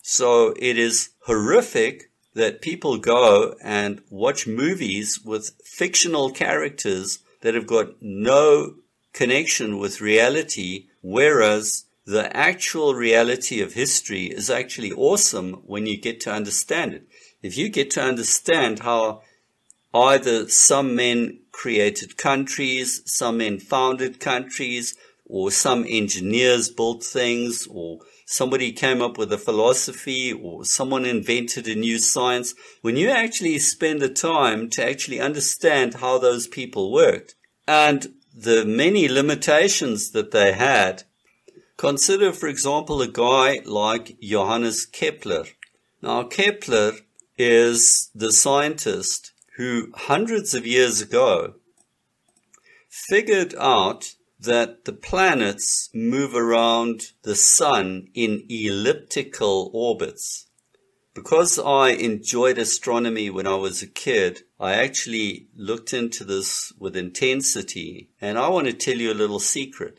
So it is horrific that people go and watch movies with fictional characters that have got no connection with reality, whereas the actual reality of history is actually awesome when you get to understand it. If you get to understand how either some men created countries, some men founded countries, or some engineers built things, or somebody came up with a philosophy, or someone invented a new science, when you actually spend the time to actually understand how those people worked and the many limitations that they had, Consider, for example, a guy like Johannes Kepler. Now, Kepler is the scientist who hundreds of years ago figured out that the planets move around the sun in elliptical orbits. Because I enjoyed astronomy when I was a kid, I actually looked into this with intensity, and I want to tell you a little secret.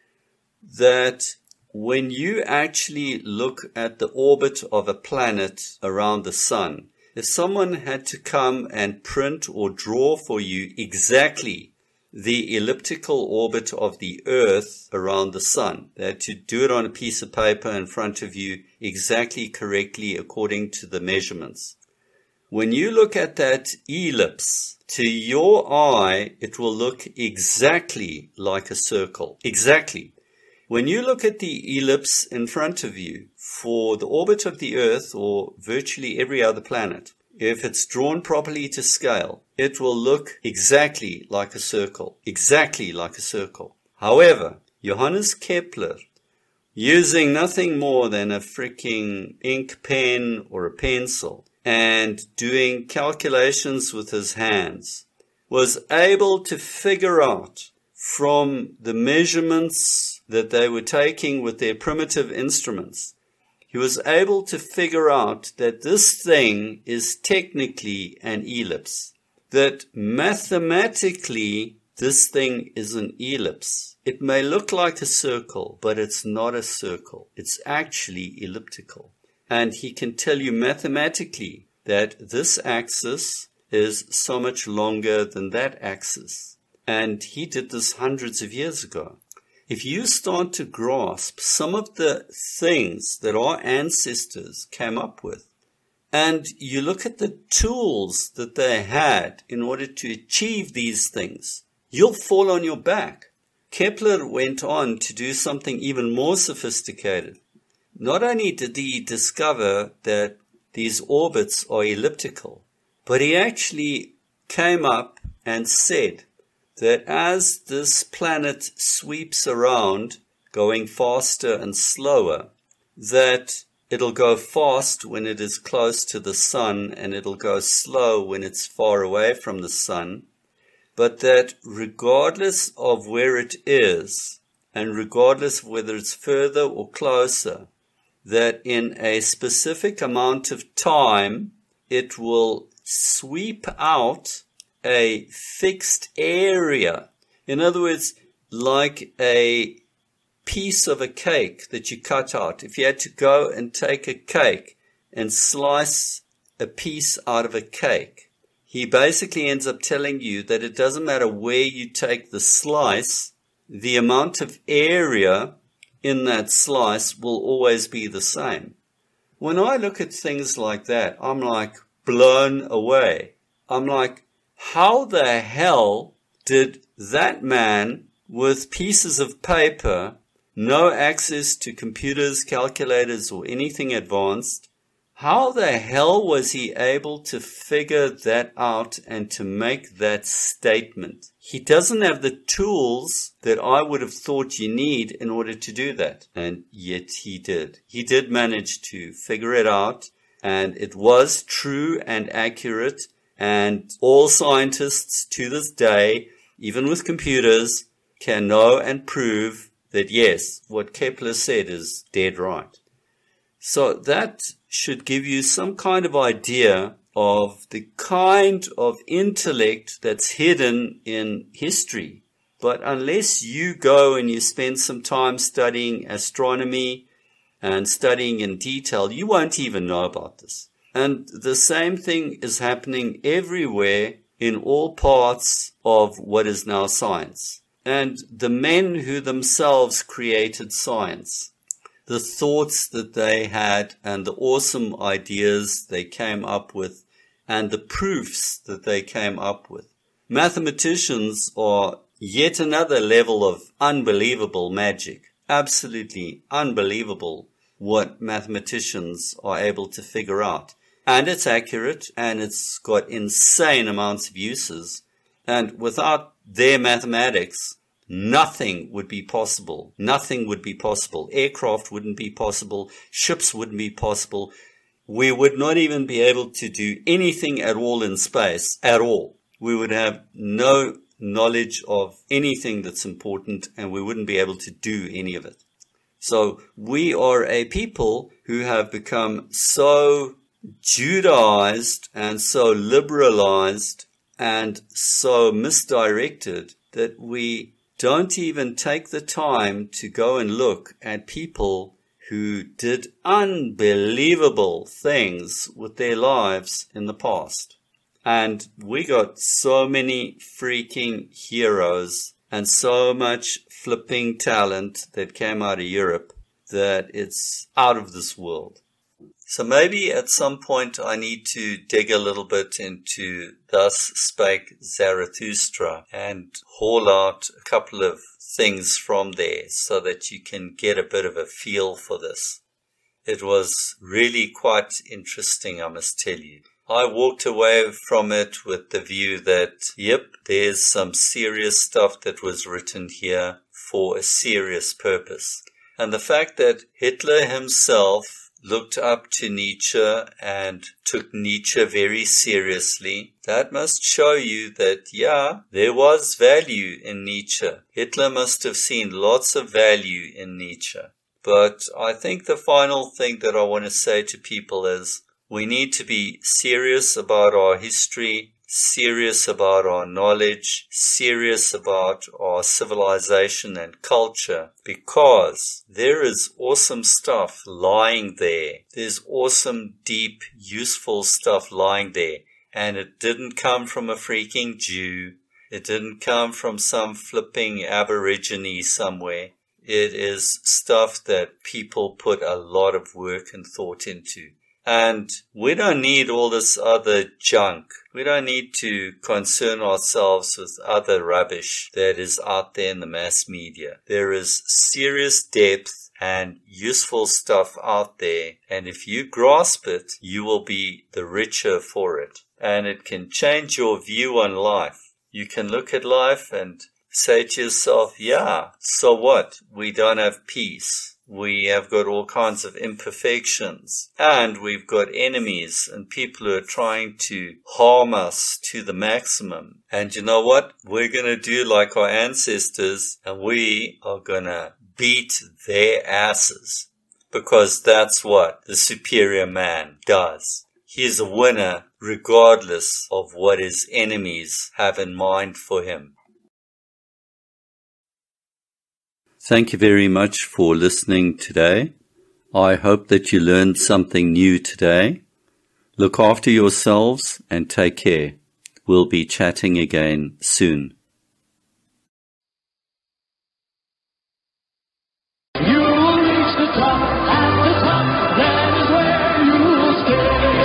That when you actually look at the orbit of a planet around the sun, if someone had to come and print or draw for you exactly the elliptical orbit of the Earth around the sun, they had to do it on a piece of paper in front of you exactly correctly according to the measurements. When you look at that ellipse, to your eye, it will look exactly like a circle. Exactly. When you look at the ellipse in front of you for the orbit of the Earth or virtually every other planet, if it's drawn properly to scale, it will look exactly like a circle. Exactly like a circle. However, Johannes Kepler, using nothing more than a freaking ink pen or a pencil and doing calculations with his hands, was able to figure out from the measurements that they were taking with their primitive instruments, he was able to figure out that this thing is technically an ellipse, that mathematically this thing is an ellipse. It may look like a circle, but it's not a circle. It's actually elliptical. And he can tell you mathematically that this axis is so much longer than that axis. And he did this hundreds of years ago. If you start to grasp some of the things that our ancestors came up with, and you look at the tools that they had in order to achieve these things, you'll fall on your back. Kepler went on to do something even more sophisticated. Not only did he discover that these orbits are elliptical, but he actually came up and said that as this planet sweeps around, going faster and slower, that it'll go fast when it is close to the sun and it'll go slow when it's far away from the sun, but that regardless of where it is and regardless of whether it's further or closer, that in a specific amount of time it will sweep out a fixed area. In other words, like a piece of a cake that you cut out. If you had to go and take a cake and slice a piece out of a cake, he basically ends up telling you that it doesn't matter where you take the slice, the amount of area in that slice will always be the same. When I look at things like that, I'm like blown away. I'm like, how the hell did that man with pieces of paper, no access to computers, calculators, or anything advanced, how the hell was he able to figure that out and to make that statement? He doesn't have the tools that I would have thought you need in order to do that. And yet he did. He did manage to figure it out, and it was true and accurate. And all scientists to this day, even with computers, can know and prove that yes, what Kepler said is dead right. So that should give you some kind of idea of the kind of intellect that's hidden in history. But unless you go and you spend some time studying astronomy and studying in detail, you won't even know about this. And the same thing is happening everywhere in all parts of what is now science. And the men who themselves created science, the thoughts that they had and the awesome ideas they came up with and the proofs that they came up with. Mathematicians are yet another level of unbelievable magic. Absolutely unbelievable what mathematicians are able to figure out. And it's accurate, and it's got insane amounts of uses. And without their mathematics, nothing would be possible. Nothing would be possible. Aircraft wouldn't be possible. Ships wouldn't be possible. We would not even be able to do anything at all in space, at all. We would have no knowledge of anything that's important, and we wouldn't be able to do any of it. So we are a people who have become so Judaized and so liberalized and so misdirected that we don't even take the time to go and look at people who did unbelievable things with their lives in the past. And we got so many freaking heroes and so much flipping talent that came out of Europe that it's out of this world. So maybe at some point I need to dig a little bit into Thus Spake Zarathustra and haul out a couple of things from there so that you can get a bit of a feel for this. It was really quite interesting, I must tell you. I walked away from it with the view that, yep, there's some serious stuff that was written here for a serious purpose. And the fact that Hitler himself looked up to Nietzsche and took Nietzsche very seriously, that must show you that, yeah, there was value in Nietzsche. Hitler must have seen lots of value in Nietzsche. But I think the final thing that I want to say to people is, we need to be serious about our history, serious about our knowledge, serious about our civilization and culture, because there is awesome stuff lying there. There's awesome, deep, useful stuff lying there. And it didn't come from a freaking Jew. It didn't come from some flipping aborigine somewhere. It is stuff that people put a lot of work and thought into. And we don't need all this other junk. We don't need to concern ourselves with other rubbish that is out there in the mass media. There is serious depth and useful stuff out there. And if you grasp it, you will be the richer for it. And it can change your view on life. You can look at life and say to yourself, yeah, so what? We don't have peace. We have got all kinds of imperfections, and we've got enemies and people who are trying to harm us to the maximum. And you know what? We're going to do like our ancestors, and we are going to beat their asses, because that's what the superior man does. He is a winner regardless of what his enemies have in mind for him. Thank you very much for listening today. I hope that you learned something new today. Look after yourselves and take care. We'll be chatting again soon. You will reach the top, at the top, that is where you will stay.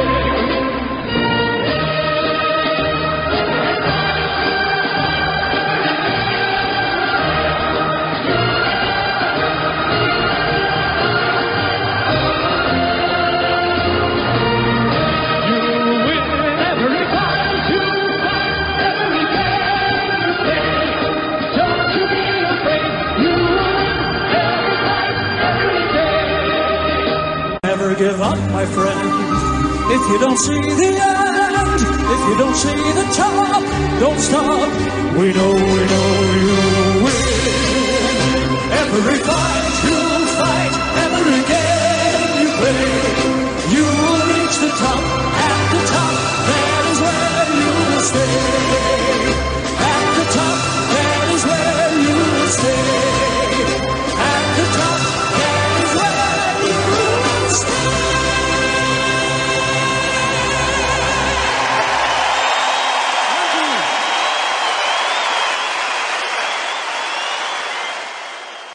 Give up, my friend. If you don't see the end, if you don't see the top, don't stop. We know, we know you win. Every fight you